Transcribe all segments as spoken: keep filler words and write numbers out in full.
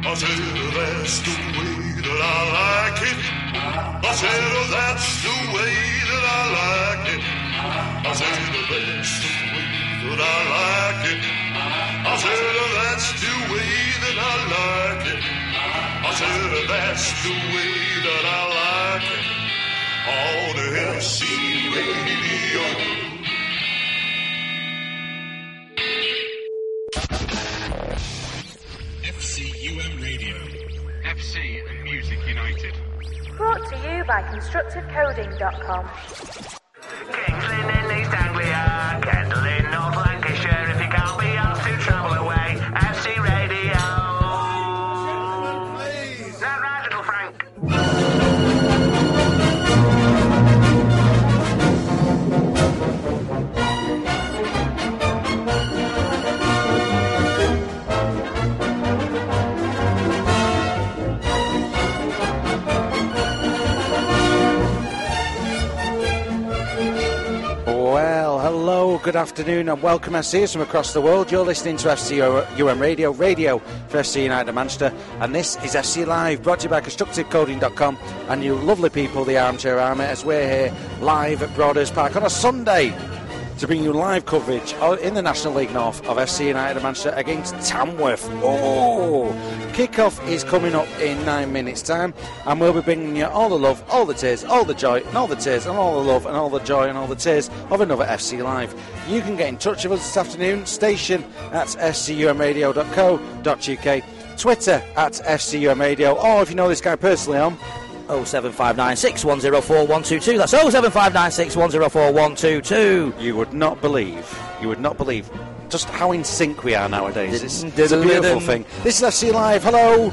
I said that's the way that I like it. I said that's the way that I like it. I said that's the way that I like it. I said that's the way that I like it. I said that's the way that I like it. On the F C Radio. F C U M Radio. F C and Music United. Brought to you by constructive coding dot com. Kingsland in East Anglia, Kendal in North Lancashire. If you can't be asked to travel away, F C Radio. Is that right, little Frank? Well, hello, good afternoon and welcome F C from across the world. You're listening to F C U M Radio, radio for F C United Manchester, and this is F C Live, brought to you by constructive coding dot com and you lovely people, the Armchair Army, as we're here live at Broadhurst Park on a Sunday to bring you live coverage in the National League North of F C United Manchester against Tamworth. Oh! Kick-off is coming up in nine minutes' time, and we'll be bringing you all the love, all the tears, all the joy, and all the tears, and all the love, and all the joy, and all the tears of another F C Live. You can get in touch with us this afternoon, station at f c u m radio dot co dot u k, Twitter at F C U M Radio, or if you know this guy personally, on oh seven five nine six one oh four one two two. That's oh seven five nine six one oh four one two two. You would not believe, you would not believe just how in sync we are nowadays. It's, it's a beautiful thing. This is F C Live. Hello.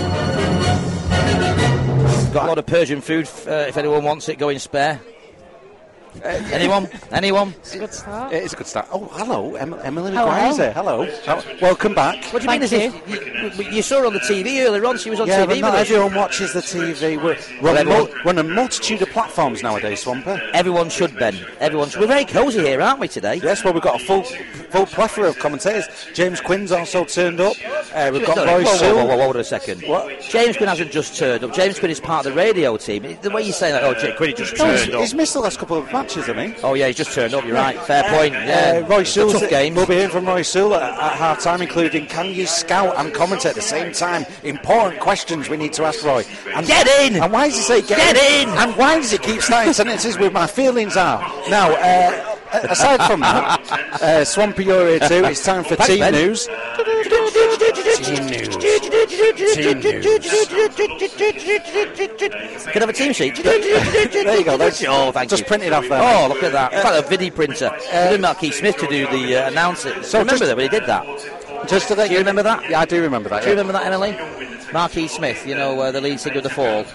Got a lot of Persian food uh, if anyone wants it, going spare. Uh, anyone? Anyone? It's a good start. It's a good start. Oh, hello, em- Emily Hello. McGuire's here. Hello. How- welcome back. What do you Thank mean? As if you, you saw her on the T V earlier on. She was on yeah, T V but not with us. everyone watches the T V. We're, we're, on, everyone- mul- we're on a multitude of platforms nowadays, Swampy. Everyone should, Ben. Everyone should. We're very cosy here, aren't we, today? Yes, well, we've got a full full plethora of commentators. James Quinn's also turned up. Uh, we've got No, Roy whoa, whoa, Sewell. whoa, whoa, whoa, hold on a second. What? James Quinn hasn't just turned up. James Quinn is part of the radio team. The way you say that, oh, James Quinn just No, he's, turned up. he's missed the last couple of matches, I mean. Oh, yeah, he's just turned up. You're right. Fair point. Yeah. Uh, Roy It's a Sewell's tough game. We'll be hearing from Roy Sewell at, at half time, including can you scout and commentate at the same time? Important questions we need to ask Roy. And, Get in! And why does he say get, Get in! And why does he keep starting sentences with my feelings are? Now, uh, aside from that, uh, Swampy, you're here too. It's time for Thanks, team Ben. news. Team news. Team news. Can I have a team sheet? There you go. That's, Oh, thank just you. print it off there. Oh, look at that. In fact, a video printer. Uh, did Marquis Smith to do the uh, announcing. So remember just- that when he did that? Just to let Do you remember that? Yeah, I do remember that. Do you Yeah. remember that, Emily? Marquis Smith, you know, uh, the lead singer of The Fall.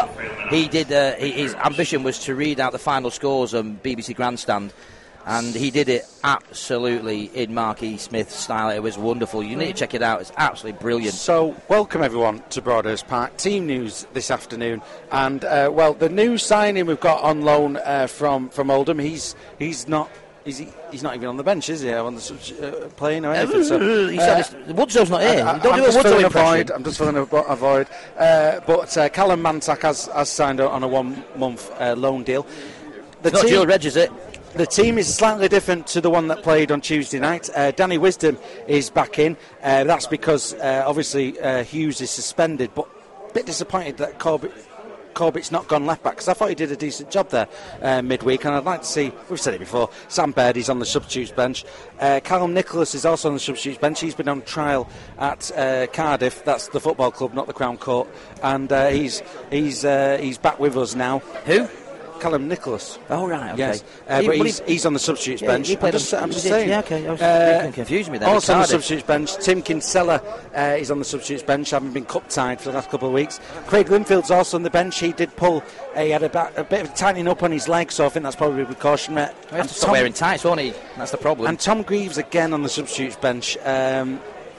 He did, uh, he, his ambition was to read out the final scores on B B C Grandstand, and he did it absolutely in Marquis Smith's style. It was wonderful. You need to check it out. It's absolutely brilliant. So, welcome everyone to Broadhurst Park. Team news this afternoon, and uh, well, the new signing we've got on loan uh, from from Oldham. He's he's not. Is he, he's not even on the bench, is he? On the uh, playing or anything. So, he said uh, Woodsoe's not here. I, I, Don't I'm do a just Woodsoe filling a impression. void. I'm just filling a, vo- a void. Uh, but uh, Callum Mantak has, has signed on a one-month uh, loan deal. The It's not Joe Reg, is it? The team is slightly different to the one that played on Tuesday night. Uh, Danny Wisdom is back in. Uh, that's because uh, obviously uh, Hughes is suspended, but a bit disappointed that Corbett. Corbett's not gone left back because I thought he did a decent job there uh, midweek, and I'd like to see, we've said it before, Sam Bairdy's on the substitutes bench. uh, Callum Nicholas is also on the substitutes bench. He's been on trial at uh, Cardiff, that's the football club, not the Crown Court, and uh, he's he's uh, he's back with us now. Who? Callum Nicholas. Oh, right, okay. Yes, uh, He- but well, he's, he- he's on the substitutes Yeah, bench. he I'm played just, on- I'm just he did, saying. yeah, okay, I was Uh, confusing me there. Also on the Cardiff. substitutes bench, Tim Kinsella uh, is on the substitutes bench, having been cup tied for the last couple of weeks. Craig Linfield's also on the bench. He did pull, uh, he had a, ba- a bit of tightening up on his leg, so I think that's probably a precaution. He has to stop wearing tights, won't he? That's the problem. And Tom Greaves again on the substitutes bench. Um,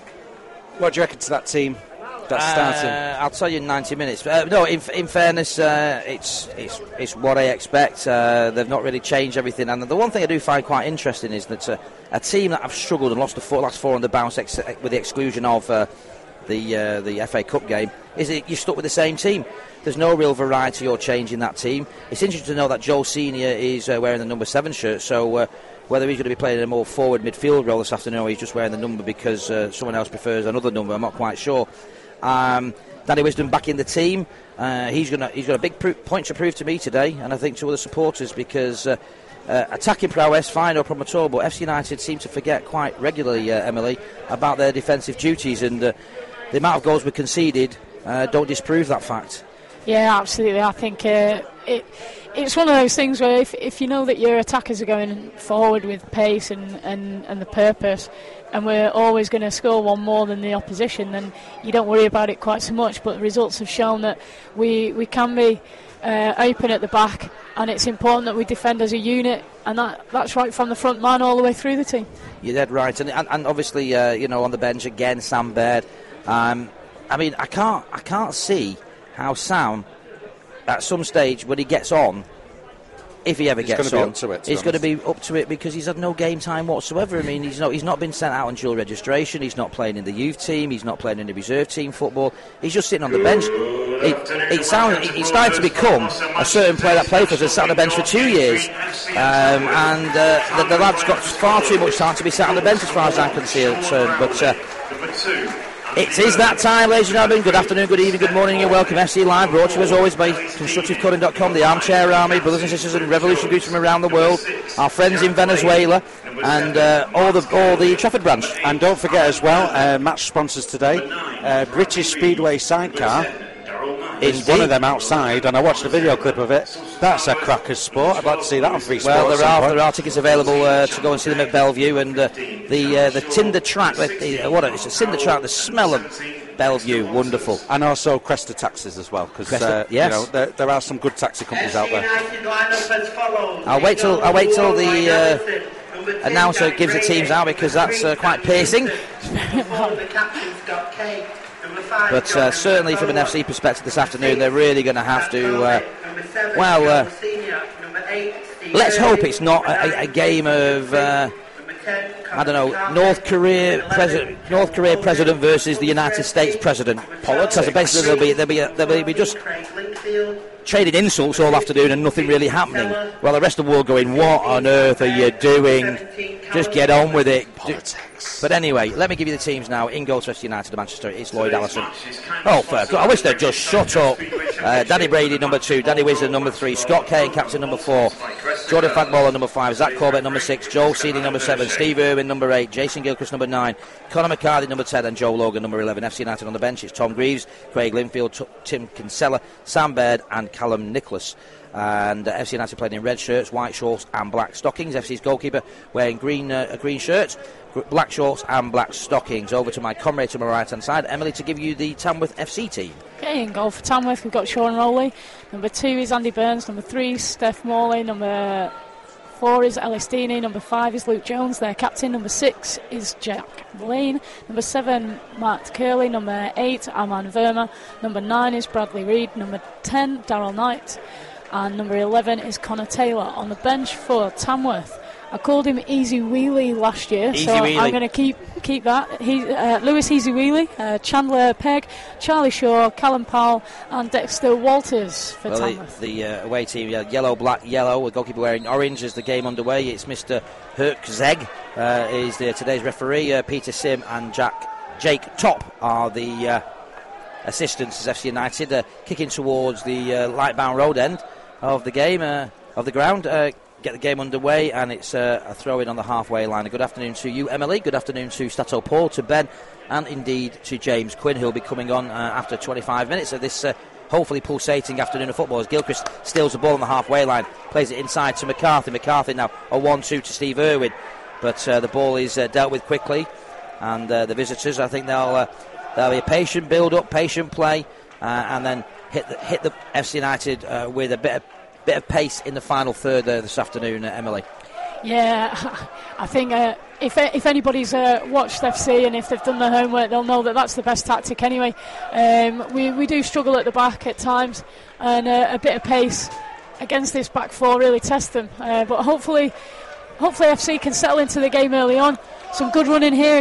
what do you reckon to that team that's starting? Uh, I'll tell you in ninety minutes. Uh, no, in, in fairness, uh, it's it's it's what I expect. Uh, they've not really changed everything. And the one thing I do find quite interesting is that uh, a team that have struggled and lost the four, last four on the bounce, ex- with the exclusion of uh, the uh, the F A Cup game, is that you're stuck with the same team. There's no real variety or change in that team. It's interesting to know that Joel Senior is uh, wearing the number seven shirt, so uh, whether he's going to be playing a more forward midfield role this afternoon, or he's just wearing the number because uh, someone else prefers another number, I'm not quite sure. Um, Danny Wisdom back in the team. Uh, he's got he's got a big pro- point to prove to me today, and I think to other supporters, because uh, uh, attacking prowess, fine, no problem at all, but F C United seem to forget quite regularly, uh, Emily, about their defensive duties, and uh, the amount of goals we conceded uh, don't disprove that fact. Yeah, absolutely. I think uh, it, it's one of those things where if, if you know that your attackers are going forward with pace and, and, and the purpose, and we're always going to score one more than the opposition, then you don't worry about it quite so much. But the results have shown that we, we can be uh, open at the back, and it's important that we defend as a unit, and that, that's right from the front man all the way through the team. You're dead right. And, and, and obviously, uh, you know, on the bench again, Sam Baird. Um, I mean, I can't, I can't see how Sam, at some stage when he gets on, if he ever he's gets on, it, he's going to be up to it, because he's had no game time whatsoever. I mean, he's not he's not been sent out on dual registration. He's not playing in the youth team. He's not playing in the reserve team football. He's just sitting on the bench. It, it sounds it, it's starting to become a certain player that played for us has sat on the bench for two years, um, and uh, the, the lad's got far too much time to be sat on the bench as far as I'm concerned. But. Uh, It is that time, ladies and gentlemen. Good afternoon, good evening, good morning, and welcome. F C Live, brought to you as always by Constructive Coding dot com, the Armchair Army, brothers and sisters and revolution groups from around the world, our friends in Venezuela, and uh, all the all the Trafford branch. And don't forget as well, uh, match sponsors today, uh, British Speedway Sidecar. There's one of them outside, and I watched a video clip of it. That's a cracker's sport. I'd like to see that on Free Sport. Well, there are there are tickets available uh, to go and see them at Bellevue, and uh, the uh, the tinder track. The, uh, what it's a cinder track. The smell of Bellevue, wonderful. And also Cresta taxis as well, because uh, yes. you know there, there are some good taxi companies out there. I'll wait till I'll wait till the uh, announcer gives the teams out, because that's uh, quite piercing. But uh, certainly from an F C perspective this afternoon, they're really going to have to, uh, well, uh, let's hope it's not a, a game of, uh, I don't know, North Korea president, North Korea president versus the United States president. Politics. Because basically there'll be, there'll be, a, there'll be just trading insults all afternoon and nothing really happening. Well, the rest of the world going, what on earth are you doing? Just get on with it. Politics. But anyway, let me give you the teams now. In goal to F C United, Manchester, it's Lloyd Allison. Oh, fair. I wish they'd just shut up. Uh, Danny Brady, number two. Danny Wisdom, number three. Scott Kane, captain, number four. Jordan Fagbola, number five. Zach Corbett, number six. Joel Seeley, number seven. Steve Irwin, number eight. Jason Gilchrist, number nine. Conor McCarthy, number ten. And Joe Logan, number eleven. F C United on the bench, it's Tom Greaves, Craig Linfield, T- Tim Kinsella, Sam Baird and Callum Nicholas. And uh, F C United playing in red shirts, white shorts and black stockings. F C's goalkeeper wearing green uh, green shirts, gr- black shorts and black stockings. Over to my comrade to my right hand side, Emily, to give you the Tamworth F C team. Okay, in goal for Tamworth we've got Sean Rowley. Number two is Andy Burns. Number three, Steph Morley. Number four is Ellis Deeney. Number five is Luke Jones, their captain. Number six is Jack Lane. Number seven, Matt Curley. Number eight, Arman Verma. Number nine is Bradley Reid. Number ten, Darryl Knight. And number eleven is Connor Taylor. On the bench for Tamworth, I called him Easy Wheelie last year, Easy so Wheelie. I'm going to keep keep that. He, uh, Lewis Easy Wheelie, uh, Chandler Pegg, Charlie Shaw, Callum Powell and Dexter Walters for well, Tamworth. The, the uh, away team, yeah, yellow, black, yellow, with goalkeeper wearing orange as the game underway. It's Mister Herkzeg, uh, is the, today's referee. Uh, Peter Sim and Jack Jake Top are the uh, assistants as F C United, uh, kicking towards the uh, light-bound road end of the game, uh, of the ground, uh, get the game underway, and it's uh, a throw-in on the halfway line. A good afternoon to you, Emily. Good afternoon to Stato Paul, to Ben, and indeed to James Quinn, who'll be coming on uh, after twenty-five minutes of this uh, hopefully pulsating afternoon of football, as Gilchrist steals the ball on the halfway line, plays it inside to McCarthy. McCarthy now a one two to Steve Irwin, but uh, the ball is uh, dealt with quickly, and uh, the visitors, I think they'll uh, there'll be a patient build-up, patient play, uh, and then hit the, hit the F C United uh, with a bit of, bit of pace in the final third uh, this afternoon, uh, Emily. Yeah, I think uh, if if anybody's uh, watched F C and if they've done their homework, they'll know that that's the best tactic anyway. Um, we, we do struggle at the back at times, and uh, a bit of pace against this back four really tests them. Uh, but hopefully, hopefully F C can settle into the game early on. Some good running here.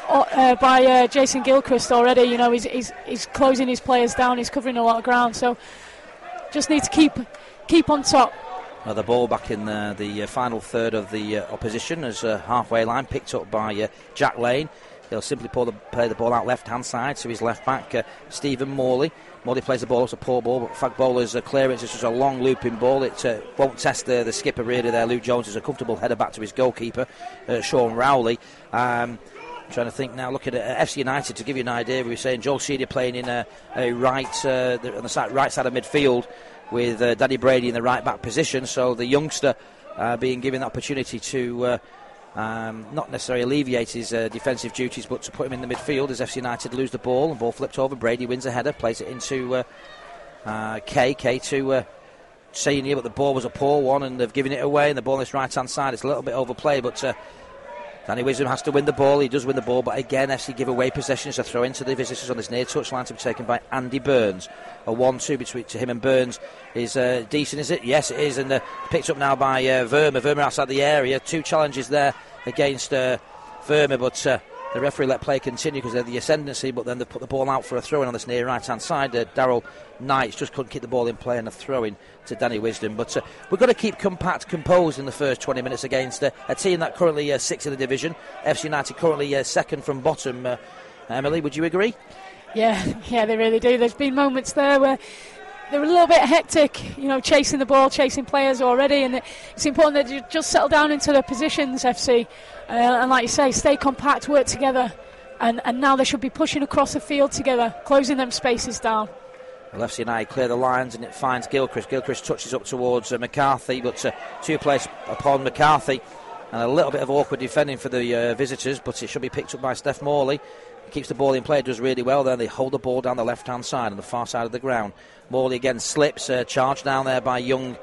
uh, by uh, Jason Gilchrist already. You know, he's, he's he's closing his players down. He's covering a lot of ground. So just need to keep keep on top. Well, the ball back in uh, the uh, final third of the uh, opposition as uh, halfway line, picked up by uh, Jack Lane. He'll simply pull the, play the ball out left-hand side to his left back, uh, Stephen Morley. Morley plays the ball, it's a poor ball, but Fagbola's uh, clearance is just a long looping ball. It uh, won't test the, the skipper really there. Luke Jones is a comfortable header back to his goalkeeper, uh, Sean Rowley. Um, trying to think now, look at uh, F C United, to give you an idea. We were saying Joel Senior playing in a, a right, uh, the, on the side, right side of midfield with uh, Danny Brady in the right back position, so the youngster uh, being given the opportunity to uh, Um, not necessarily alleviate his uh, defensive duties, but to put him in the midfield as F C United lose the ball. The ball flipped over. Brady wins a header, plays it into uh, uh, K. K to uh, Senior, but the ball was a poor one, and they've given it away. And the ball on this right hand side, it's a little bit overplayed, but uh, Danny Wisdom has to win the ball. He does win the ball, but again, F C give away possession. It's a throw into the visitors on this near touchline to be taken by Andy Burns. A one two between to him and Burns is uh, decent, is it? Yes, it is, and uh, picked up now by uh, Verma. Verma outside the area. Two challenges there against uh, Verma, but uh, the referee let play continue because they're the ascendancy, but then they put the ball out for a throw-in on this near right-hand side. Uh, Daryl Knights just couldn't keep the ball in play, and a throw-in to Danny Wisdom. But uh, we've got to keep compact, composed in the first twenty minutes against uh, a team that currently uh, sixth in the division. F C United currently uh, second from bottom. Uh, Emily, would you agree? Yeah, yeah, they really do. There's been moments there where they're a little bit hectic, you know, chasing the ball, chasing players already, and it's important that you just settle down into their positions, F C, uh, and like you say, stay compact, work together, and, and now they should be pushing across the field together, closing them spaces down. Well, F C United clear the lines, and it finds Gilchrist. Gilchrist touches up towards uh, McCarthy, but uh, two plays upon McCarthy, and a little bit of awkward defending for the uh, visitors, but it should be picked up by Steph Morley. Keeps the ball in play, does really well. Then they hold the ball down the left-hand side on the far side of the ground. Morley again slips, uh, charged down there by young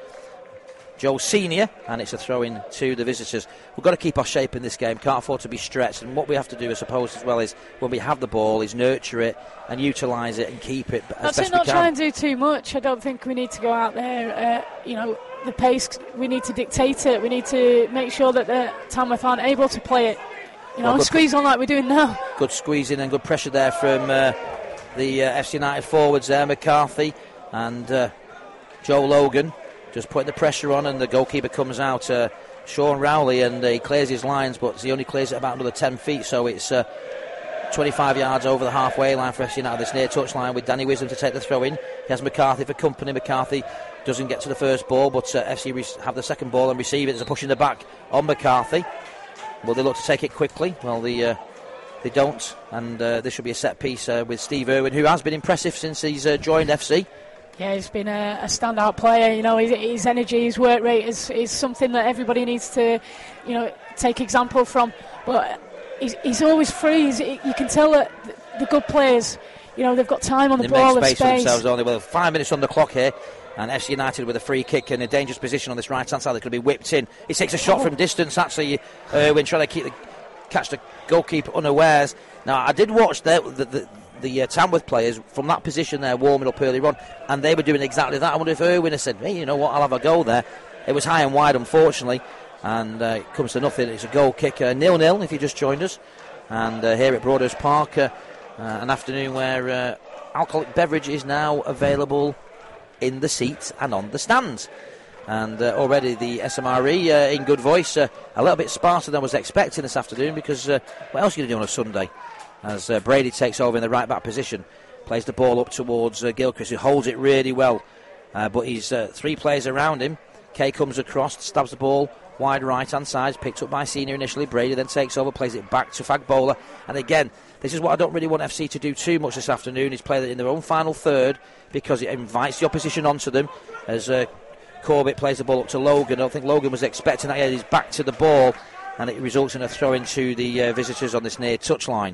Joe Senior, and it's a throw-in to the visitors. We've got to keep our shape in this game, can't afford to be stretched, and what we have to do, I suppose, as well, is when we have the ball, is nurture it and utilise it and keep it as That's best it, not we can. try and do too much. I don't think we need to go out there, uh, you know, the pace, we need to dictate it. We need to make sure that the Tamworth aren't able to play it. You know, well, squeeze on like we're doing now. Good squeezing and good pressure there from uh, the uh, F C United forwards there, McCarthy and uh, Joe Logan, just putting the pressure on, and the goalkeeper comes out, uh, Sean Rowley, and uh, he clears his lines, but he only clears it about another ten feet, so it's uh, twenty-five yards over the halfway line for F C United, this near touch line, with Danny Wisdom to take the throw in. He has McCarthy for company. McCarthy doesn't get to the first ball, but uh, F C re- have the second ball and receive it. There's a push in the back on McCarthy. Will they look to take it quickly? Well, the, uh, they don't, and uh, this should be a set piece uh, with Steve Irwin, who has been impressive since he's uh, joined F C. Yeah, he's been a, a standout player. You know, his, his energy, his work rate is, is something that everybody needs to, you know, take example from. But he's, he's always free. He's, you can tell that the good players, you know, they've got time on the they ball, make and space, space. for themselves only. Well, five minutes on the clock here, and F C United with a free kick in a dangerous position on this right hand side. They could be whipped in. He takes a shot oh. from distance. Actually, uh, when trying to keep the, catch the goalkeeper unawares. Now, I did watch the the, the, the uh, Tamworth players from that position there warming up earlier on, and they were doing exactly that. I wonder if Irwin has said, "Hey, you know what? I'll have a go there." It was high and wide, unfortunately, and uh, it comes to nothing. It's a goal kick, uh, nil nil. If you just joined us, and uh, here at Broadhurst Park, uh, uh, an afternoon where uh, alcoholic beverage is now available in the seats and on the stands. And uh, already the S M R E uh, in good voice, uh, a little bit sparser than I was expecting this afternoon, because uh, what else are you going to do on a Sunday? As uh, Brady takes over in the right back position, plays the ball up towards uh, Gilchrist, who holds it really well, uh, but he's uh, three players around him. Kay comes across, stabs the ball wide right hand side, picked up by Senior initially. Brady then takes over, plays it back to Fagbola, and again, this is what I don't really want F C to do too much this afternoon, is play it in their own final third, because it invites the opposition onto them. As uh, Corbett plays the ball up to Logan, I don't think Logan was expecting that. He's back to the ball, and it results in a throw in to the uh, visitors on this near touchline.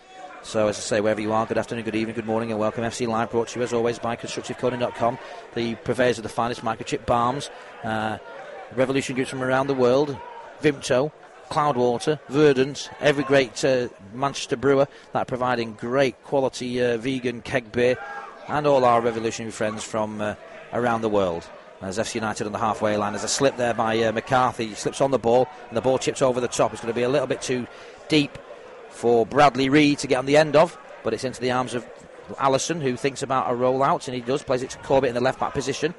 So, as I say, wherever you are, good afternoon, good evening, good morning, and welcome. F C Live, brought to you as always by constructive coding dot com, the purveyors of the finest microchip balms, uh, Revolution groups from around the world, Vimto, Cloudwater, Verdant, every great uh, Manchester brewer that are providing great quality uh, vegan keg beer, and all our revolutionary friends from uh, around the world. As F C United on the halfway line, there's a slip there by uh, McCarthy. He slips on the ball, and the ball chips over the top. It's going to be a little bit too deep for Bradley Reed to get on the end of, but it's into the arms of Allison, who thinks about a rollout, and he does, plays it to Corbett in the left back position.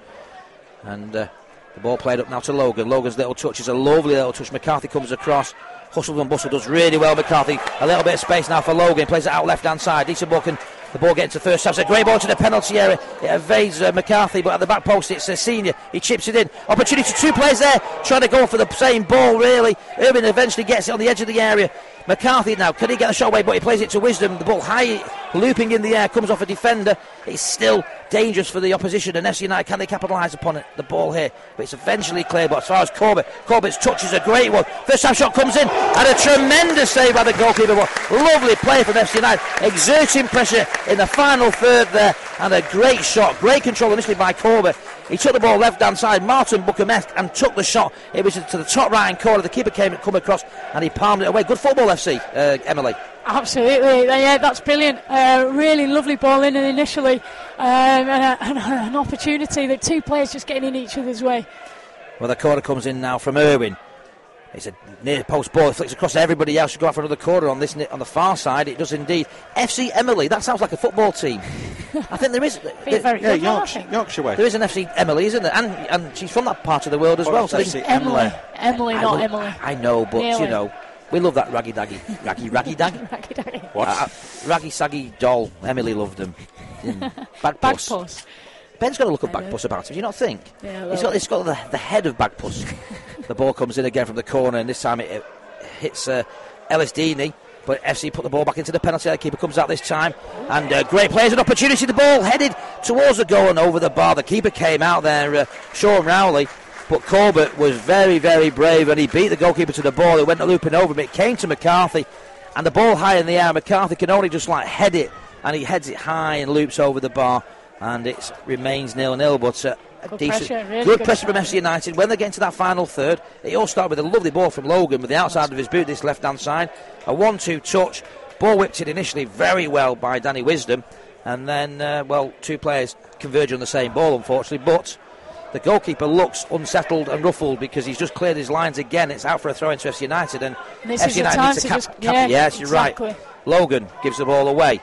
And uh, the ball played up now to Logan. Logan's little touch is a lovely little touch. McCarthy comes across. Hustled and bustled, does really well, McCarthy. A little bit of space now for Logan. Plays it out left-hand side. Decent ball can the ball get into first half. It's a great ball to the penalty area. It evades uh, McCarthy, but at the back post it's a senior. He chips it in. Opportunity, two players there trying to go for the same ball, really. Irvin eventually gets it on the edge of the area. McCarthy now, can he get the shot away? But he plays it to Wisdom. The ball high, looping in the air, comes off a defender. It's still dangerous for the opposition, and F C United, can they capitalise upon it? The ball here, but it's eventually clear. But as far as Corbett, Corbett's touch is a great one. First time shot comes in, and a tremendous save by the goalkeeper. Lovely play from F C United, exerting pressure in the final third there, and a great shot, great control initially by Corbett. He took the ball left-hand side, Martin Booker-esque, and took the shot. It was to the top right-hand corner. The keeper came come across, and he palmed it away. Good football, F C, uh, Emily. Absolutely, yeah, that's brilliant. Uh, really lovely ball in initially, um, and, a, and a, an opportunity that two players just getting in each other's way. Well, the corner comes in now from Irwin. It's a near post ball. It flicks across to everybody else. Should go out for another corner on this on the far side. It does indeed. F C Emily. That sounds like a football team. I think there is. There, very yeah, good, Yorkshire, Yorkshire way. There is an F C Emily, isn't there? And and she's from that part of the world as or well. So F C Emily, Emily, I not will, Emily. I know, but Nearly. you know, we love that raggy daggy, raggy raggy dag, Raggy daggy. What? uh, raggy saggy doll. Emily loved them. Mm. Bagpuss. Bagpuss. Ben's got a look at Bagpuss about him. Do you not think? Yeah, He's got, it's got the, the head of Bagpuss. The ball comes in again from the corner, and this time it, it hits uh, Ellis Deeney. But F C put the ball back into the penalty area. The keeper comes out this time, and uh, great players, an opportunity. The ball headed towards the goal and over the bar. The keeper came out there, uh, Sean Rowley. But Corbett was very, very brave, and he beat the goalkeeper to the ball. It went looping over him. It came to McCarthy, and the ball high in the air. McCarthy can only just like head it, and he heads it high and loops over the bar, and it remains nil-nil. But uh, Good decent, pressure, really good good pressure from pressure. F C United. When they get into that final third, it all started with a lovely ball from Logan with the outside of his boot, this left-hand side. A one two touch. Ball whipped in initially very well by Danny Wisdom, and then, uh, well, two players converge on the same ball, unfortunately, but the goalkeeper looks unsettled and ruffled because he's just cleared his lines again. It's out for a throw into F C United, and And this F is C the United time needs to to cap- just- cap- yeah, yes, you're exactly. right. Logan gives the ball away,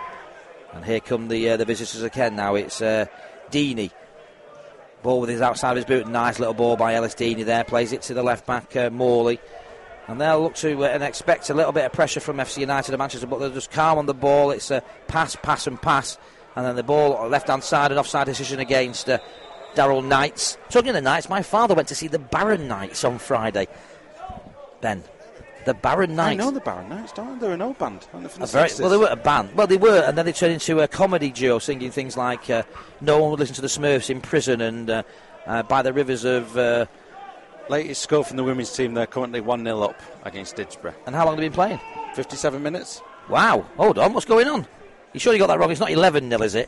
and here come the uh, the visitors again now. It's uh, Deeney. Ball with his outside of his boot. Nice little ball by Ellis Deeney there. Plays it to the left back, uh, Morley. And they'll look to uh, and expect a little bit of pressure from F C United and Manchester, but they're just calm on the ball. It's a pass, pass and pass. And then the ball left-hand side, an offside decision against uh, Darrell Knights. Talking of the Knights, my father went to see the Baron Knights on Friday. Ben, the Baron I Knights. know the Baron Knights, don't I? They're an old band. Aren't they, from A the very, sixties? well, they were a band. Well, they were, and then they turned into a comedy duo, singing things like uh, "No One Would Listen to the Smurfs in Prison" and uh, uh, "By the Rivers of." Uh, Latest score from the women's team, they're currently one nil up against Didsbury. and how long have they been playing? fifty-seven minutes. Wow, hold on, what's going on? You sure you got that wrong? It's not eleven nil, is it?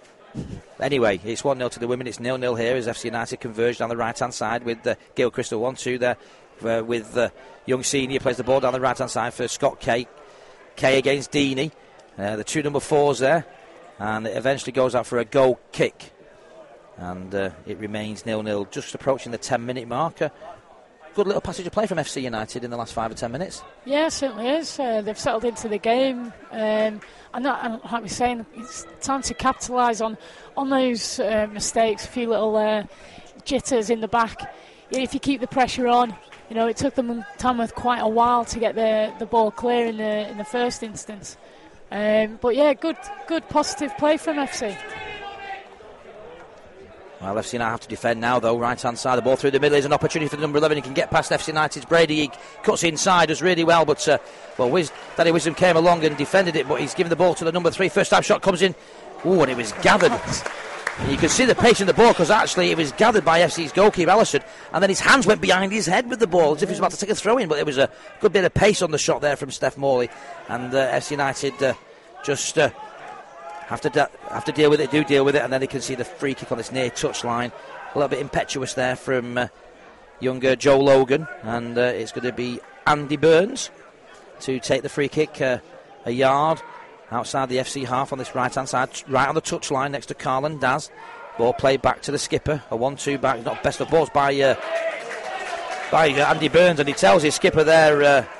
Anyway, it's one nil to the women. It's nil nil here as F C United converged down the right-hand side with uh, Gail Crystal one two there uh, with uh, Young Senior plays the ball down the right-hand side for Scott Kay. Kay against Deeney. Uh, the two number fours there. And it eventually goes out for a goal kick. And uh, it remains nil nil, just approaching the ten-minute marker. Good little passage of play from F C United in the last five or ten minutes. Yeah, it certainly is. Uh, they've settled into the game. Um, and, that, and like we're saying, it's time to capitalise on, on those uh, mistakes, a few little uh, jitters in the back. If you keep the pressure on, you know, it took them Tamworth quite a while to get the, the ball clear in the in the first instance. Um, but yeah, good good positive play from F C. Well, F C United have to defend now, though. Right-hand side, the ball through the middle is an opportunity for the number eleven. He can get past F C United's Brady. He cuts inside, does really well, but, uh, well, Wiz, Danny Wisdom came along and defended it, but he's given the ball to the number three. First time shot comes in. Ooh, and it was gathered. And you can see the pace in the ball, because actually it was gathered by F C's goalkeeper, Allison, and then his hands went behind his head with the ball, as if he was about to take a throw-in, but there was a good bit of pace on the shot there from Steph Morley, and uh, F C United uh, just... Uh, Have to de- have to deal with it, do deal with it, and then they can see the free kick on this near touch line. A little bit impetuous there from uh, younger Joe Logan, and uh, it's going to be Andy Burns to take the free kick uh, a yard outside the F C half on this right-hand side, right on the touch line next to Carlin Daz. Ball played back to the skipper, a one two back, not best of balls by uh, by uh, Andy Burns, and he tells his skipper there, uh,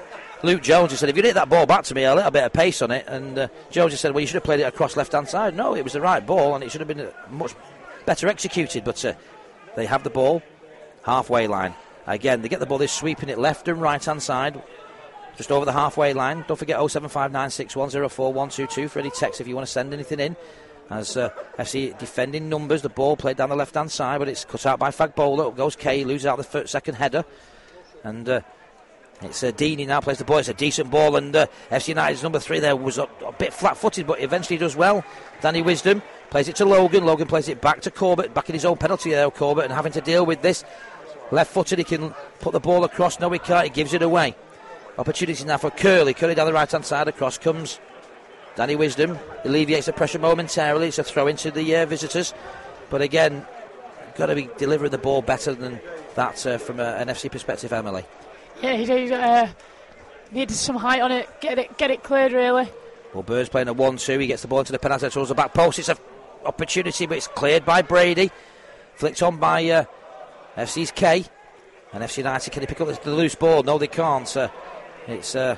Luke Jones just said, if you hit that ball back to me, a little bit of pace on it. And uh, Jones just said, well, you should have played it across left-hand side. No, it was the right ball, and it should have been much better executed. But uh, they have the ball, halfway line. Again, they get the ball, they're sweeping it left and right-hand side, just over the halfway line. Don't forget oh seven five nine six one oh four one two two for any text if you want to send anything in. As uh, F C defending numbers, the ball played down the left-hand side, but it's cut out by Fagbola. Up goes Kay, loses out the first, second header. And uh, it's uh, Deeney now plays the ball. It's a decent ball, and uh, F C United's number three there was a, a bit flat-footed, but eventually does well. Danny Wisdom plays it to Logan. Logan plays it back to Corbett, back in his own penalty there, Corbett, and having to deal with this. Left-footed, he can put the ball across. No, he can't. He gives it away. Opportunity now for Curley. Curley down the right-hand side. Across comes Danny Wisdom. Alleviates the pressure momentarily. It's a throw into the uh, visitors. But again, got to be delivering the ball better than that uh, from a, an F C perspective, Emily. Yeah, he did, uh, needed some height on it. Get it, get it cleared, really. Well, Burns playing a one two. He gets the ball into the penalty towards the back post. It's an opportunity, but it's cleared by Brady. Flicked on by Uh, F C's K, and F C United, can they pick up the, the loose ball? No, they can't. Uh, it's uh,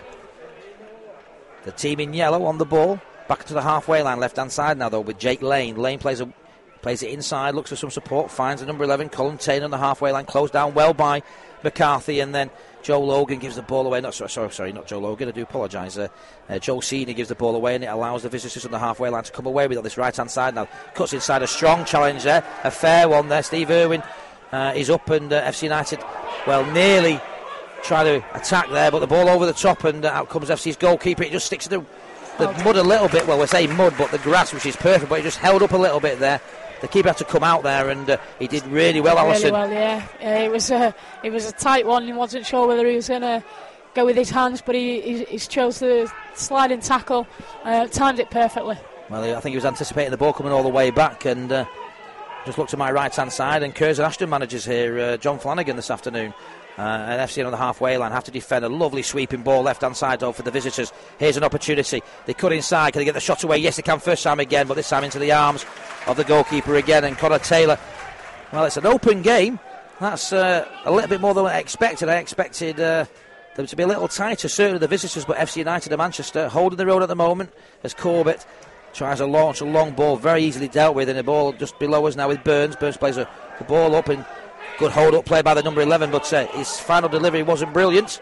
the team in yellow on the ball, back to the halfway line, left-hand side now, though, with Jake Lane. Lane plays a, plays it inside, looks for some support, finds the number eleven, Colin Taylor on the halfway line, closed down well by McCarthy, and then Joe Logan gives the ball away. Not sorry, sorry, sorry not Joe Logan, I do apologise. Uh, uh, Joe Senior gives the ball away, and it allows the visitors on the halfway line to come away with it on this right-hand side now. Cuts inside, a strong challenge there, a fair one there. Steve Irwin Uh, is up, and uh, F C United, well, nearly try to attack there, but the ball over the top, and uh, out comes F C's goalkeeper. It just sticks to the, the mud a little bit. Well, we're saying mud, but the grass, which is perfect, but it just held up a little bit there. The keeper had to come out there, and uh, he did really well, Alison. Really well, yeah. Uh, it was a it was a tight one. He wasn't sure whether he was going to go with his hands, but he, he, he chose the sliding tackle, uh, timed it perfectly. Well, I think he was anticipating the ball coming all the way back, and Uh, just look to my right-hand side, and Curzon Ashton managers here, uh, John Flanagan this afternoon. Uh, and F C on the halfway line have to defend a lovely sweeping ball left-hand side though for the visitors. Here's an opportunity. They cut inside. Can they get the shot away? Yes, they can first time again, but this time into the arms of the goalkeeper again. And Connor Taylor, well, it's an open game. That's uh, a little bit more than I expected. I expected uh, them to be a little tighter, certainly the visitors, but F C United of Manchester holding the road at the moment as Corbett tries to launch a long ball, very easily dealt with, and the ball just below us now with Burns. Burns plays a, the ball up, and good hold-up play by the number eleven, but uh, his final delivery wasn't brilliant.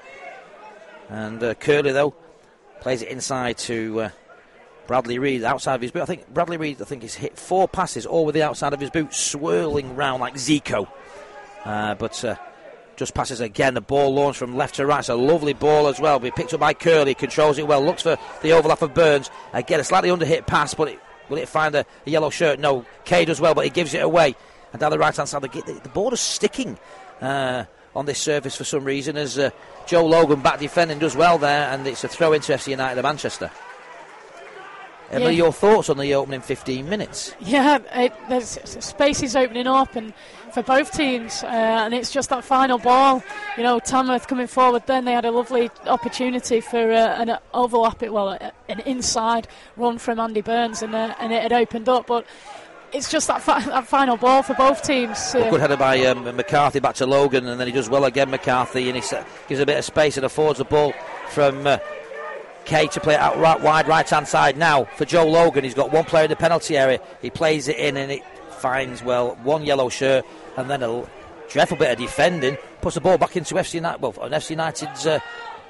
And uh, Curley, though, plays it inside to uh, Bradley Reed, outside of his boot. I think Bradley Reed, I think, has hit four passes, all with the outside of his boot, swirling round like Zico. Uh, but uh, just passes again. The ball launched from left to right. It's a lovely ball as well. But picked up by Curley. Controls it well. Looks for the overlap of Burns. Again, a slightly under-hit pass, but it, will it find a, a yellow shirt? No. Kay does well, but he gives it away. And down the right-hand side, the, the, the ball is sticking uh, on this surface for some reason as uh, Joe Logan back defending does well there. And it's a throw into F C United of Manchester. Emily, Yeah. your thoughts on the opening fifteen minutes? Yeah, it, there's spaces opening up and for both teams, uh, and it's just that final ball. You know, Tamworth coming forward. Then they had a lovely opportunity for uh, an overlap. It well, an inside run from Andy Burns, and uh, and it had opened up, but. It's just that, fi- that final ball for both teams. Uh, Well, good header by um, McCarthy back to Logan, and then he does well again, McCarthy, and he uh, gives a bit of space and affords the ball from uh, Kay to play it out right, wide right-hand side. Now, for Joe Logan, he's got one player in the penalty area. He plays it in, and it finds, well, one yellow shirt, and then a dreadful bit of defending. Puts the ball back into F C United, well, on F C United's uh,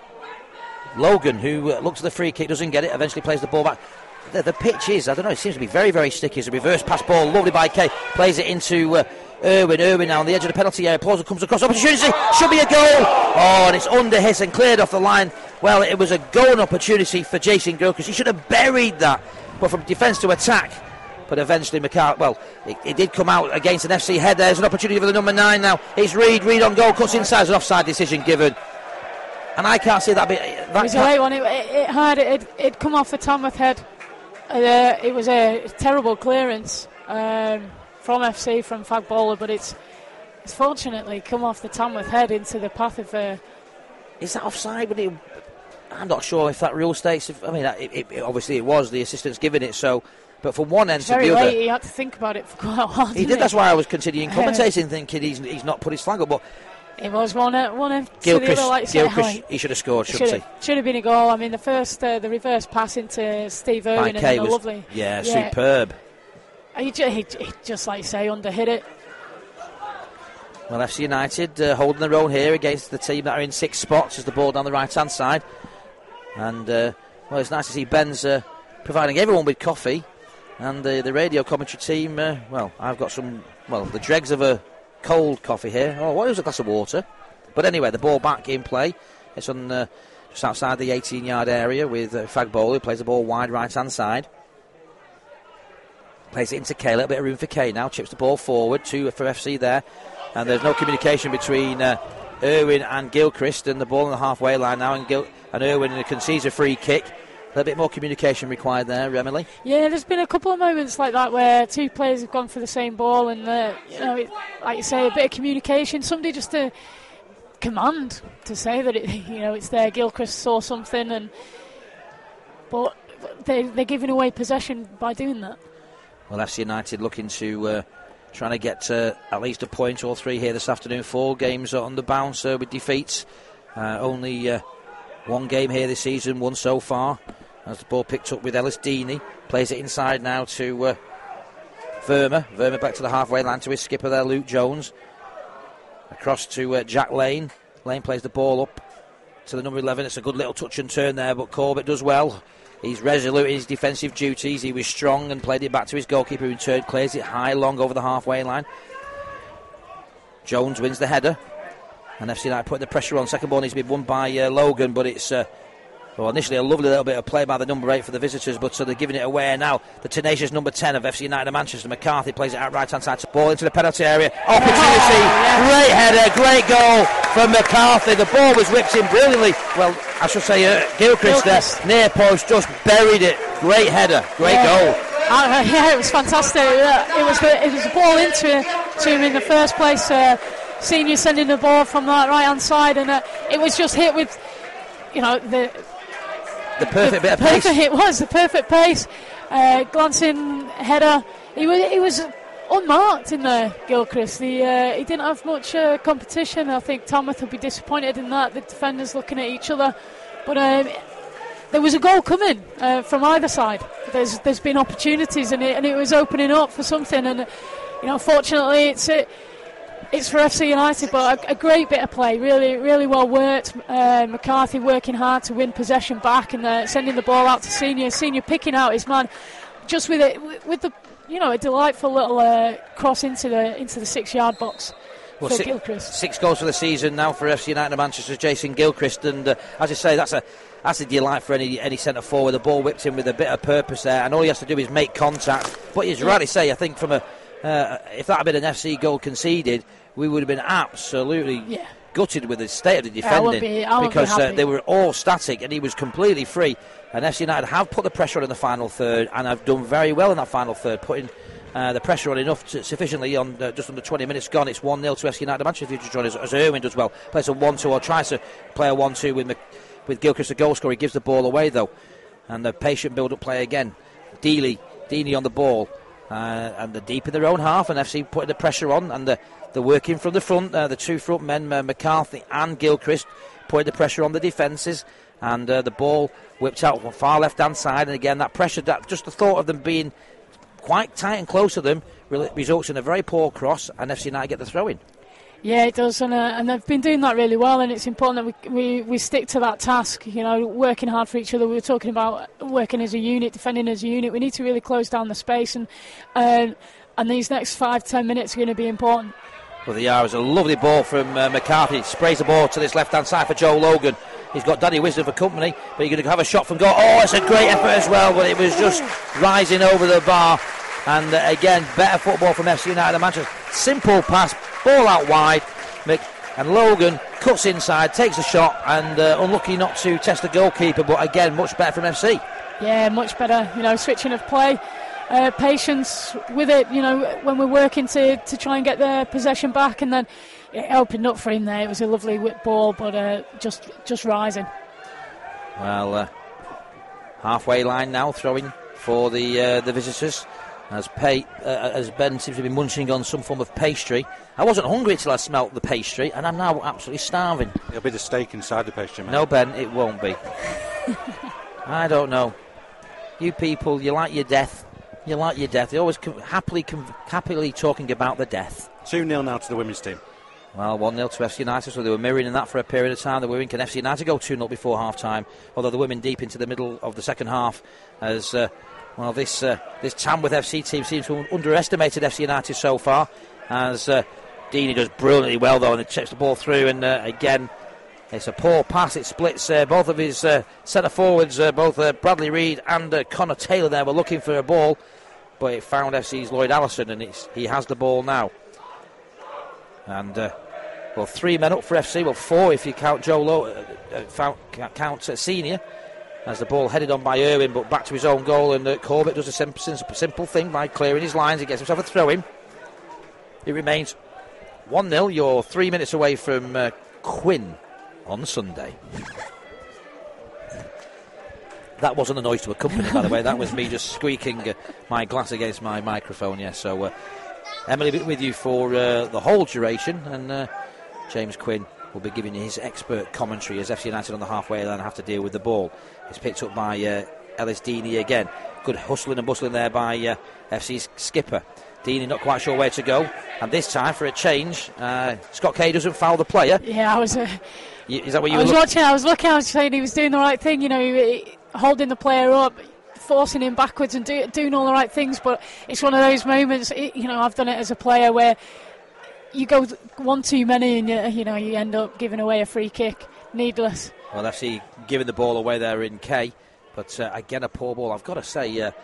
Logan, who uh, looks at the free kick, doesn't get it, eventually plays the ball back. The, the pitch is, I don't know, it seems to be very, very sticky. It's a reverse pass ball, lovely by Kay. Plays it into uh, Irwin. Irwin now on the edge of the penalty area. Plauser comes across. Opportunity. Should be a goal. Oh, and it's under hit and cleared off the line. Well, it was a goal opportunity for Jason Gill because he should have buried that. But from defence to attack. But eventually, McCart, well, it, it did come out against an F C head. There's an opportunity for the number nine now. It's Reed. Reed on goal. Cuts inside. An offside decision given. And I can't see that bit. That it was a late one. It, it, it had it. It come off the Tamworth head. Uh, it was a terrible clearance um, from F C, from Fagbola, but it's, it's fortunately come off the Tamworth head into the path of... Uh, Is that offside? But it, I'm not sure if that rule states... If, I mean, it, it, obviously it was, the assistant's giving it, so... But from one end to very the other... late, he had to think about it for quite a while, He did, he? that's why I was continuing commentating, thinking he's, he's not put his flag up, but... It was one, uh, one of Gilchrist, the other, like you Gilchrist say, he should have scored, shouldn't should he? have, should have been a goal. I mean, the first, uh, the reverse pass into Steve Irwin, and Kay then a was, lovely. yeah, yeah, superb. He, he, he, just like you say, underhit it. Well, F C United uh, holding their own here against the team that are in six spots as the ball down the right-hand side. And, uh, well, it's nice to see Ben's uh, providing everyone with coffee. And uh, the radio commentary team, uh, well, I've got some, well, the dregs of a cold coffee here. Oh, what is a glass of water? But anyway, the ball back in play. It's on uh, just outside the eighteen-yard area with uh, Fagbowler, who plays the ball wide right-hand side. Plays it into Kay, a little bit of room for Kay now. Chips the ball forward, two for F C there. And there's no communication between uh, Irwin and Gilchrist, and the ball on the halfway line now, and, Gil- and Irwin concedes a free kick. A little bit more communication required there, Emily. Yeah, there's been a couple of moments like that where two players have gone for the same ball, and uh, you know, it, like you say, a bit of communication. Somebody just to command to say that it, you know, it's there. Gilchrist saw something, and but they, they're giving away possession by doing that. Well, F C United looking to uh, trying to get uh, at least a point or three here this afternoon. Four games on the bounce uh, with defeats. Uh, only uh, one game here this season, one so far. As the ball picked up with Ellis Deeney. Plays it inside now to uh, Verma. Verma back to the halfway line to his skipper there, Luke Jones. Across to uh, Jack Lane. Lane plays the ball up to the number eleven. It's a good little touch and turn there, but Corbett does well. He's resolute in his defensive duties. He was strong and played it back to his goalkeeper, who in turn clears it high, long over the halfway line. Jones wins the header. And F C United putting the pressure on. Second ball needs to be won by uh, Logan, but it's uh, well, initially a lovely little bit of play by the number eight for the visitors, but so they're giving it away now. The tenacious number ten of F C United of Manchester, McCarthy, plays it out right-hand side. Ball into the penalty area. Opportunity. Oh, great header, great goal from McCarthy. The ball was whipped in brilliantly. Well, I should say uh, Gilchrist, Gilchrist there, near post, just buried it. Great header, great yeah. goal. Uh, yeah, it was fantastic. Uh, it was the, it was a ball into to him in the first place. Uh, Senior sending the ball from that right-hand side, and uh, it was just hit with, you know, the the perfect the bit of perfect, pace. It was the perfect pace. Uh, glancing header. He was he was unmarked in there, Gilchrist. He uh, he didn't have much uh, competition. I think Thomas would be disappointed in that. The defenders looking at each other, but um, there was a goal coming uh, from either side. There's there's been opportunities, and it and it was opening up for something. And you know, fortunately, it's it. It's for F C United, but a, a great bit of play, really, really well worked. Uh, McCarthy working hard to win possession back and uh, sending the ball out to Senior. Senior picking out his man, just with it, with the, you know, a delightful little uh, cross into the into the six-yard box. Well, for six, Gilchrist. Six goals for the season now for F C United of Manchester, Jason Gilchrist, and uh, as I say, that's a that's a delight for any any centre forward. The ball whipped in with a bit of purpose there, and all he has to do is make contact. But as you rightly say, I think from a uh, if that had been an F C goal conceded, we would have been absolutely yeah. gutted with the state of the defending, yeah, I would be, I because would be uh, they were all static and he was completely free. And F C United have put the pressure on in the final third and have done very well in that final third, putting uh, the pressure on enough to, sufficiently on uh, just under twenty minutes gone. It's one nil to F C United. Manchester United join as, as Irwin does well, plays a one two or tries to play a one two with Mc, with Gilchrist the goal scorer. He gives the ball away though, and the patient build up play again. Dealey, Deeney on the ball, uh, and the deep in their own half, and F C putting the pressure on, and the They're working from the front, uh, the two front men, uh, McCarthy and Gilchrist, putting the pressure on the defences, and uh, the ball whipped out from far left-hand side, and again, that pressure, that just the thought of them being quite tight and close to them results in a very poor cross, and F C United get the throw-in. Yeah, it does, and, uh, and they've been doing that really well, and it's important that we, we we stick to that task, you know, working hard for each other. We were talking about working as a unit, defending as a unit. We need to really close down the space, and uh, and these next five, ten minutes are going to be important. Well, the R is a lovely ball from uh, McCarthy. Sprays the ball to this left-hand side for Joe Logan. He's got Danny Wisdom for company, but you're going to have a shot from goal. Oh, it's a great effort as well, but it was just rising over the bar. And uh, again, better football from F C United of Manchester. Simple pass, ball out wide, and Logan cuts inside, takes a shot, and uh, unlucky not to test the goalkeeper, but again, much better from F C. Yeah, much better, you know, switching of play. Uh, patience with it, you know, when we're working to, to try and get the possession back, and then it opened up for him there. It was a lovely whip ball, but uh, just just rising. Well, uh, halfway line now, throwing for the uh, the visitors. As, pay, uh, as Ben seems to be munching on some form of pastry. I wasn't hungry till I smelt the pastry, and I'm now absolutely starving. It'll be the steak inside the pastry, mate. No, Ben, it won't be. I don't know. You people, you like your death. You like your death. You're always com- happily com- happily talking about the death. two nil now to the women's team. Well, one nil to F C United, so they were mirroring in that for a period of time. The women, can F C United go two nil before half-time? Although the women deep into the middle of the second half as... Uh, Well, this uh, this Tamworth F C team seems to have underestimated F C United so far, as uh, Deeney does brilliantly well, though, and he checks the ball through, and uh, again, it's a poor pass. It splits uh, both of his uh, centre-forwards, uh, both uh, Bradley Reid and uh, Connor Taylor there were looking for a ball, but it found F C's Lloyd Allison, and it's, he has the ball now. And, uh, well, three men up for F C, well, four if you count Joe Lowe, uh, uh, count uh, Senior. As the ball headed on by Irwin, but back to his own goal, and uh, Corbett does a simple, simple thing by clearing his lines. He gets himself a throw-in. It remains one nil. You're three minutes away from uh, Quinn on Sunday. That wasn't a noise to accompany, by the way. That was me just squeaking uh, my glass against my microphone. Yeah. So uh, Emily with you for uh, the whole duration, and uh, James Quinn will be giving his expert commentary as F C United on the halfway line have to deal with the ball. It's picked up by uh, Ellis Deeney again. Good hustling and bustling there by uh, F C's skipper. Deeney not quite sure where to go, and this time for a change, uh, Scott Kay doesn't foul the player. Yeah, I was. Uh, Is that what you I were was look- watching. I was looking. I was saying he was doing the right thing. You know, he, he, holding the player up, forcing him backwards, and do, doing all the right things. But it's one of those moments. It, you know, I've done it as a player where you go one too many, and you, you know you end up giving away a free kick, needless. Well, F C giving the ball away there in Kay, but uh, again a poor ball. I've got to say uh,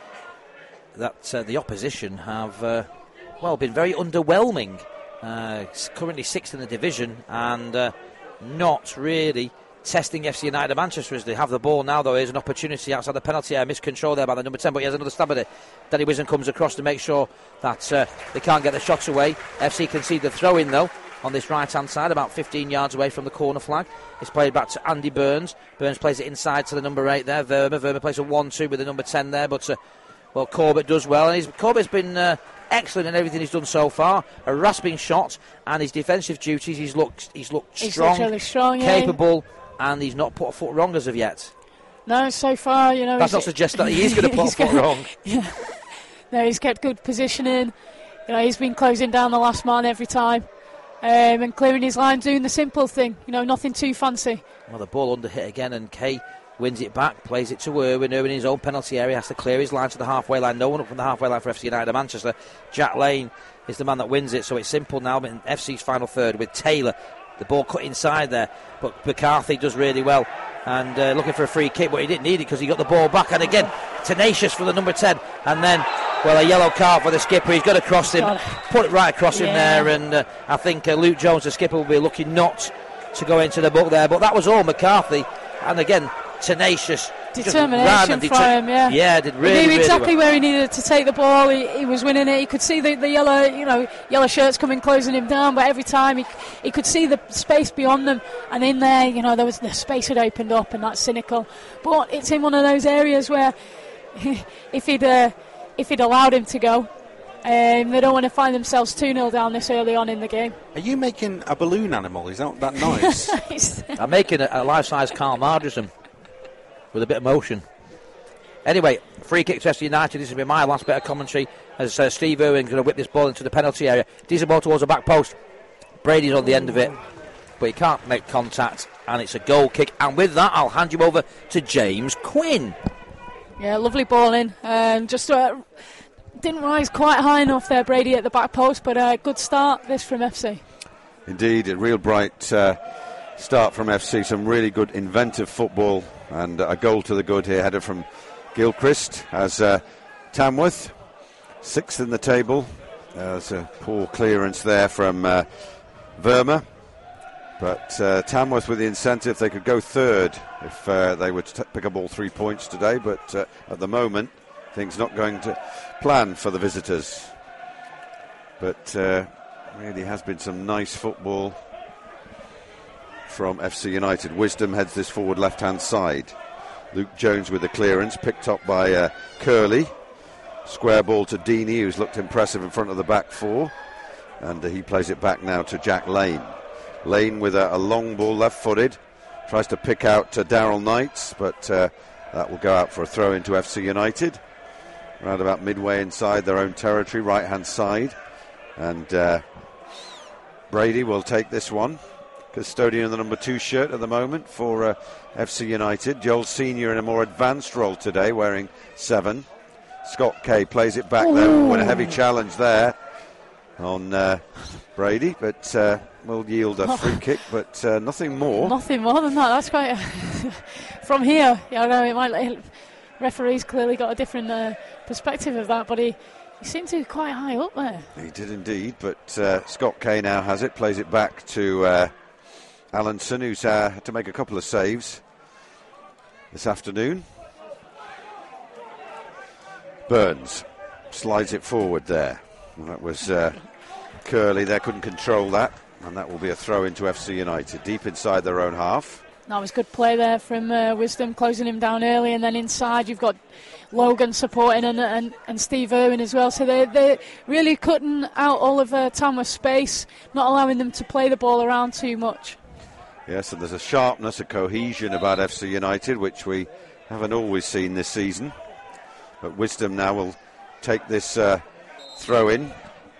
that uh, the opposition have uh, well been very underwhelming. Uh, currently sixth in the division, and uh, not really testing F C United Manchester as they have the ball now. Though here's an opportunity outside the penalty area, miscontrol there by the number ten, but he has another stab at it. Danny Wisdom comes across to make sure that uh, they can't get the shots away. F C concede the throw in though on this right hand side, about fifteen yards away from the corner flag. It's played back to Andy Burns. Burns plays it inside to the number eight there. Verma Verma plays a one two with the number ten there, but uh, well, Corbett does well, and he's, Corbett's been uh, excellent in everything he's done so far. A rasping shot, and his defensive duties, he's looked he's looked He's strong, really strong, yeah. capable, and he's not put a foot wrong as of yet. No, so far, you know. That's not suggest that he is going to put a foot gonna, wrong. Yeah. No, he's kept good positioning. You know, he's been closing down the last man every time, um, and clearing his line, doing the simple thing. You know, nothing too fancy. Well, the ball under hit again, and Kay wins it back, plays it to Irwin. Irwin in his own penalty area has to clear his line to the halfway line. No one up from the halfway line for F C United Manchester. Jack Lane is the man that wins it, so it's simple now in F C's final third with Taylor. The ball cut inside there, but McCarthy does really well, and uh, looking for a free kick, but he didn't need it because he got the ball back, and again tenacious for the number ten, and then well a yellow card for the skipper. He's got to cross him, put it right across yeah. him there, and uh, I think uh, Luke Jones, the skipper, will be lucky not to go into the book there, but that was all McCarthy, and again tenacious determination from him. Yeah, yeah, did really, he knew really exactly well. where he needed to take the ball. He, he was winning it. He could see the, the yellow, you know, yellow shirts coming, closing him down. But every time he he could see the space beyond them, and in there, you know, there was the space had opened up, and that's cynical. But it's in one of those areas where if he'd uh, if he'd allowed him to go, um, they don't want to find themselves two nil down this early on in the game. Are you making a balloon animal? Is that that noise? I'm making a, a life-size Carl Marderson with a bit of motion. Anyway, free kick to F C United. This will be my last bit of commentary as uh, Steve Irwin going to whip this ball into the penalty area. Decent ball towards the back post. Brady's on the end of it, but he can't make contact, and it's a goal kick. And with that, I'll hand you over to James Quinn. Yeah, lovely ball in. Um, just uh, didn't rise quite high enough there, Brady, at the back post, but a uh, good start this from F C. Indeed, a real bright uh, start from F C. Some really good inventive football, and a goal to the good here, headed from Gilchrist as uh, Tamworth, sixth in the table. Uh, there's a poor clearance there from uh, Verma, but uh, Tamworth with the incentive, they could go third if uh, they were to t- pick up all three points today, but uh, at the moment things not going to plan for the visitors. But uh, really has been some nice football from F C United. Wisdom heads this forward left hand side. Luke Jones with the clearance, picked up by uh, Curley. Square ball to Deeney, who's looked impressive in front of the back four. And uh, he plays it back now to Jack Lane. Lane with a, a long ball, left-footed. Tries to pick out uh, Daryl Knights, but uh, that will go out for a throw into F C United. Around about midway inside their own territory, right-hand side. And uh, Brady will take this one. Custodian of the number two shirt at the moment for uh, F C United. Joel Senior in a more advanced role today, wearing seven. Scott Kay plays it back there. With a heavy challenge there on uh, Brady, but uh, will yield a free kick, but uh, nothing more. Nothing more than that. That's quite a from here. Yeah, I know it might. Referee's clearly got a different uh, perspective of that, but he, he seemed to be quite high up there. He did indeed, but uh, Scott Kay now has it, plays it back to uh, Allenson, who's uh, had to make a couple of saves this afternoon. Burns slides it forward there. Well, that was uh, Curley there, couldn't control that, and that will be a throw into F C United, deep inside their own half. That was good play there from uh, Wisdom, closing him down early, and then inside you've got Logan supporting and and, and Steve Irwin as well. So they're, they're really cutting out all of uh, Tamworth's space, not allowing them to play the ball around too much. Yes, and there's a sharpness, a cohesion about F C United, which we haven't always seen this season. But Wisdom now will take this uh, throw in,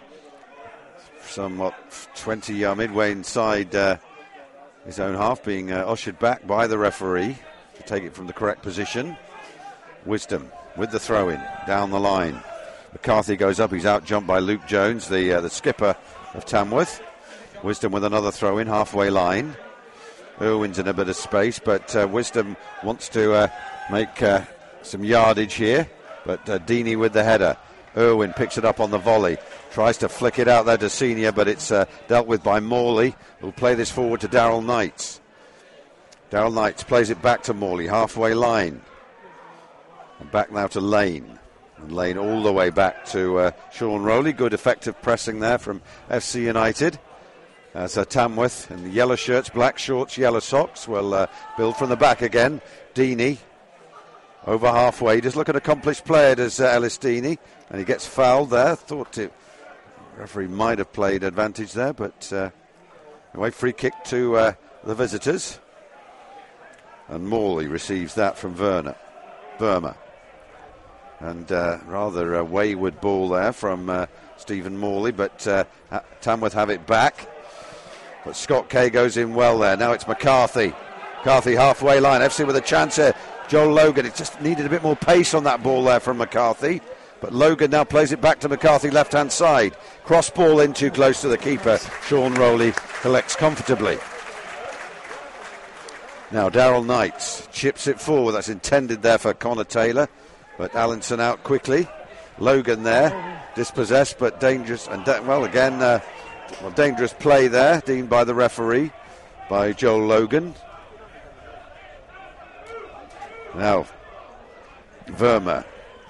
somewhat twenty yard midway inside uh, his own half, being uh, ushered back by the referee to take it from the correct position. Wisdom with the throw in down the line. McCarthy goes up, he's out jumped by Luke Jones, the uh, the skipper of Tamworth. Wisdom with another throw in, halfway line. Irwin's in a bit of space, but uh, Wisdom wants to uh, make uh, some yardage here. But uh, Deeney with the header. Irwin picks it up on the volley. Tries to flick it out there to Senior, but it's uh, dealt with by Morley, who'll play this forward to Daryl Knights. Daryl Knights plays it back to Morley, halfway line. And back now to Lane. And Lane all the way back to uh, Sean Rowley. Good effective pressing there from F C United. As uh, Tamworth in the yellow shirts, black shorts, yellow socks will uh, build from the back again. Deeney. Over halfway, just look at accomplished player, does uh, Ellis Deeney, and he gets fouled there. Thought it, the referee might have played advantage there, but uh, anyway, free kick to uh, the visitors. And Morley receives that from Verna, Burma. And uh, rather a wayward ball there from uh, Stephen Morley, but uh, Tamworth have it back. But Scott Kay goes in well there. Now it's McCarthy. McCarthy halfway line, F C with a chance here. Joel Logan, it just needed a bit more pace on that ball there from McCarthy. But Logan now plays it back to McCarthy, left-hand side. Cross ball in too close to the keeper. Sean Rowley collects comfortably. Now Daryl Knights chips it forward. That's intended there for Connor Taylor. But Allenson out quickly. Logan there, dispossessed but dangerous. And da- well, again, uh, well, dangerous play there, deemed by the referee, by Joel Logan. Now, Verma,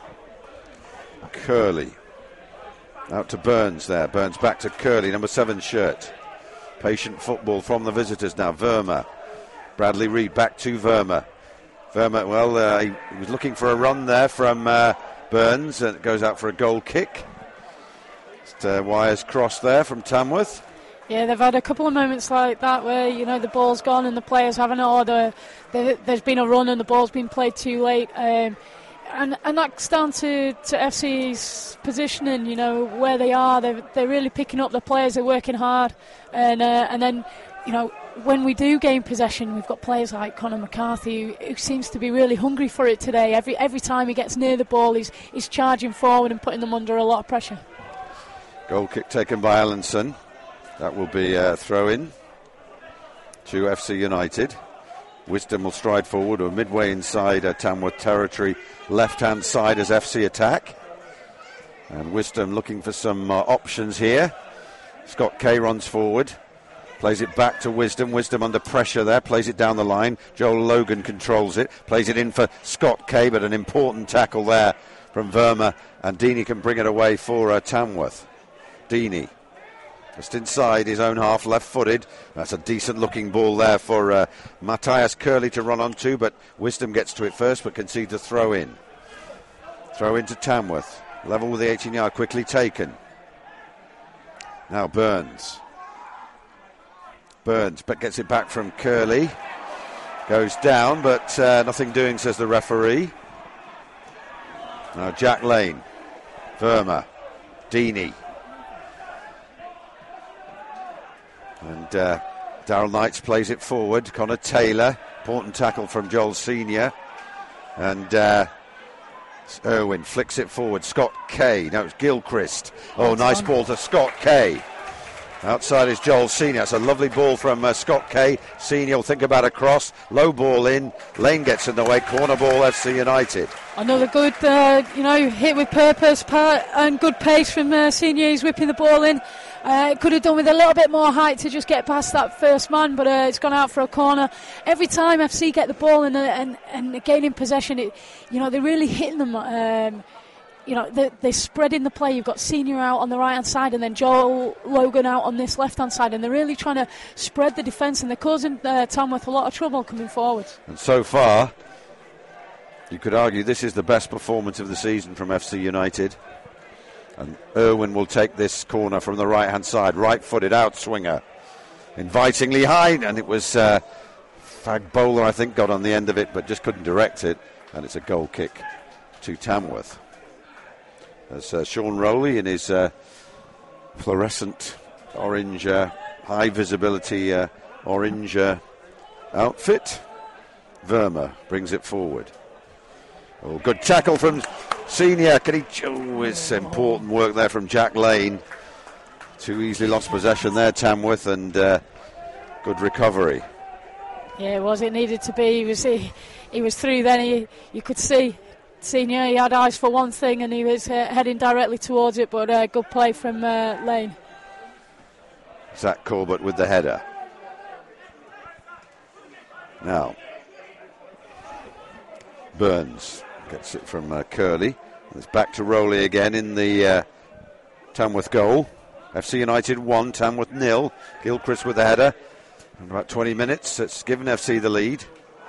Curley, out to Burns there. Burns back to Curley, number seven shirt. Patient football from the visitors now. Verma, Bradley Reed back to Verma. Verma, well, uh, he, he was looking for a run there from uh, Burns, and it goes out for a goal kick. Just, uh, wires crossed there from Tamworth. Yeah, they've had a couple of moments like that where, you know, the ball's gone and the players haven't ordered. There's been a run and the ball's been played too late. Um, and and that's down to, to F C's positioning, you know, where they are. They're, they're really picking up the players. They're working hard. And uh, and then, you know, when we do gain possession, we've got players like Conor McCarthy who, who seems to be really hungry for it today. Every every time he gets near the ball, he's, he's charging forward and putting them under a lot of pressure. Goal kick taken by Allenson. That will be a throw-in to F C United. Wisdom will stride forward or midway inside uh, Tamworth territory, left-hand side as F C attack. And Wisdom looking for some uh, options here. Scott Kay runs forward, plays it back to Wisdom. Wisdom under pressure there, plays it down the line. Joel Logan controls it, plays it in for Scott Kay, but an important tackle there from Verma, and Deeney can bring it away for uh, Tamworth. Deeney. Just inside his own half, left-footed. That's a decent-looking ball there for uh, Matthias Curley to run onto, but Wisdom gets to it first, but concedes a throw-in. Throw into Tamworth. Level with the eighteen yard, quickly taken. Now Burns. Burns but gets it back from Curley. Goes down, but uh, nothing doing, says the referee. Now Jack Lane. Verma. Deeney. And uh, Daryl Knights plays it forward. Connor Taylor. Important tackle from Joel Senior. And uh, Irwin flicks it forward. Scott Kay. No, it's Gilchrist. Oh, nice ball to Scott Kay. Outside is Joel Senior. It's a lovely ball from uh, Scott Kay. Senior will think about a cross. Low ball in. Lane gets in the way. Corner ball, F C United. Another good, uh, you know, hit with purpose part and good pace from uh, Senior. He's whipping the ball in. Uh, could have done with a little bit more height to just get past that first man, but uh, it's gone out for a corner. Every time F C get the ball and uh, and, and gaining possession, it, you know, they're really hitting them. Um, You know, they're, they're spreading the play. You've got Senior out on the right-hand side and then Joel Logan out on this left-hand side, and they're really trying to spread the defence, and they're causing uh, Tamworth a lot of trouble coming forward. And so far, you could argue this is the best performance of the season from F C United. And Irwin will take this corner from the right-hand side, right-footed out swinger. Invitingly high, and it was uh, Fag Bowler, I think, got on the end of it, but just couldn't direct it, and it's a goal kick to Tamworth. As uh, Sean Rowley in his uh, fluorescent orange, uh, high visibility uh, orange uh, outfit. Verma brings it forward. Oh, good tackle from Senior. Can he? Oh, it's important work there from Jack Lane. Too easily lost possession there, Tamworth, and uh, good recovery. Yeah, it was. It needed to be. He was. He, he was through. Then he, you could see. Senior, he had eyes for one thing and he was uh, heading directly towards it, but uh, good play from uh, Lane. Zach Corbett with the header. Now, Burns gets it from uh, Curley. It's back to Rowley again in the uh, Tamworth goal. F C United one, Tamworth nil. Gilchrist with the header. In about twenty minutes, it's given F C the lead.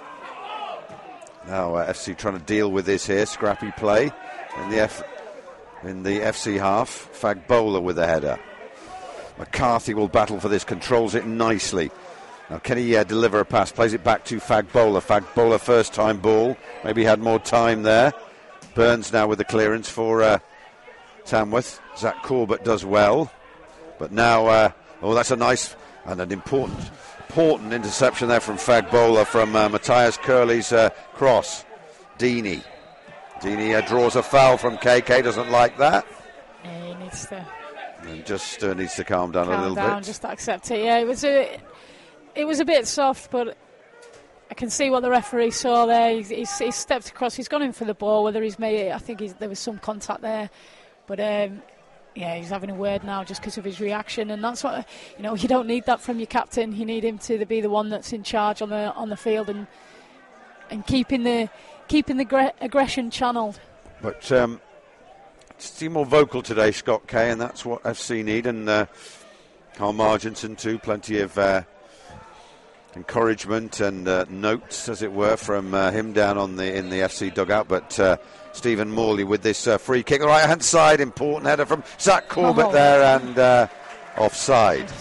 Now uh, F C trying to deal with this here, scrappy play in the F in the F C half. Fag Bowler with the header. McCarthy will battle for this, controls it nicely. Now can he uh, deliver a pass? Plays it back to Fag Bowler. Fag Bowler first time ball. Maybe had more time there. Burns now with the clearance for uh, Tamworth. Zach Corbett does well, but now uh, oh, that's a nice and an important. Important interception there from Fag Bowler from uh, Matthias Curley's uh, cross. Deeney. Deeney uh, draws a foul from K K, doesn't like that. Yeah, he needs to. And just uh, needs to calm down calm a little down, bit. Just accept it. Yeah, it was a, it was a bit soft, but I can see what the referee saw there. He's, he's, he's stepped across. He's gone in for the ball. Whether he's made it, I think he's, there was some contact there, but. Um, Yeah, he's having a word now just because of his reaction, and that's what, you know, you don't need that from your captain. You need him to be the one that's in charge on the on the field and and keeping the keeping the gre- aggression channeled. But um, seem more vocal today, Scott Kay, and that's what F C need. And uh, Carl Marginson too, plenty of uh, encouragement and uh, notes, as it were, from uh, him down on the in the F C dugout. But uh, Stephen Morley with this uh, free kick, the right hand side, important header from Zach Corbett oh. there, and uh, offside.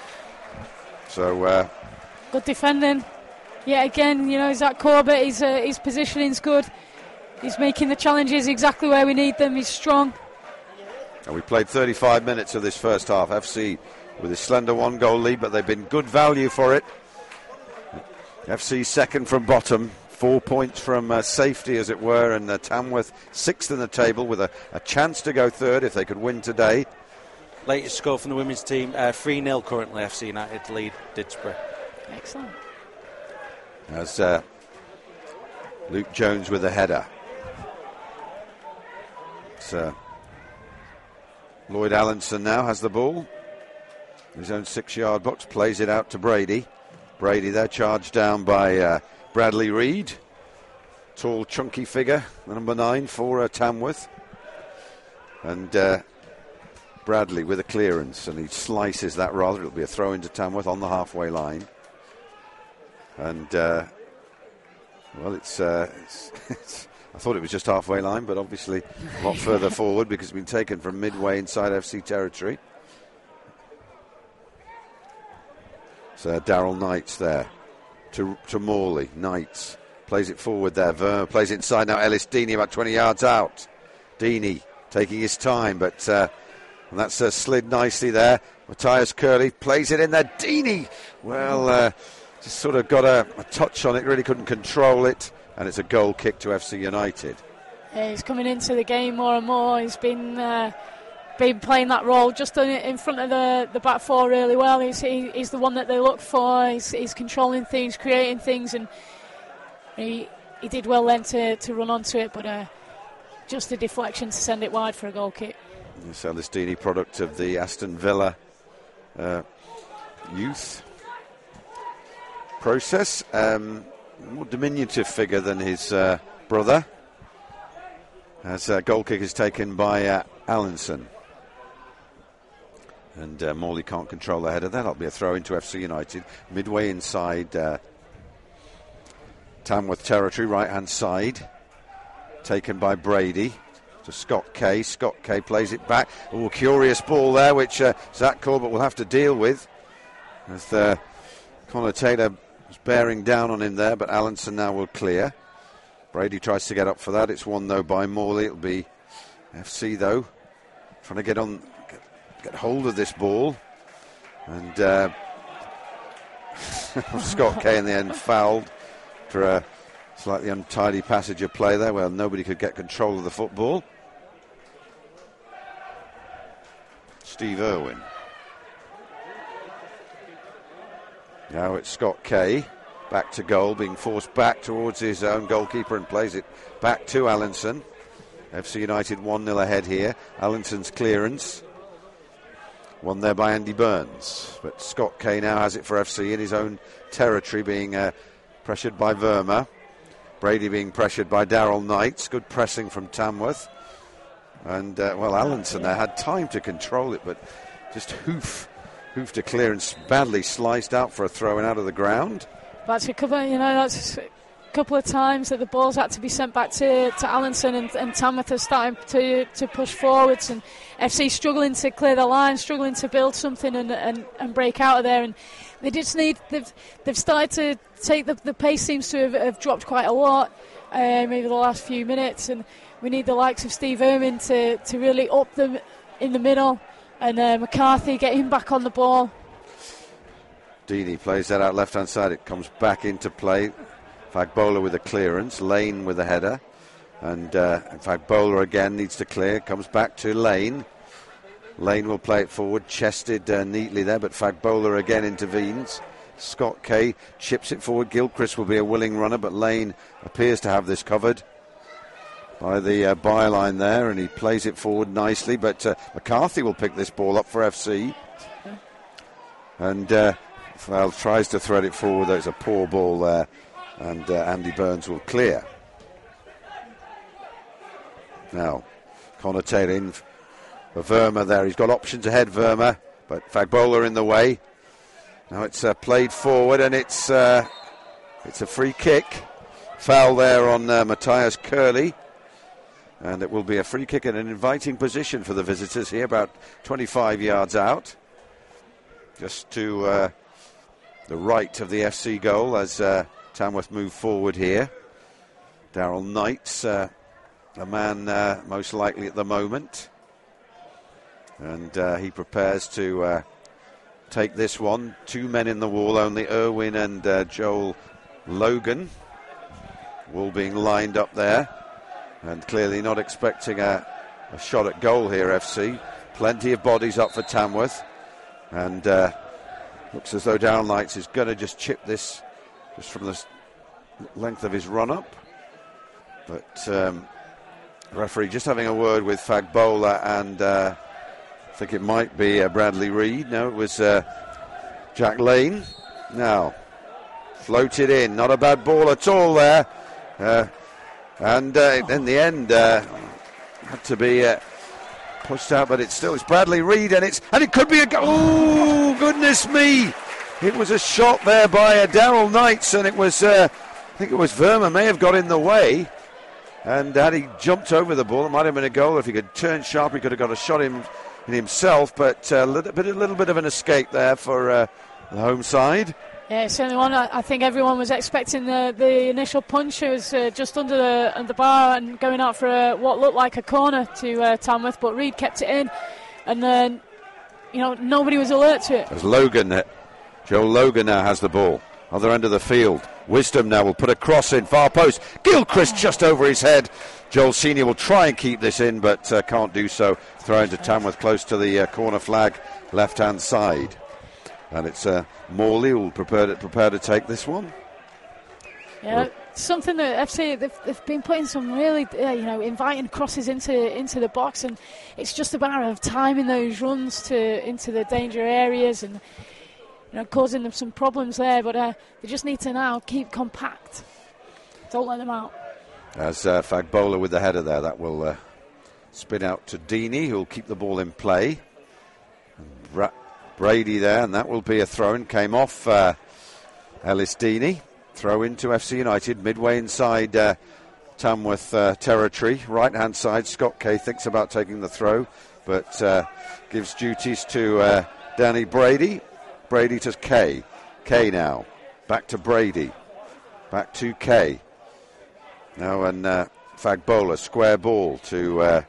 So uh, good defending. Yeah, again, you know, Zach Corbett, his uh, his positioning's good. He's making the challenges exactly where we need them. He's strong. And we played thirty-five minutes of this first half. F C with a slender one goal lead, but they've been good value for it. F C second from bottom, four points from uh, safety, as it were, and uh, Tamworth sixth in the table with a, a chance to go third if they could win today. Latest score from the women's team, uh, three nil currently, F C United lead Didsbury. Excellent. As uh, Luke Jones with a header. It's, uh, Lloyd Allenson now has the ball. His own six-yard box, plays it out to Brady. Brady there, charged down by uh, Bradley Reed. Tall, chunky figure, the number nine for uh, Tamworth. And uh, Bradley with a clearance, and he slices that rather. It'll be a throw into Tamworth on the halfway line. And, uh, well, it's, uh, it's, it's I thought it was just halfway line, but obviously a lot further forward because it's been taken from midway inside F C territory. So Daryl Knights there to, to Morley. Knights plays it forward there. Verma plays it inside now. Ellis Deeney about twenty yards out. Deeney taking his time, but uh, and that's uh, slid nicely there. Matthias Curley plays it in there. Deeney, well, uh, just sort of got a, a touch on it, really couldn't control it, and it's a goal kick to F C United. Yeah, he's coming into the game more and more. He's been uh, been playing that role just in front of the, the back four really well. He's he, he's the one that they look for. He's, he's controlling things, creating things, and he he did well then to, to run onto it, but uh, just a deflection to send it wide for a goal kick. This Ellis Deeney, product of the Aston Villa uh, youth process. Um, more diminutive figure than his uh, brother. As a uh, goal kick is taken by uh, Allinson. And uh, Morley can't control the header. That'll be a throw into F C United. Midway inside uh, Tamworth territory, right-hand side. Taken by Brady to Scott Kay. Scott Kay plays it back. Oh, curious ball there, which uh, Zach Corbett will have to deal with. As uh, Connor Taylor was bearing down on him there, but Allinson now will clear. Brady tries to get up for that. It's won, though, by Morley. It'll be F C, though, trying to get on, get, get hold of this ball. And uh, Scott Kay in the end fouled for a slightly untidy passage of play there where nobody could get control of the football. Steve Irwin. Now it's Scott Kay. Back to goal, being forced back towards his own goalkeeper and plays it back to Allinson. F C United one nil ahead here. Allinson's clearance. Won there by Andy Burns. But Scott Kay now has it for F C in his own territory, being uh, pressured by Verma. Brady being pressured by Daryl Knights. Good pressing from Tamworth. And, uh, well, Allinson there had time to control it, but just hoof, hoof to clearance, badly sliced out for a throw-in out of the ground. That's a couple, you know, that's a couple of times that the balls had to be sent back to, to Allinson, and, and Tamworth are starting to, to push forwards, and F C struggling to clear the line, struggling to build something and, and, and break out of there. And they just need, they've they've started to take the, the pace seems to have, have dropped quite a lot um, over the last few minutes, and we need the likes of Steve Irwin to, to really up them in the middle, and uh, McCarthy get him back on the ball. Deeney plays that out left hand side. It comes back into play. Fagbola with a clearance, Lane with a header, and uh, Fagbola again needs to clear. Comes back to Lane. Lane will play it forward, chested uh, neatly there, but Fagbola again intervenes. Scott Kay chips it forward. Gilchrist will be a willing runner, but Lane appears to have this covered by the uh, byline there, and he plays it forward nicely. But uh, McCarthy will pick this ball up for F C, and uh, well, tries to thread it forward. There's a poor ball there, and uh, Andy Burns will clear. Now, Connor Taylor in for Verma there. He's got options ahead, Verma, but Fagbola in the way. Now it's uh, played forward, and it's uh, it's a free kick. Foul there on uh, Matthias Curley. And it will be a free kick in an inviting position for the visitors here, about twenty-five yards out. Just to uh, the right of the F C goal as uh, Tamworth move forward here. Daryl Knights, uh, a man uh, most likely at the moment. And uh, he prepares to uh, take this one. Two men in the wall, only Irwin and uh, Joel Logan. Wall being lined up there. And clearly not expecting a, a shot at goal here, F C. Plenty of bodies up for Tamworth. And uh, looks as though Daryl Knights is going to just chip this just from the length of his run-up. But um, referee just having a word with Fagbola and uh, I think it might be uh, Bradley Reed. No, it was uh, Jack Lane. Now, floated in. Not a bad ball at all there. Uh, and uh, in the end, uh, had to be uh, pushed out, but it's still it's Bradley Reed, and it's and it could be a goal. Oh, goodness me! It was a shot there by uh, Daryl Knights, and it was uh, I think it was Verma may have got in the way. And had he jumped over the ball, it might have been a goal. If he could turn sharp, he could have got a shot in, in himself. But a little bit, a little bit of an escape there for uh, the home side. Yeah, certainly one. I think everyone was expecting the, the initial punch. It was uh, just under the, under the bar and going out for a, what looked like a corner to uh, Tamworth, but Reid kept it in. And then, you know, nobody was alert to it. As Logan, Joe Logan now has the ball. Other end of the field. Wisdom now will put a cross in, far post. Gilchrist just over his head. Joel Senior will try and keep this in, but uh, can't do so. Throw into Tamworth close to the uh, corner flag, left-hand side. And it's uh, Morley who will prepare to, prepare to take this one. Yeah, well, something that F C, they've, they've been putting some really, uh, you know, inviting crosses into into the box, and it's just a matter of timing those runs to into the danger areas and, you know, causing them some problems there. But uh, they just need to now keep compact. Don't let them out. As uh, Fagbola with the header there, that will uh, spin out to Deeney, who will keep the ball in play. Bra- Brady there, and that will be a throw-in. Came off uh, Ellis Deeney. Throw into F C United, midway inside uh, Tamworth uh, territory. Right-hand side, Scott Kay thinks about taking the throw, but uh, gives duties to uh, Danny Brady. Brady to Kay. Kay now. Back to Brady. Back to Kay. Now and uh, Fagbola, square ball to... Uh,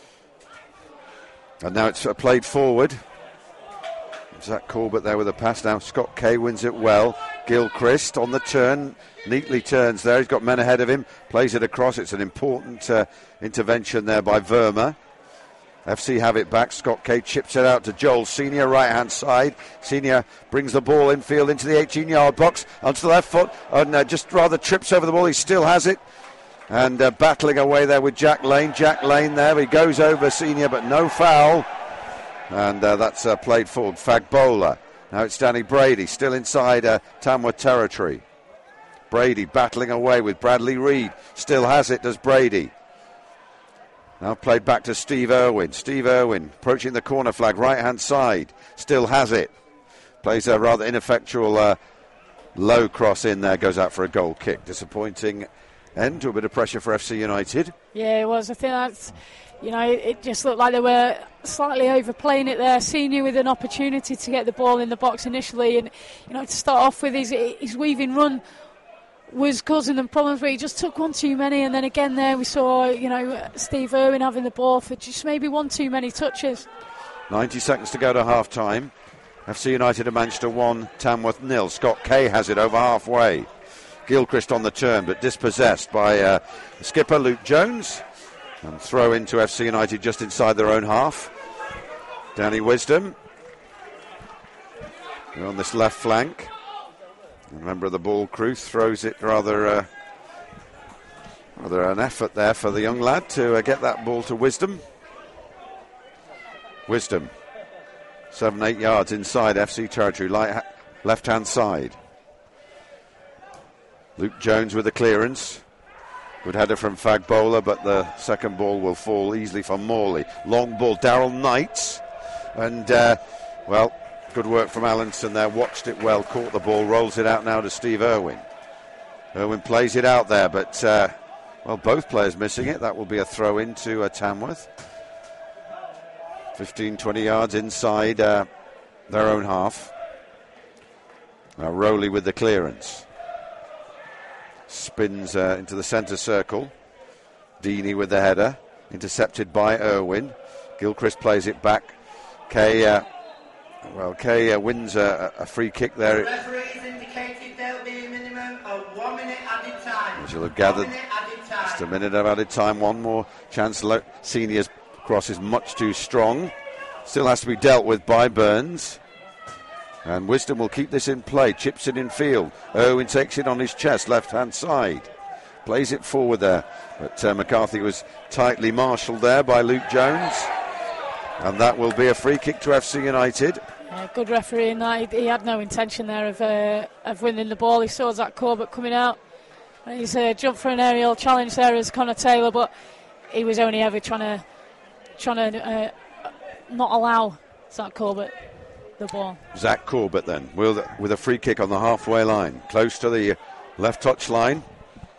and now it's uh, played forward. Zach Corbett there with a pass. Now Scott Kay wins it well. Gilchrist on the turn, neatly turns there. He's got men ahead of him, plays it across. It's an important uh, intervention there by Verma. F C have it back. Scott Kay chips it out to Joel Senior, right hand side. Senior brings the ball infield into the eighteen-yard box onto the left foot and uh, just rather trips over the ball. He still has it. And uh, battling away there with Jack Lane. Jack Lane there. He goes over Senior, but no foul. And uh, that's uh, played forward. Fagbola. Now it's Danny Brady, still inside uh, Tamworth territory. Brady battling away with Bradley Reid. Still has it, does Brady. Now played back to Steve Irwin. Steve Irwin approaching the corner flag, right-hand side. Still has it. Plays a rather ineffectual uh, low cross in there. Goes out for a goal kick. Disappointing end to a bit of pressure for F C United. Yeah, it was. I think that's... You know, it just looked like they were slightly overplaying it there. Senior with an opportunity to get the ball in the box initially, and, you know, to start off with his, his weaving run was causing them problems, but he just took one too many. And then again there we saw, you know, Steve Irwin having the ball for just maybe one too many touches. ninety seconds to go to half time. F C United of Manchester one, Tamworth nil. Scott Kay has it over halfway. Gilchrist on the turn, but dispossessed by uh, skipper Luke Jones. And throw into F C United just inside their own half. Danny Wisdom. They're on this left flank. And a member of the ball crew throws it rather, uh, rather an effort there for the young lad to uh, get that ball to Wisdom. Wisdom. Seven, eight yards inside F C territory, light ha- left-hand side. Luke Jones with the clearance. Good header from Fagbola, but the second ball will fall easily from Morley. Long ball, Darrell Knights. And, uh, well, good work from Allenson there. Watched it well, caught the ball, rolls it out now to Steve Irwin. Irwin plays it out there, but, uh, well, both players missing it. That will be a throw into uh, Tamworth. fifteen, twenty yards inside uh, their own half. Now Rowley with the clearance. Spins uh, into the centre circle. Deeney with the header. Intercepted by Irwin. Gilchrist plays it back. Kay, uh, well, Kay uh, wins a, a free kick there. The referee's indicated there'll be a minimum of one minute added time. As you'll have gathered, time. Just a minute of added time. One more chance. Senior's cross is much too strong. Still has to be dealt with by Burns. And Wisdom will keep this in play. Chips it in field. Irwin takes it on his chest, left-hand side. Plays it forward there. But uh, McCarthy was tightly marshalled there by Luke Jones. And that will be a free kick to F C United. Yeah, good referee in that. He, he had no intention there of uh, of winning the ball. He saw Zach Corbett coming out. And he's uh, jumped for an aerial challenge there as Connor Taylor, but he was only ever trying to, trying to uh, not allow Zach Corbett the ball. Zach Corbett then with, with a free kick on the halfway line, close to the left touch line.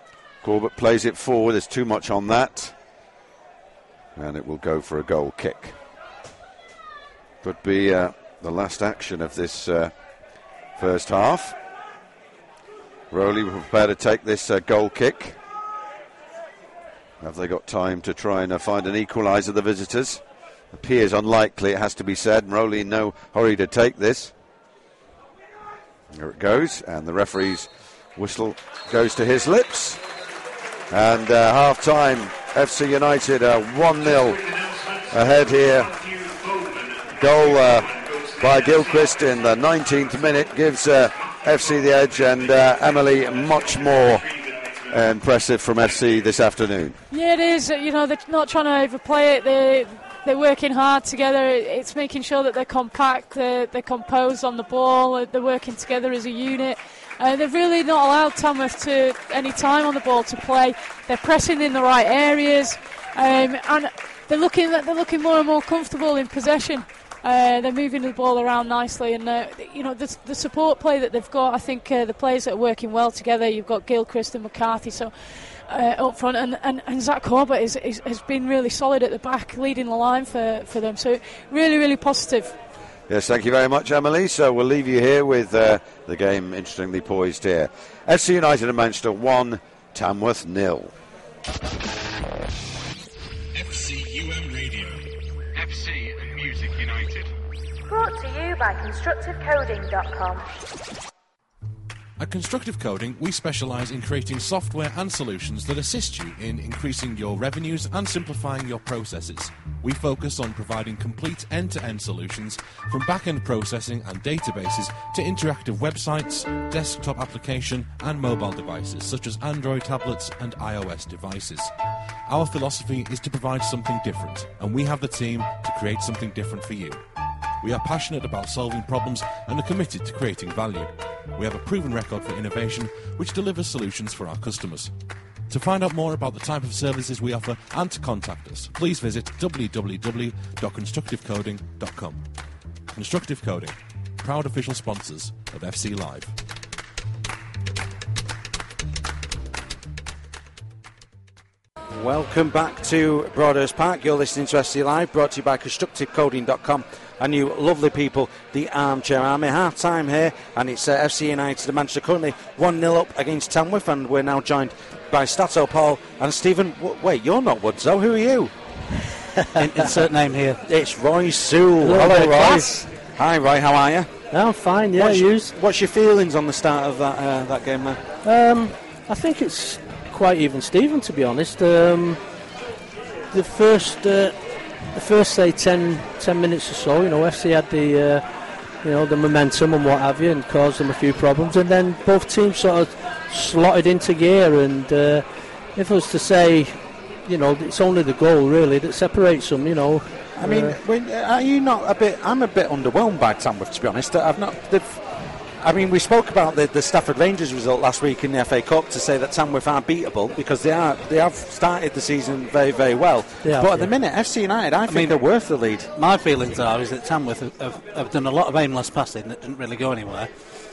Corbett plays it forward. There's too much on that. And it will go for a goal kick. Could be uh, the last action of this uh, first half. Rowley will prepare to take this uh, goal kick. Have they got time to try and uh, find an equaliser, the visitors? Appears unlikely, it has to be said. Rowley in no hurry to take this. There it goes, and the referee's whistle goes to his lips. And uh, half-time, F C United uh, one nil ahead here. Goal uh, by Gilchrist in the nineteenth minute gives uh, F C the edge, and uh, Emily, much more impressive from F C this afternoon. Yeah, it is. You know, they're not trying to overplay it. They, they're working hard together. It's making sure that they're compact, they're, they're composed on the ball, they're working together as a unit. Uh, they've really not allowed Tamworth to any time on the ball to play. They're pressing in the right areas, um, and they're looking they're looking more and more comfortable in possession. Uh, they're moving the ball around nicely, and uh, you know the, the support play that they've got. I think uh, the players that are working well together. You've got Gilchrist and McCarthy, so uh, up front, and, and, and Zach Corbett is, is, has been really solid at the back, leading the line for, for them. So really, really positive. Yes, thank you very much, Emily. So we'll leave you here with uh, the game interestingly poised here. F C United and Manchester one, Tamworth nil. F C U M Radio. F C and Music United. Brought to you by constructive coding dot com. At Constructive Coding, we specialise in creating software and solutions that assist you in increasing your revenues and simplifying your processes. We focus on providing complete end-to-end solutions from back-end processing and databases to interactive websites, desktop application and mobile devices such as Android tablets and iOS devices. Our philosophy is to provide something different, and we have the team to create something different for you. We are passionate about solving problems and are committed to creating value. We have a proven record for innovation which delivers solutions for our customers. To find out more about the type of services we offer and to contact us, please visit w w w dot constructive coding dot com. Constructive Coding, proud official sponsors of F C Live. Welcome back to Broadhurst Park. You're listening to F C Live, brought to you by constructive coding dot com and you lovely people, the Armchair Army. Half time here, and it's uh, F C United and Manchester currently one nil up against Tamworth, and we're now joined by Stato Paul and Stephen. W- wait, you're not Woods, though. Who are you? In- insert name here. It's Roy Sewell. Hello, Hello, Roy. class. Hi, Roy. How are you? I'm fine. Yeah, what's, you? What's your feelings on the start of that uh, that game, man? Um, I think it's quite even, Stephen. To be honest, um, the first, uh, the first say ten, ten minutes or so, you know, F C had the, uh, you know, the momentum and what have you, and caused them a few problems, and then both teams sort of slotted into gear. And uh, if I was to say, you know, it's only the goal really that separates them, you know. I mean, uh, when, are you not a bit? I'm a bit underwhelmed by Tamworth, to be honest. I've not. I mean, we spoke about the, the Stafford Rangers result last week in the F A Cup to say that Tamworth aren't beatable because they are. They have started the season very, very well. Yeah, but at yeah. the minute, F C United, I, I think mean, they're worth the lead. My feelings are is that Tamworth have, have, have done a lot of aimless passing that didn't really go anywhere,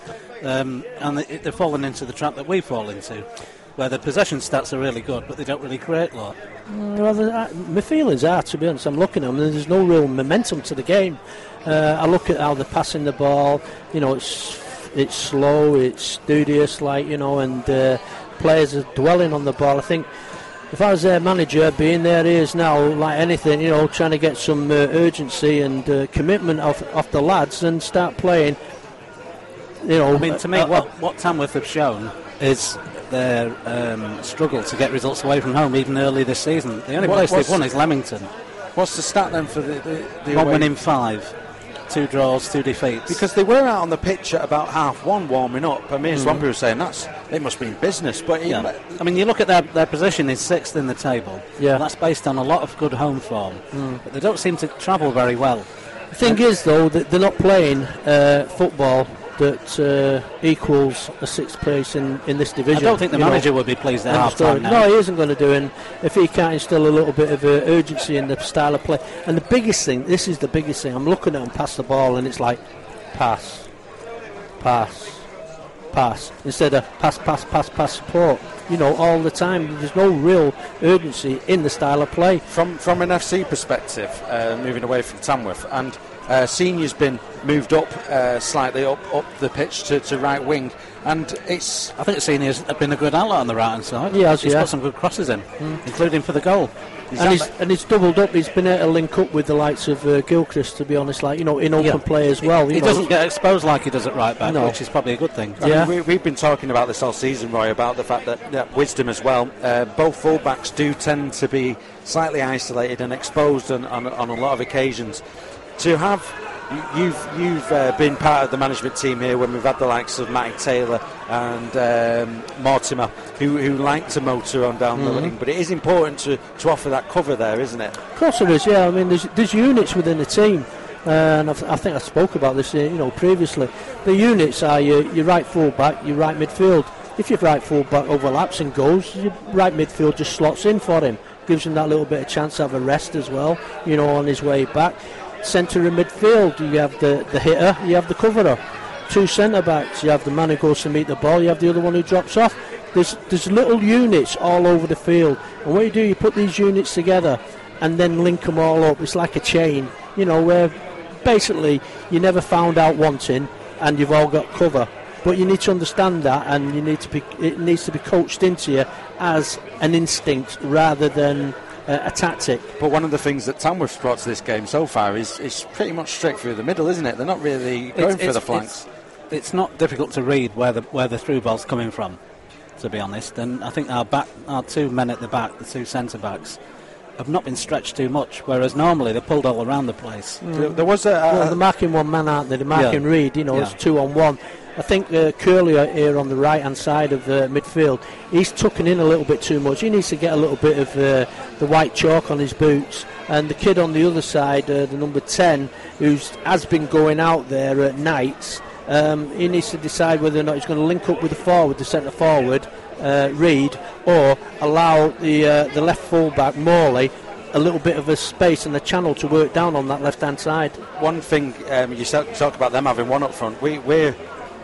um, and they, they've fallen into the trap that we fall into, where the possession stats are really good, but they don't really create a lot. Mm, well, the, uh, my feelings are, to be honest, I'm looking at them, and there's no real momentum to the game. Uh, I look at how they're passing the ball. You know, it's it's slow, it's studious, like, you know, and uh, players are dwelling on the ball. I think if I was their manager, being there he is now, like anything, you know, trying to get some uh, urgency and uh, commitment off, off the lads and start playing. You know, I mean, to me, uh, what, what Tamworth have shown is their um, struggle to get results away from home, even early this season. The only What- place they've what's- won is Leamington. What's the stat then for the, the, the One away- win in five, two draws, two defeats. Because they were out on the pitch at about half one, warming up. I mean, Mm. some people were saying that's it must be in business, but Yeah. even- I mean, you look at their, their position is sixth in the table. Yeah. That's based on a lot of good home form. Mm. But they don't seem to travel very well. The thing is, though, that they're not playing uh, football that uh, equals a sixth place in, in this division. I don't think the you know. manager would be pleased at End of half time story. now. No, he isn't going to do, and if he can't instill a little bit of uh, urgency in the style of play. And the biggest thing, this is the biggest thing, I'm looking at him pass the ball, and it's like, pass, pass, pass instead of pass, pass, pass, pass, support. You know, all the time. There's no real urgency in the style of play. From from an F C perspective, uh, moving away from Tamworth, and uh, Senior's been moved up uh, slightly up up the pitch to, to right wing, and it's. I think Senior's been a good outlet on the right hand side. He has, He's yeah. got some good crosses in, mm. including for the goal. And he's, and he's doubled up. He's been able to link up with the likes of uh, Gilchrist, to be honest, like, you know, in open yeah. play as well. He, he he doesn't get exposed like he does at right back, no. which is probably a good thing. I yeah. mean, we, we've been talking about this all season, Roy, about the fact that, that Wisdom as well, uh, both fullbacks do tend to be slightly isolated and exposed on, on, on a lot of occasions. To have You've you've uh, been part of the management team here when we've had the likes of Matty Taylor and um, Mortimer, who, who like to motor on down mm-hmm. the wing. But it is important to, to offer that cover there, isn't it? Of course it is. Yeah, I mean, there's there's units within the team, uh, and I've, I think I spoke about this, you know, previously. The units are your, your right full back, your right midfield. If your right full back overlaps and goes, your right midfield just slots in for him, gives him that little bit of chance to have a rest as well, you know, on his way back. Centre of midfield, you have the, the hitter, you have the coverer. Two centre backs, you have the man who goes to meet the ball, you have the other one who drops off. There's there's little units all over the field, and what you do, you put these units together and then link them all up. It's like a chain, you know, where basically you never found out wanting and you've all got cover. But you need to understand that, and you need to be it needs to be coached into you as an instinct rather than Uh, a tactic. But one of the things that Tamworth's brought to this game so far is, is pretty much straight through the middle, isn't it? They're not really going it's, for it's, the flanks. It's, it's not difficult to read where the where the through ball's coming from, to be honest. And I think our back, our two men at the back, the two centre backs, have not been stretched too much. Whereas normally they're pulled all around the place. Mm. There was a, a well, they're marking one man, aren't they? They're marking yeah. Reed. You know, yeah. it's two on one. I think uh, Curley here on the right hand side of the midfield, he's tucking in a little bit too much. He needs to get a little bit of uh, the white chalk on his boots. And the kid on the other side, uh, the number ten, who has been going out there at nights, um, he needs to decide whether or not he's going to link up with the forward, the centre forward, uh, Reed, or allow the uh, the left full back Morley a little bit of a space and the channel to work down on that left hand side. One thing um, you talk about them having one up front. We, we're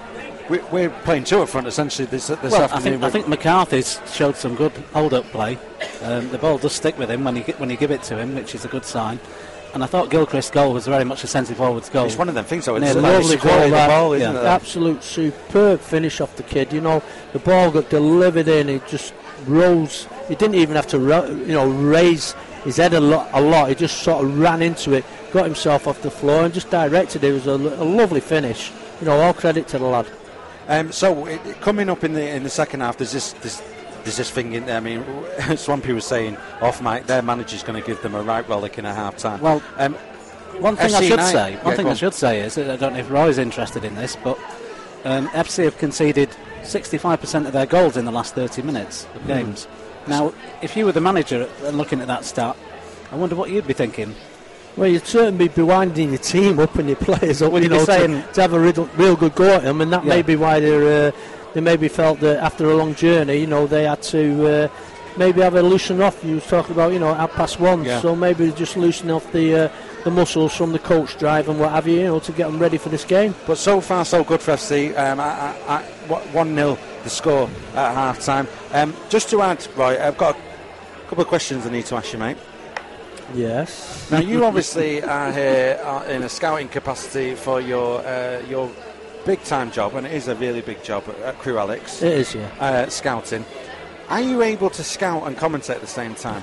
We're playing two up front essentially this, this well, afternoon. I think, I think McCarthy's showed some good hold-up play. Um, the ball does stick with him when you when you give it to him, which is a good sign. And I thought Gilchrist's goal was very much a centre forward's goal. It's one of them things, though. It's It's a lovely goal, the ball, isn't yeah. it? Absolute superb finish off the kid. You know, the ball got delivered in. He just rose. He didn't even have to, ro- you know, raise his head a lot. A lot. He just sort of ran into it, got himself off the floor, and just directed it. It was a, a lovely finish. You know, all credit to the lad. Um, so it, it, coming up in the in the second half, there's this this there's this thing in there. I mean, Swampy was saying off mic, their manager's going to give them a right rollick in a half time. Well, um, one thing F C I should United, say, one yeah, thing I should say is that I don't know if Roy's interested in this, but um, F C have conceded sixty-five percent of their goals in the last thirty minutes of games. Mm. Now, if you were the manager and looking at that stat, I wonder what you'd be thinking. Well, you'd certainly be winding your team up and your players up, Well, you you'd be know, saying- to, to have a real, real good go at them, and that Yeah. may be why they're, uh, they maybe felt that after a long journey, you know, they had to uh, maybe have a loosen off. You were talking about, you know, at past one, Yeah. so maybe just loosen off the uh, the muscles from the coach drive and what have you, you know, to get them ready for this game. But so far, so good for F C. Um, one nil the score at half time. Um, just to add, Roy, I've got a couple of questions I need to ask you, mate. Yes. Now, you obviously are here uh, in a scouting capacity for your uh, your big time job, and it is a really big job at, at Crew Alex. It is, yeah. Uh, scouting. Are you able to scout and commentate at the same time?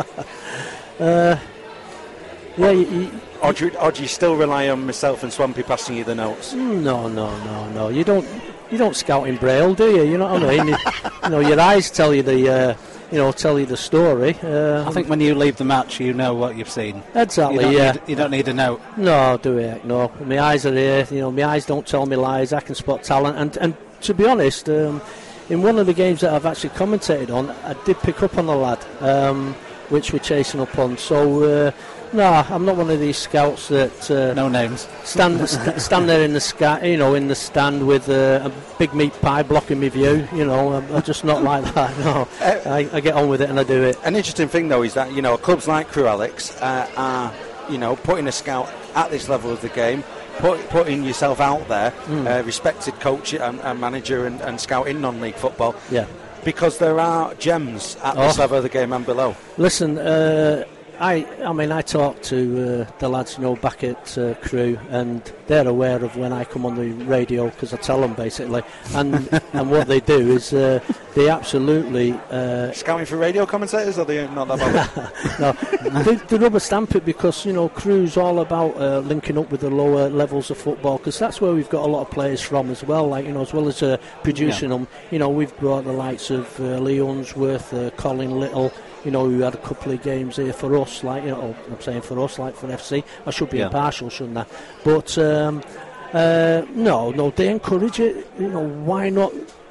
uh, yeah, you, you, or, do you, or do you still rely on myself and Swampy passing you the notes? No, no, no, no. You don't. You don't scout in Braille, do you? You know what I mean? you, you know, your eyes tell you the. Uh, you know, tell you the story. Uh, I think when you leave the match, you know what you've seen. Exactly, you don't yeah. Need, you don't need a note. No, do it? No. My eyes are here. You know, my eyes don't tell me lies. I can spot talent. And and to be honest, um, in one of the games that I've actually commentated on, I did pick up on a lad, um, which we're chasing up on. So, uh, no, I'm not one of these scouts that uh, no names stand st- stand there in the sky, you know, in the stand with uh, a big meat pie blocking my view. You know, I'm, I'm just not like that. No, I, I get on with it and I do it. An interesting thing though is that, you know, clubs like Crew Alex uh, are, you know, putting a scout at this level of the game. put, putting yourself out there, Mm. uh, respected coach and, and manager and, and scout in non-league football. Yeah. Because there are gems at this Oh. level of the game and below. Listen, uh, I I mean, I talk to uh, the lads, you know, back at uh, Crewe, and they're aware of when I come on the radio because I tell them basically, and and what they do is uh, they absolutely uh, scouting for radio commentators, or they not that bothered? no, they, they rubber stamp it because you know Crewe's all about uh, linking up with the lower levels of football because that's where we've got a lot of players from as well. Like you know, as well as uh, producing Yeah. them, you know, we've brought the likes of uh, Lee Unsworth, uh, Colin Little. You know, who had a couple of games here for us, like, you know, I'm saying for us, like for F C. I should be Yeah. impartial, shouldn't I? But, um, uh, no, no, they encourage it. You know, why not?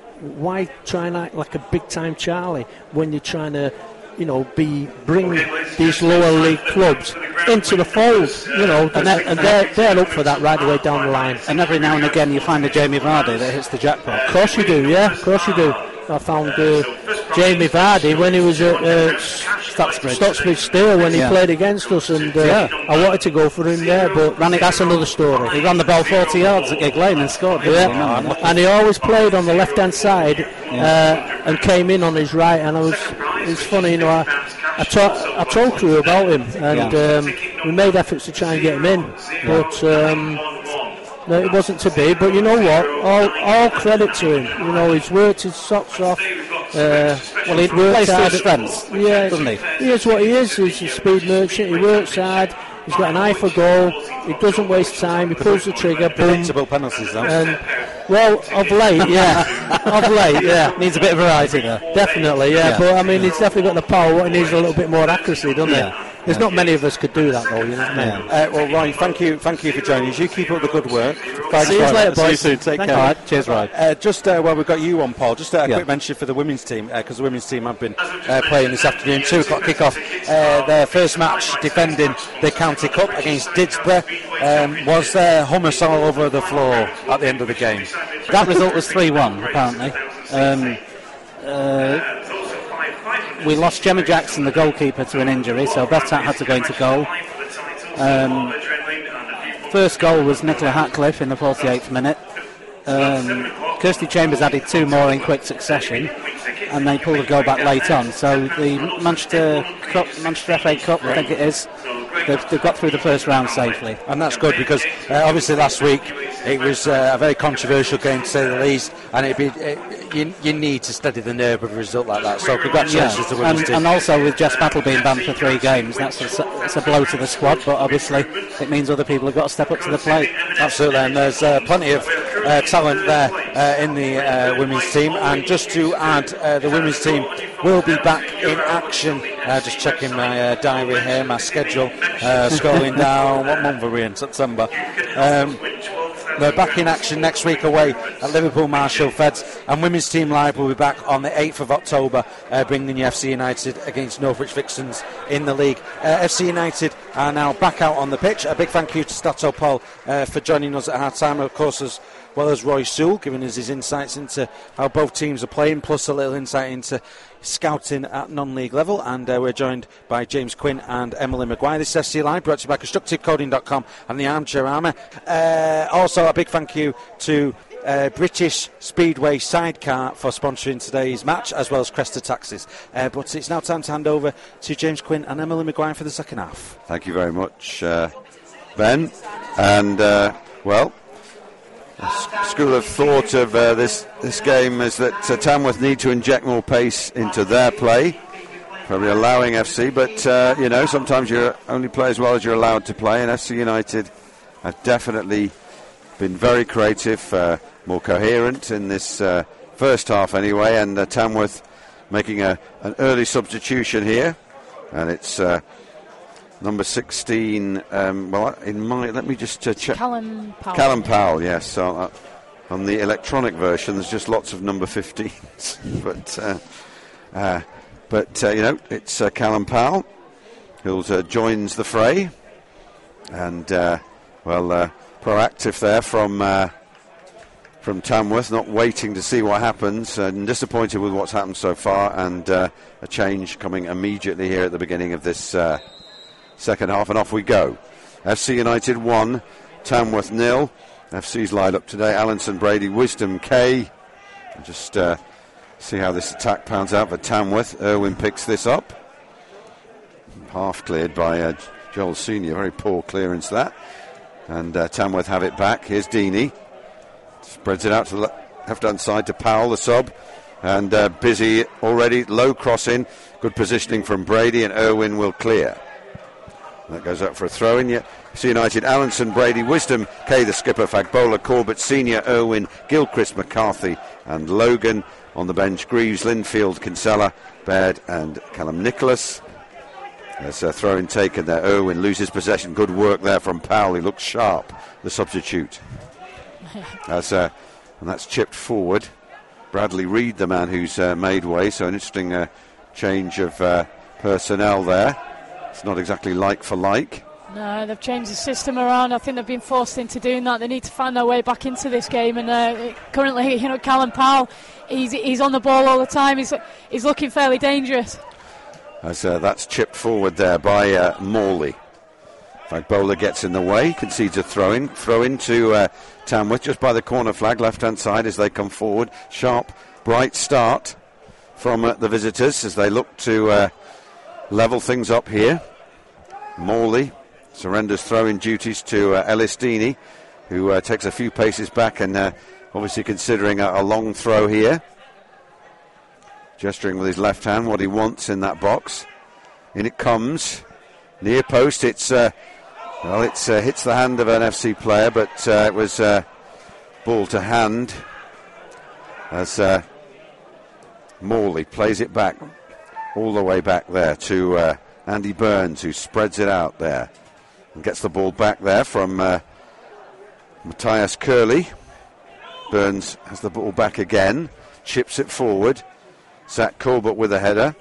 Why try and act like a big-time Charlie when you're trying to, you know, be bring these lower league clubs into the fold, you know, and, they're, and they're, they're up for that right the way down the line. And every now and again you find a Jamie Vardy that hits the jackpot. Of course you do, yeah, of course you do. I found uh, Jamie Vardy when he was at uh, Stocksbridge. Stocksbridge Steel when he Yeah. played against us, and uh, Yeah. I wanted to go for him there, but Ran it- that's another story. He ran the ball forty yards at Gig Lane and scored, didn't he? Yeah, Remember that? and he always played on the left-hand side Yeah. uh, and came in on his right. And I was, it's funny, you know, I, I, ta- I told Crew about him, and Yeah. um, we made efforts to try and get him in, but um, no, it wasn't to be. But you know what? All, all credit to him. You know, he's worked his socks off. Uh, Well, he worked plays to hard his at- strengths, yeah, doesn't he? He is what he is. He's a speed merchant. He works hard. He's got an eye for goal. He doesn't waste time. He pulls the trigger. Boom. Predictable penalties, though. And well, of late, yeah, of late, yeah, Needs a bit of variety there. definitely, yeah. Yeah. But I mean, he's definitely got the power. What he needs is a little bit more accuracy, doesn't Yeah. he? There's not many of us could do that, though. You know what I mean? Uh, well, Roy, thank you, thank you for joining us. You keep up the good work. Thanks, See you Roy. later, See you boys. soon. Take Thank care. you. All right, cheers, Ryan. Uh, just uh, while we've got you on, Paul, just uh, a Yeah. quick mention for the women's team, because the women's team have been uh, playing this afternoon, two o'clock kick-off. Uh, their first match defending the County Cup against Didsborough um, was there hummus all over the floor at the end of the game. That result was three one, apparently. Um, uh, we lost Gemma Jackson, the goalkeeper, to an injury, so Bettat had to go into goal. Um, first goal was Nicola Hatcliffe in the forty-eighth minute. Um, Kirsty Chambers added two more in quick succession, and they pulled the goal back late on. So the Manchester Cup, Manchester F A Cup, I think it is, they've, they've got through the first round safely. And that's good because uh, obviously last week it was uh, a very controversial game to say the least, and it'd be, it, you, you need to steady the nerve of a result like that. So congratulations Yeah. to the women's and, team. and also with Jess Battle being banned for three games, that's a, that's a blow to the squad, but obviously it means other people have got to step up to the plate. Absolutely, and there's uh, plenty of uh, talent there uh, in the uh, women's team. And just to add, uh, the women's team will be back in action. Uh, just checking my uh, diary here, my schedule, uh, scrolling down. What month are we in? September. Um, They're back in action next week away at Liverpool Marshall Feds, and Women's Team Live will be back on the eighth of October, uh, bringing you F C United against Northwich Vixens in the league. Uh, F C United are now back out on the pitch. A big thank you to Stato Paul uh, for joining us at half time, of course, as well as Roy Sewell, giving us his insights into how both teams are playing, plus a little insight into scouting at non-league level. And uh, we're joined by James Quinn and Emily Maguire. This is F C Live, brought to you by constructive coding dot com and the Armchair Armour. Uh, also a big thank you to uh, British Speedway Sidecar for sponsoring today's match, as well as Cresta Taxis. Uh, but it's now time to hand over to James Quinn and Emily Maguire for the second half. Thank you very much, uh, Ben. And, uh, well, the school of thought of uh, this, this game is that uh, Tamworth need to inject more pace into their play, probably allowing F C, but, uh, you know, sometimes you only play as well as you're allowed to play, and F C United have definitely been very creative, uh, more coherent in this uh, first half anyway, and uh, Tamworth making a, an early substitution here, and it's uh, number sixteen, um, well, in my, let me just uh, check. Callum Powell. Callum Powell, yes. So, uh, on the electronic version, there's just lots of number fifteens, but uh, uh, but uh, you know, it's uh, Callum Powell who uh, joins the fray, and uh, well, uh, proactive there from uh, from Tamworth, not waiting to see what happens, and disappointed with what's happened so far, and uh, a change coming immediately here at the beginning of this uh, second half, and off we go. F C United one, Tamworth nil. F C's lined up today. Allenson, Brady, Wisdom, Kay. Just uh, see how this attack pounds out for Tamworth. Irwin picks this up. Half cleared by uh, Joel Senior. Very poor clearance that. And uh, Tamworth have it back. Here's Deeney. Spreads it out to the left-hand side to Powell, the sub. And uh, busy already. Low crossing. Good positioning from Brady, and Irwin will clear. That goes up for a throw-in. F C United, Allenson, Brady, Wisdom, Kay the skipper, Fagbola, Corbett, Senior, Irwin, Gilchrist, McCarthy and Logan. On the bench, Greaves, Linfield, Kinsella, Baird and Callum Nicholas. There's a throw-in taken there. Irwin loses possession. Good work there from Powell. He looks sharp, the substitute. As, uh, and that's chipped forward. Bradley Reed, the man who's uh, made way. So an interesting uh, change of uh, personnel there. It's not exactly like for like. No, they've changed the system around. I think they've been forced into doing that. They need to find their way back into this game. And uh, currently, you know, Callum Powell, he's he's on the ball all the time. He's he's looking fairly dangerous. As uh, that's chipped forward there by uh, Morley. Fagbola gets in the way, concedes a throw-in. Throw-in to uh, Tamworth just by the corner flag, left-hand side as they come forward. Sharp, bright start from uh, the visitors as they look to uh, level things up here. Morley surrenders throw-in duties to uh, Ellis Deeney, who uh, takes a few paces back and uh, obviously considering a, a long throw here. Gesturing with his left hand what he wants in that box. In it comes. Near post, it's uh, well, it uh, hits the hand of an F C player, but uh, it was uh, ball to hand as uh, Morley plays it back all the way back there to uh, Andy Burns, who spreads it out there and gets the ball back there from uh, Matthias Curley. Burns has the ball back again, chips it forward. Zach Corbett with a header,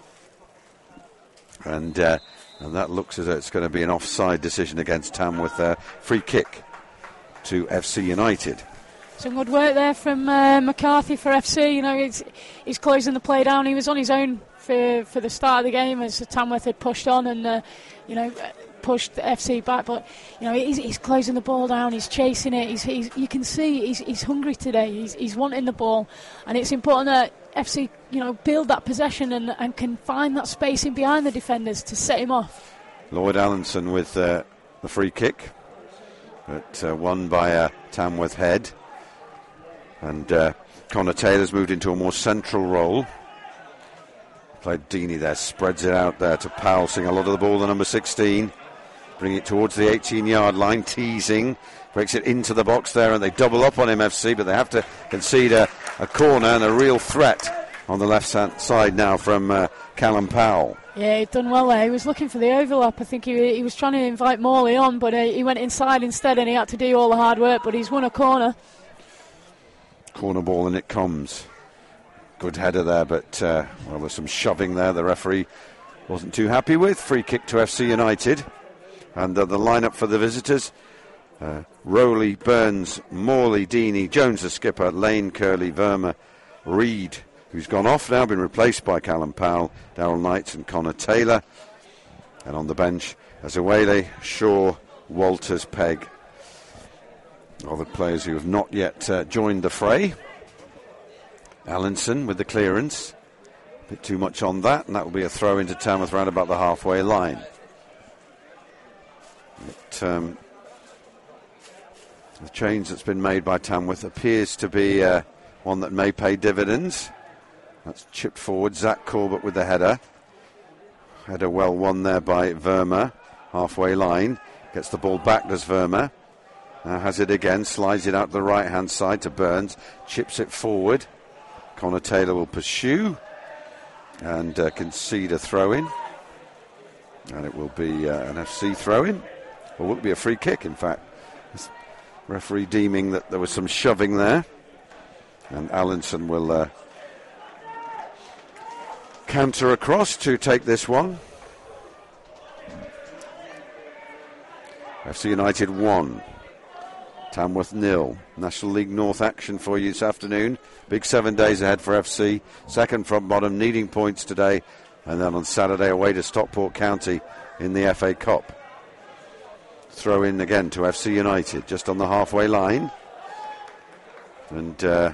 and uh, and that looks as though it's going to be an offside decision against Tamworth. Uh, free kick to F C United. Some good work there from uh, McCarthy for F C. You know, he's, he's closing the play down. He was on his own for for the start of the game as Tamworth had pushed on and uh, you know pushed F C back. But you know, he's, he's closing the ball down. He's chasing it. He's, he's you can see he's, he's hungry today. He's, he's wanting the ball, and it's important that F C, you know, build that possession and, and can find that space in behind the defenders to set him off. Lloyd Allenson with uh, the free kick, but uh, won by a Tamworth head. And uh, Connor Taylor's moved into a more central role. Played Deeney there, spreads it out there to Powell, seeing a lot of the ball, the number sixteen. Bring it towards the eighteen-yard line, teasing. Breaks it into the box there, and they double up on him, F C, but they have to concede a, a corner and a real threat on the left side now from uh, Callum Powell. Yeah, he'd done well there. He was looking for the overlap. I think he, he was trying to invite Morley on, but uh, he went inside instead, and he had to do all the hard work, but he's won a corner. Corner ball, and it comes. Good header there, but uh, well, there's some shoving there the referee wasn't too happy with. Free kick to F C United. And uh, the lineup for the visitors: uh, Rowley, Burns, Morley, Deeney, Jones the skipper, Lane, Curley, Verma, Reed, who's gone off now, been replaced by Callum Powell, Darryl Knights and Connor Taylor. And on the bench, Azawele, Shaw, Walters, Pegg. All the players who have not yet uh, joined the fray. Allenson with the clearance. A bit too much on that, and that will be a throw into Tamworth round about the halfway line. But, um, the change that's been made by Tamworth appears to be uh, one that may pay dividends. That's chipped forward. Zach Corbett with the header. Header well won there by Verma. Halfway line. Gets the ball back, does Verma. Now has it again. Slides it out the right-hand side to Burns. Chips it forward. Connor Taylor will pursue and uh, concede a throw-in. And it will be uh, an F C throw-in. Or will it be a free kick, in fact. This referee deeming that there was some shoving there. And Allenson will uh, canter across to take this one. F C United one. Tamworth nil. National League North action for you this afternoon. Big seven days ahead for F C. Second from bottom, needing points today. And then on Saturday away to Stockport County in the F A Cup. throw in again to F C United, just on the halfway line. And uh,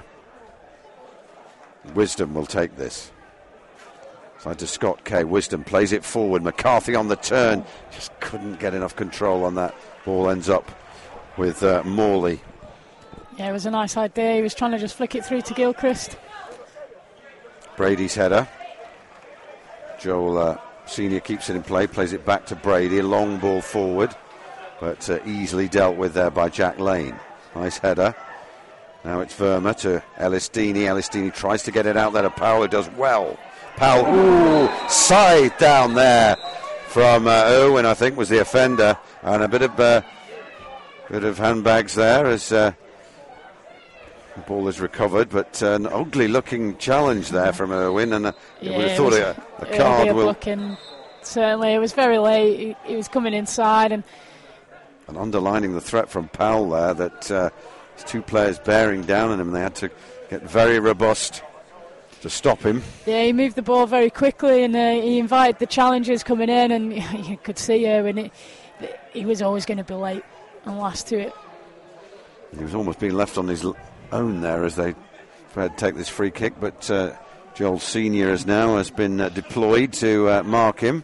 Wisdom will take this. Side to Scott Kay. Wisdom plays it forward. McCarthy on the turn. Just couldn't get enough control on that. Ball ends up with uh, Morley. Yeah, it was a nice idea. He was trying to just flick it through to Gilchrist. Brady's header. Joel uh, Senior keeps it in play, plays it back to Brady. A long ball forward, but uh, easily dealt with there by Jack Lane. Nice header. Now it's Verma to Elistini. Elistini tries to get it out there to Powell, who does well. Powell, ooh, side down there from uh, Irwin, I think, was the offender. And a bit of uh, bit of handbags there as uh, the ball is recovered. But uh, an ugly-looking challenge there from Irwin. And uh, Yeah, you would have it thought was- a, a it'll card be a will... booking, certainly. It was very late. He, he was coming inside, and And underlining the threat from Powell there, that uh, there's two players bearing down on him. They had to get very robust to stop him. yeah, he moved the ball very quickly, and uh, he invited the challengers coming in, and you could see uh, when it, he was always going to be late and last to it. He was almost being left on his l- own there as they tried to take this free kick, but uh, Joel Senior has now has been uh, deployed to uh, mark him.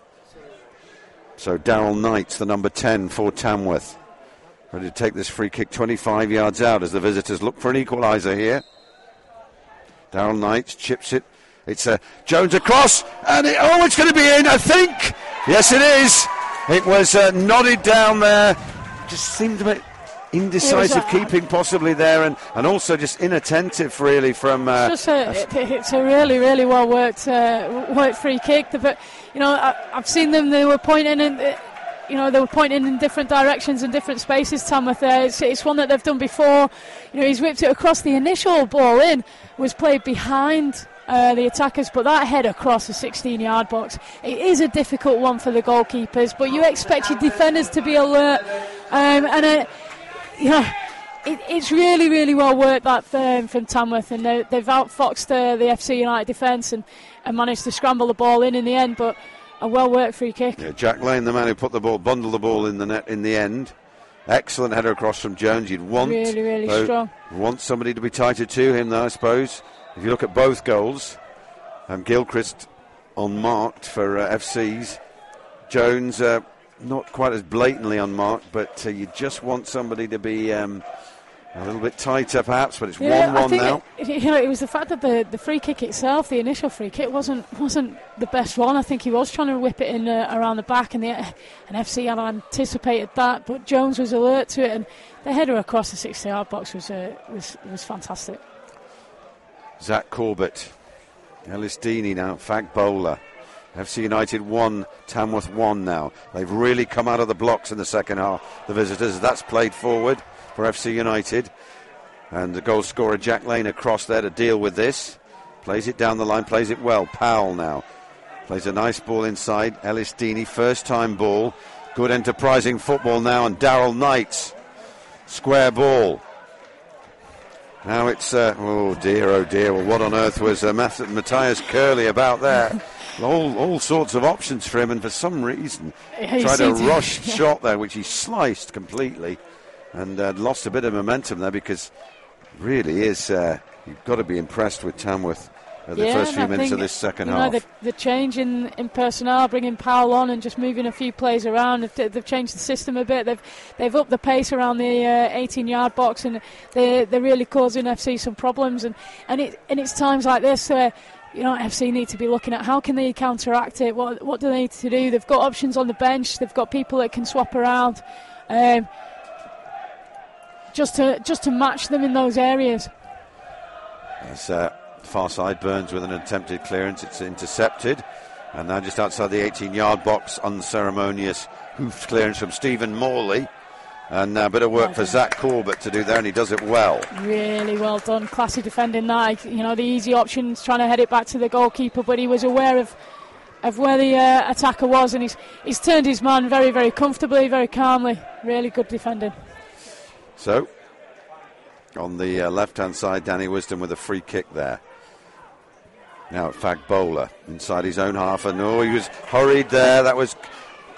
So Darrell Knights, the number ten for Tamworth, ready to take this free kick twenty-five yards out as the visitors look for an equaliser here. Darrell Knights chips it. It's uh, Jones across, and it, oh, it's going to be in, I think. Yes, it is. It was uh, nodded down there. Just seemed a bit indecisive It was, uh, keeping possibly there, and, and also just inattentive really from... Uh, It's just a, it, it's a really, really well worked, uh, worked free kick. But you know, I, I've seen them. They were pointing in, uh, you know, they were pointing in different directions and different spaces. Tamworth, there. It's, it's one that they've done before. You know, he's whipped it across. The initial ball in was played behind uh, the attackers, but that head across the sixteen-yard box, it is a difficult one for the goalkeepers. But you expect your defenders to be alert, um, and. Uh, Yeah, it, it's really, really well worked that um, from Tamworth, and they, they've outfoxed uh, the F C United defence and, and managed to scramble the ball in in the end. But a well worked free kick. Yeah, Jack Lane, the man who put the ball, bundled the ball in the net in the end. Excellent header across from Jones. You'd want Really, really though, strong. Want somebody to be tighter to him, though, I suppose. If you look at both goals, um, Gilchrist unmarked for uh, F Cs. Jones. Uh, Not quite as blatantly unmarked, but uh, you just want somebody to be um, a little bit tighter, perhaps. But it's Yeah, I one-one think now. It, you know, it was the fact that the, the free kick itself, the initial free kick, wasn't wasn't the best one. I think he was trying to whip it in uh, around the back, and the and F C had anticipated that. But Jones was alert to it, and the header across the sixty-yard box was uh, was was fantastic. Zach Corbett, Elistini now, Fag Bowler. F C United one, Tamworth one now. They've really come out of the blocks in the second half, the visitors. That's played forward for F C United. And the goal scorer Jack Lane across there to deal with this. Plays it down the line, plays it well. Powell now plays a nice ball inside. Elistini, first time ball. Good enterprising football now, and Darrell Knights. Square ball. Now it's, uh, oh dear, oh dear. Well, what on earth was uh, Matt- Matthias Curley about there? All, all sorts of options for him, and for some reason Yeah, tried a seemed to- rushed shot there, which he sliced completely, and uh, lost a bit of momentum there, because really is uh, you've got to be impressed with Tamworth at the Yeah, first and few I minutes of think, this second you half. know, the, the change in, in personnel, bringing Powell on and just moving a few plays around, they've, they've changed the system a bit. They've they've upped the pace around the uh, eighteen-yard box, and they they're really causing F C some problems. And and it and it's times like this where, you know, F C need to be looking at how can they counteract it. What what do they need to do? They've got options on the bench. They've got people that can swap around, um, just to just to match them in those areas. As uh, far side, Burns with an attempted clearance, it's intercepted, and now just outside the eighteen-yard box, unceremonious hoofed clearance from Stephen Morley, and a bit of work for Zach Corbett to do there, and he does it well. Really well done, classy defending that. You know, the easy options, trying to head it back to the goalkeeper, but he was aware of of where the uh, attacker was, and he's he's turned his man very, very comfortably, very calmly. Really good defending. So, on the uh, left-hand side, Danny Wisdom with a free kick there. Now at Fag Bowler inside his own half, and oh, he was hurried there. That was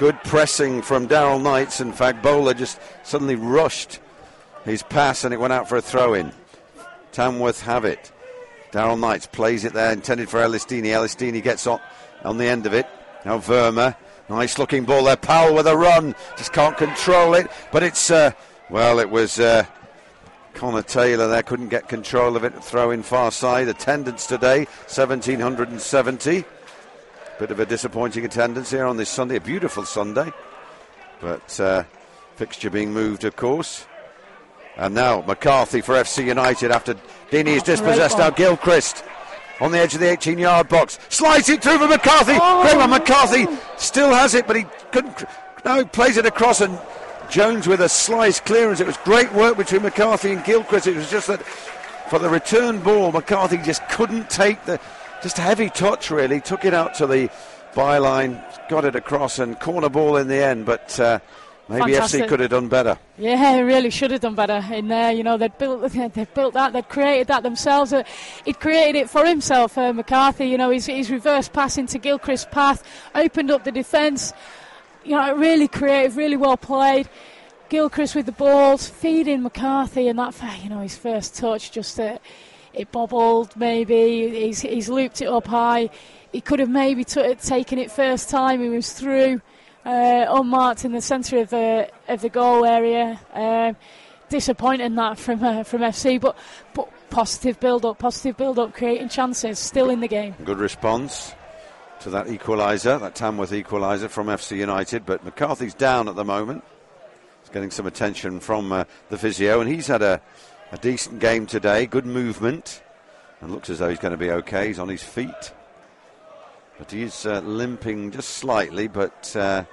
Good pressing from Daryl Knights, and Fagbola just suddenly rushed his pass and it went out for a throw-in. Tamworth have it. Daryl Knights plays it there, intended for Elistini. Elistini gets on, on the end of it. Now Verma, nice looking ball there. Powell with a run, just can't control it, but it's, uh, well, it was uh, Connor Taylor there, couldn't get control of it. Throw in far side. Attendance today, one thousand seven hundred seventy. Bit of a disappointing attendance here on this Sunday, a beautiful Sunday, but uh, fixture being moved, of course. And now McCarthy for F C United after Deeney is dispossessed. Now Gilchrist on the edge of the eighteen-yard box, slides it through for McCarthy. Oh. Great one, McCarthy still has it, but he couldn't. Now he plays it across, and Jones with a slice clearance. It was great work between McCarthy and Gilchrist. It was just that for the return ball, McCarthy just couldn't take the. Just a heavy touch, really. Took it out to the byline, got it across, and corner ball in the end. But uh, maybe Fantastic. F C could have done better. Yeah, really should have done better in there. You know, they'd built, they'd built that, they'd created that themselves. Uh, he'd created it for himself, uh, McCarthy. You know, his, his reverse pass into Gilchrist's path opened up the defence. You know, really creative, really well played. Gilchrist with the balls, feeding McCarthy, and that, you know, his first touch just. Uh, It bobbled, maybe. He's, he's looped it up high. He could have maybe t- taken it first time. He was through, uh, unmarked in the centre of the of the goal area. Um, disappointing that from uh, from F C, but but positive build up, positive build up, creating chances, still in the game. Good response to that equaliser, that Tamworth equaliser from F C United. But McCarthy's down at the moment. He's getting some attention from uh, the physio, and he's had a. A decent game today, good movement, and looks as though he's going to be okay. He's on his feet, but he's uh, limping just slightly, but uh,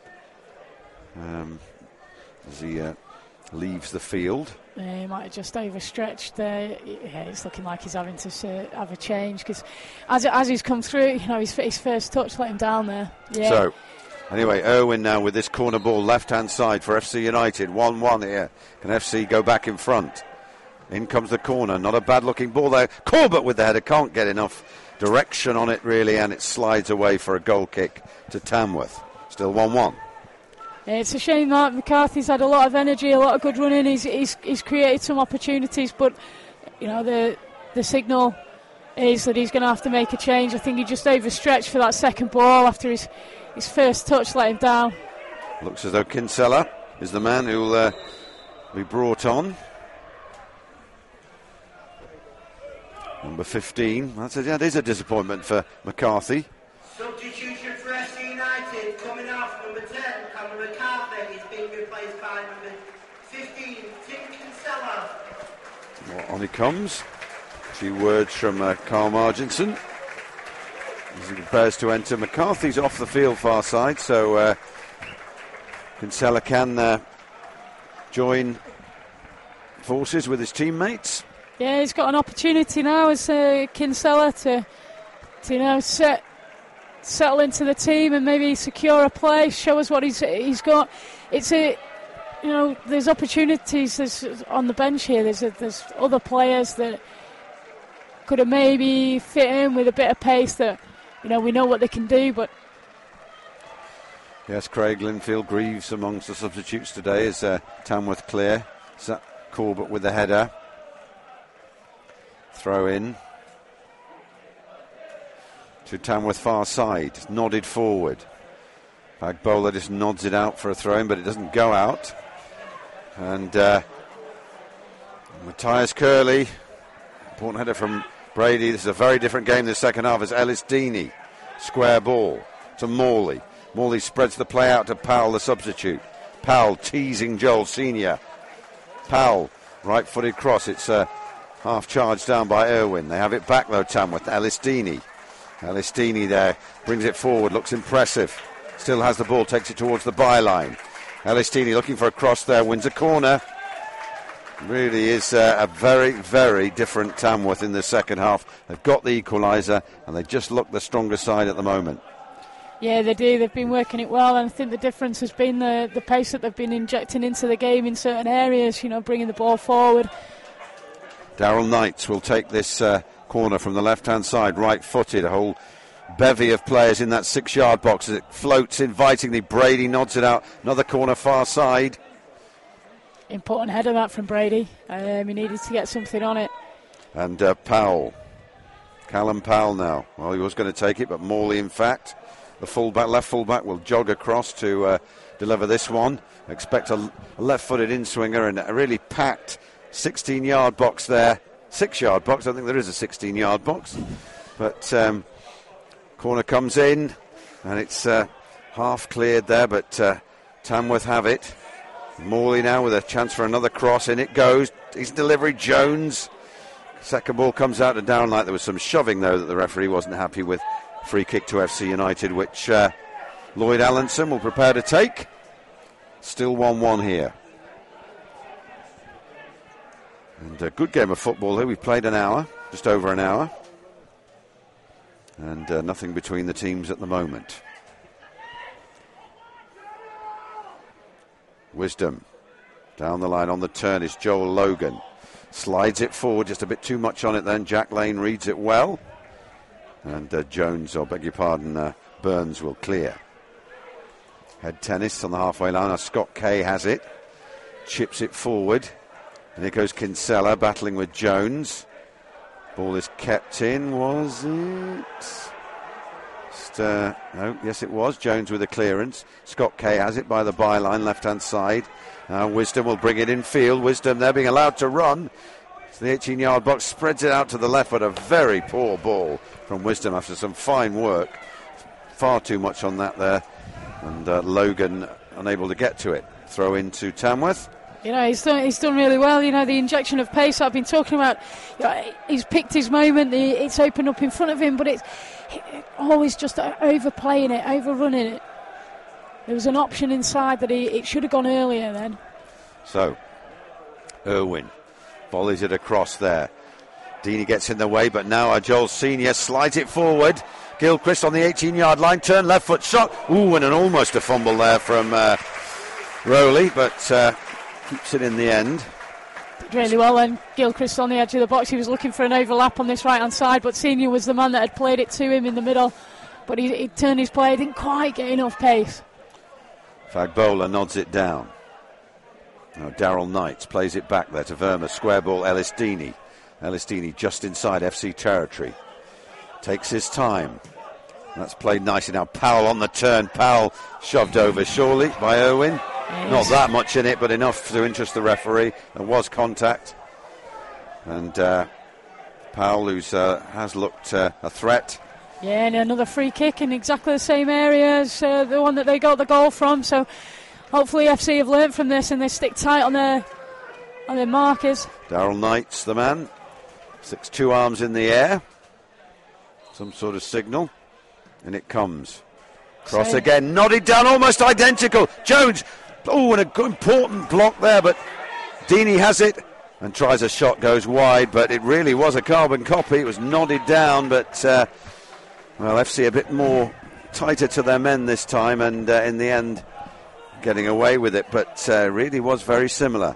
um, as he uh, leaves the field. Yeah, he might have just overstretched. Uh, yeah, it's looking like he's having to uh, have a change, because as, as he's come through, you know, his, his first touch let him down there. Yeah. So, anyway, Irwin now with this corner ball, left-hand side for F C United, one one here. Can F C go back in front? In comes the corner, not a bad-looking ball there. Corbett with the header, can't get enough direction on it, really, and it slides away for a goal kick to Tamworth. Still one one. Yeah, it's a shame that McCarthy's had a lot of energy, a lot of good running. He's, he's, he's created some opportunities, but, you know, the the signal is that he's going to have to make a change. I think he just overstretched for that second ball after his, his first touch let him down. Looks as though Kinsella is the man who will uh, be brought on. Number fifteen. That's a, that is a disappointment for McCarthy. Substitution for F C United coming off number ten, Cameron McCarthy is being replaced by number fifteen, Tim Kinsella. Well, on he comes. A few words from uh, Carl Marginson as he prepares to enter. McCarthy's off the field far side, so uh, Kinsella can uh, join forces with his teammates. Yeah, he's got an opportunity now as uh, Kinsella to, to you know, set, settle into the team and maybe secure a place, show us what he's he's got. It's a, you know, there's opportunities there's, on the bench here. There's a, there's other players that could have maybe fit in with a bit of pace that, you know, we know what they can do, but. Yes, Craig Linfield Greaves amongst the substitutes today is uh, Tamworth clear. Zach Corbett with the header. Throw in to Tamworth far side, nodded forward. Fagbola just nods it out for a throw in, but it doesn't go out. And uh, Matthias Curley, important header from Brady. This is a very different game in the second half as Ellis Deeney, square ball to Morley. Morley spreads the play out to Powell, the substitute. Powell teasing Joel Senior. Powell, right-footed cross. It's a uh, half charged down by Irwin. They have it back though, Tamworth. Elistini. Elistini there brings it forward, looks impressive. Still has the ball, takes it towards the byline. Elistini looking for a cross there, wins a corner. Really is uh, a very, very different Tamworth in the second half. They've got the equaliser and they just look the stronger side at the moment. Yeah, they do. They've been working it well, and I think the difference has been the, the pace that they've been injecting into the game in certain areas, you know, bringing the ball forward. Daryl Knights will take this uh, corner from the left-hand side, right-footed, a whole bevy of players in that six-yard box as it floats invitingly. Brady nods it out. Another corner far side. Important header that from Brady. Um, he needed to get something on it. And uh, Powell. Callum Powell now. Well, he was going to take it, but Morley, in fact, the fullback, left fullback, will jog across to uh, deliver this one. Expect a, a left-footed in-swinger and a really packed sixteen-yard box there. Six-yard box. I don't think there is a sixteen-yard box. But um, corner comes in, and it's uh, half cleared there, but uh, Tamworth have it. Morley now with a chance for another cross. In it goes. Decent delivery. Jones. Second ball comes out to Downlight. There was some shoving, though, that the referee wasn't happy with. Free kick to F C United, which uh, Lloyd Allenson will prepare to take. Still one one here. And a good game of football here. We've played an hour, just over an hour. And uh, nothing between the teams at the moment. Wisdom. Down the line on the turn is Joel Logan. Slides it forward, just a bit too much on it then. Jack Lane reads it well. And uh, Jones, or beg your pardon, uh, Burns will clear. Head tennis on the halfway line. Now Scott Kay has it. Chips it forward. And here goes Kinsella battling with Jones. Ball is kept in, was it? Just, uh, no, yes it was. Jones with a clearance. Scott Kay has it by the byline, left-hand side. Now Wisdom will bring it in field. Wisdom there being allowed to run. So the eighteen-yard box spreads it out to the left, but a very poor ball from Wisdom after some fine work. Far too much on that there. And uh, Logan unable to get to it. Throw into Tamworth. You know, he's done, he's done really well. You know, the injection of pace I've been talking about, you know, he's picked his moment. It's opened up in front of him, but it's always just overplaying it, overrunning it. There was an option inside that he, it should have gone earlier then. So, Irwin volleys it across there. Deeney gets in the way, but now our Joel Senior slides it forward. Gilchrist on the eighteen-yard line, turn left foot shot. Ooh, and an almost a fumble there from uh, Rowley, but uh, keeps it in the end. Did really well then. Gilchrist on the edge of the box. He was looking for an overlap on this right-hand side, but Senior was the man that had played it to him in the middle. But he, he turned his play, didn't quite get enough pace. Fagbola nods it down. Now Daryl Knights plays it back there to Verma. Square ball, Ellis Deeney. Ellis Deeney just inside F C territory. Takes his time. That's played nicely now. Powell on the turn. Powell shoved over surely by Irwin. Yes. Not that much in it, but enough to interest the referee. There was contact. And uh, Powell, who uh, has looked uh, a threat. Yeah, and another free kick in exactly the same area as uh, the one that they got the goal from. So hopefully F C have learnt from this and they stick tight on their on their markers. Daryl Knights, the man. Six two arms in the air. Some sort of signal. And it comes. Cross Same. Again, nodded down, almost identical. Jones, oh, and a good important block there, but Deeney has it and tries a shot, goes wide, but it really was a carbon copy. It was nodded down, but uh, well, F C a bit more tighter to their men this time, and uh, in the end, getting away with it, but uh, really was very similar.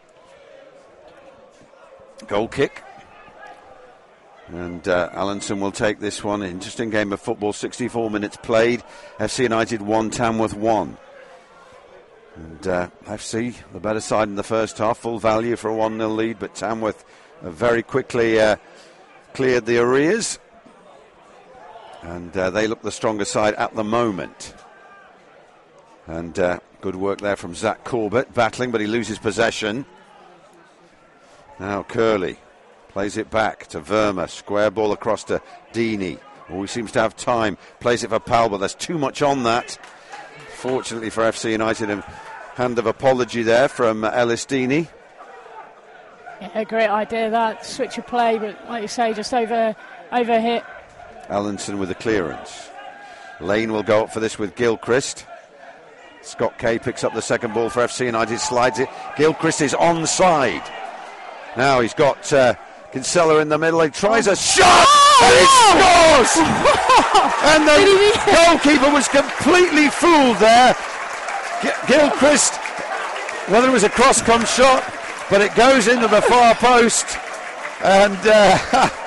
Goal kick. And uh, Allenson will take this one. Interesting game of football. sixty-four minutes played. F C United one, Tamworth one. And uh, F C, the better side in the first half. Full value for a one nil lead. But Tamworth uh, very quickly uh, cleared the arrears. And uh, they look the stronger side at the moment. And uh, good work there from Zach Corbett. Battling, but he loses possession. Now Curley. Plays it back to Verma. Square ball across to Deeney. Oh, he seems to have time. Plays it for Powell, but there's too much on that. Fortunately for F C United, a hand of apology there from Ellis Deeney. Yeah, great idea that. Switch of play, but like you say, just over, over hit. Allenson with the clearance. Lane will go up for this with Gilchrist. Scott Kay picks up the second ball for F C United, slides it. Gilchrist is onside. Now he's got... Uh, Kinsella in the middle, he tries a shot oh! and he scores! And the goalkeeper was completely fooled there. G- Gilchrist, whether it was a cross-come shot, but it goes into the far post. And uh,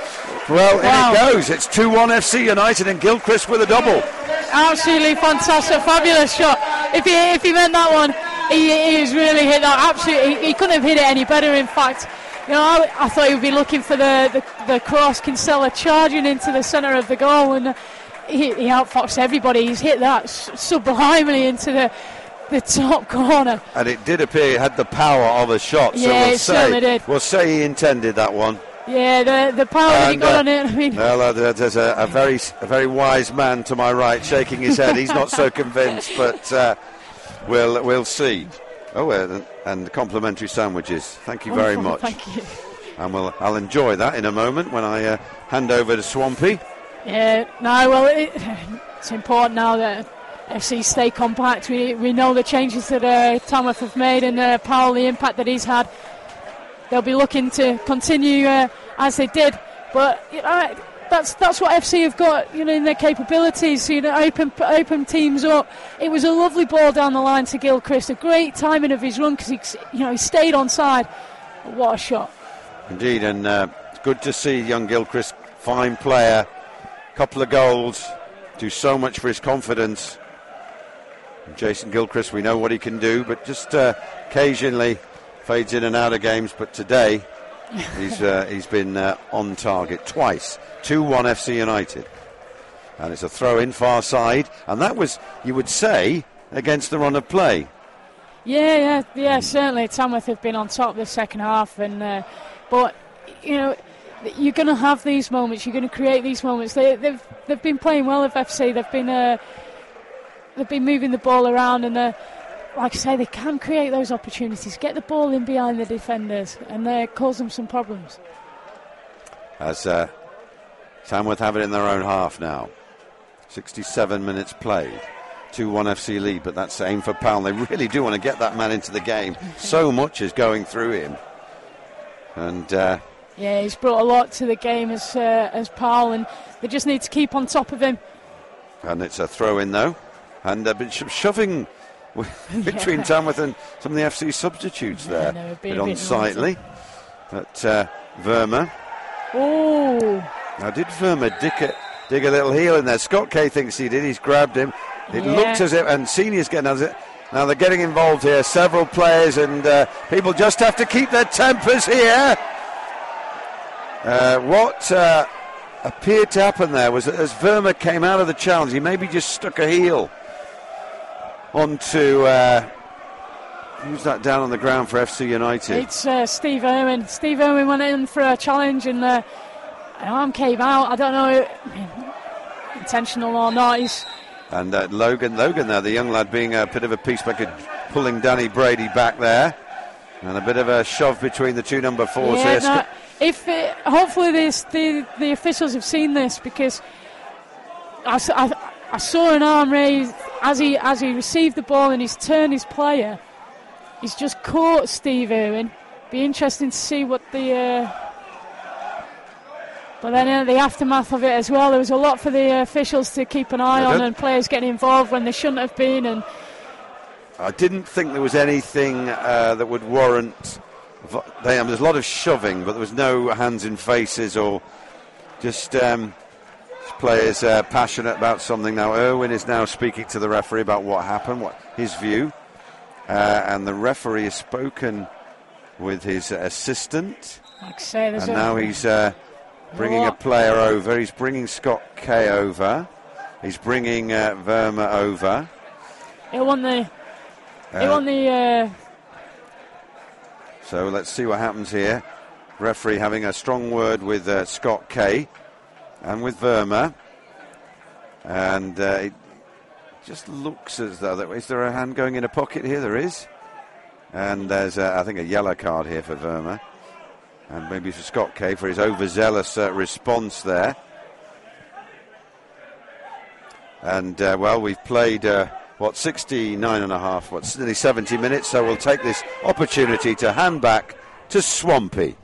Well, Wow. in it goes. It's two one F C United and Gilchrist with a double. Absolutely fantastic, fabulous shot. If he if he meant that one, he he's really hit that. Absolutely, he, he couldn't have hit it any better. In fact, you know, I, I thought he would be looking for the, the, the cross. Kinsella charging into the centre of the goal, and he, he outfoxed everybody. He's hit that sublimely into the the top corner. And it did appear it had the power of a shot. So Yeah, we'll it certainly say did. we'll say he intended that one. Yeah, the the power that he And, got uh, on it. I mean, Well, uh, there- there's a, a very a very wise man to my right shaking his head. He's not so convinced, but uh, we'll we'll see. Oh, uh, and complimentary sandwiches. Thank you very oh, much. Thank you. And we'll, I'll enjoy that in a moment when I uh, hand over to Swampy. Yeah, no, well, it, it's important now that F C stay compact. We we know the changes that uh, Tamworth have made, and uh, Powell, the impact that he's had. They'll be looking to continue uh, as they did, but you know, that's that's what F C have got, you know, in their capabilities. You know, open open teams up. It was a lovely ball down the line to Gilchrist. A great timing of his run because he, you know, he stayed on side. What a shot! Indeed, and uh, it's good to see young Gilchrist, fine player, couple of goals, do so much for his confidence. And Jason Gilchrist, we know what he can do, but just uh, occasionally fades in and out of games. But today, he's uh, he's been uh, on target twice. two one F C United, and it's a throw in far side, and that was, you would say, against the run of play. Yeah, yeah, yeah. Certainly, Tamworth have been on top the second half, and uh, but you know, you're going to have these moments. You're going to create these moments. They, they've they've been playing well with F C. They've been uh, they've been moving the ball around, and uh, like I say, they can create those opportunities. Get the ball in behind the defenders, and uh, cause them some problems. As uh, Tamworth have it in their own half now. sixty-seven minutes played. two one F C lead, but that's aim for Powell. They really do want to get that man into the game. So much is going through him. And uh, Yeah, he's brought a lot to the game as uh, as Powell, and they just need to keep on top of him. and it's a throw in though. And a bit sho- shoving between Yeah. Tamworth and some of the F C substitutes there. no, a bit- bit a bit unsightly. But uh, Verma. Oh. Now, did Verma dig a, dig a little heel in there? Scott Kay thinks he did. He's grabbed him. It Yeah. looked as if, and Senior's getting as it. Now they're getting involved here. Several players, and uh, people just have to keep their tempers here. Uh, what uh, appeared to happen there was that as Verma came out of the challenge, he maybe just stuck a heel onto. Uh, who's that down on the ground for F C United? It's uh, Steve Irwin. Steve Irwin went in for a challenge, and uh, an arm came out. I don't know, intentional or not. He's And uh, Logan, Logan there, the young lad, being a bit of a peacemaker, pulling Danny Brady back there, and a bit of a shove between the two number fours yeah, here. no, if it, hopefully this, the the officials have seen this, because I, s- I- I saw an arm raised as he as he received the ball and he's turned his player. He's just caught Steve Irwin. Be interesting to see what the. Uh, But then uh, the aftermath of it as well, there was a lot for the uh, officials to keep an eye They on, did. and players getting involved when they shouldn't have been. And I didn't think there was anything uh, that would warrant. vo- They, um, there's a lot of shoving, but there was no hands in faces or just um, players uh, passionate about something. Now Irwin is now speaking to the referee about what happened, what his view, uh, and the referee has spoken with his assistant, like I say, there's and a, now he's uh, bringing a lot. player over. He's bringing Scott Kay over. He's bringing uh, Verma over. It won the. It Uh, won the. Uh, So let's see what happens here. Referee having a strong word with uh, Scott Kay and with Verma. And uh, it just looks as though, there, is there a hand going in a pocket here? There is. And there's, uh, I think, a yellow card here for Verma. And maybe for Scott Kay for his overzealous uh, response there. And, uh, well, we've played, uh, what, sixty-nine and a half, what, nearly seventy minutes. So we'll take this opportunity to hand back to Swampy.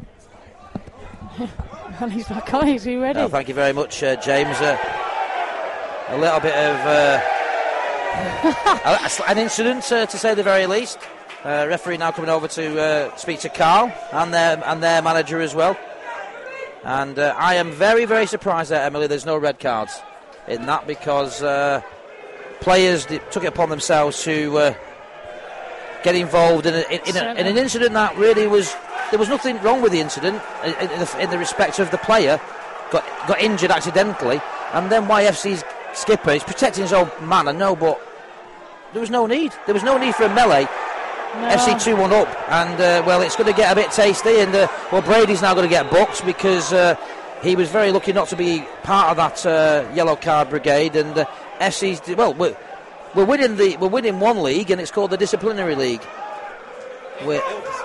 and he's back on. Is he ready? No, thank you very much, uh, James. Uh, a little bit of uh, a- a sl- an incident, uh, to say the very least. Uh, referee now coming over to uh, speak to Carl and their and their manager as well. And uh, I am very, very surprised that, Emily, there's no red cards in that, because uh, players d- took it upon themselves to uh, get involved in, a, in, in, a, in an incident that really was, there was nothing wrong with the incident in, in, the, in the respect of the player got got injured accidentally, and then Y F C's skipper is protecting his own man. I know, but there was no need. There was no need for a melee. No. F C two one up, and uh, well, it's going to get a bit tasty, and uh, well, Brady's now going to get booked because uh, he was very lucky not to be part of that uh, yellow card brigade. And uh, F C's well, we're, we're winning the we're winning one league, and it's called the disciplinary league. We're,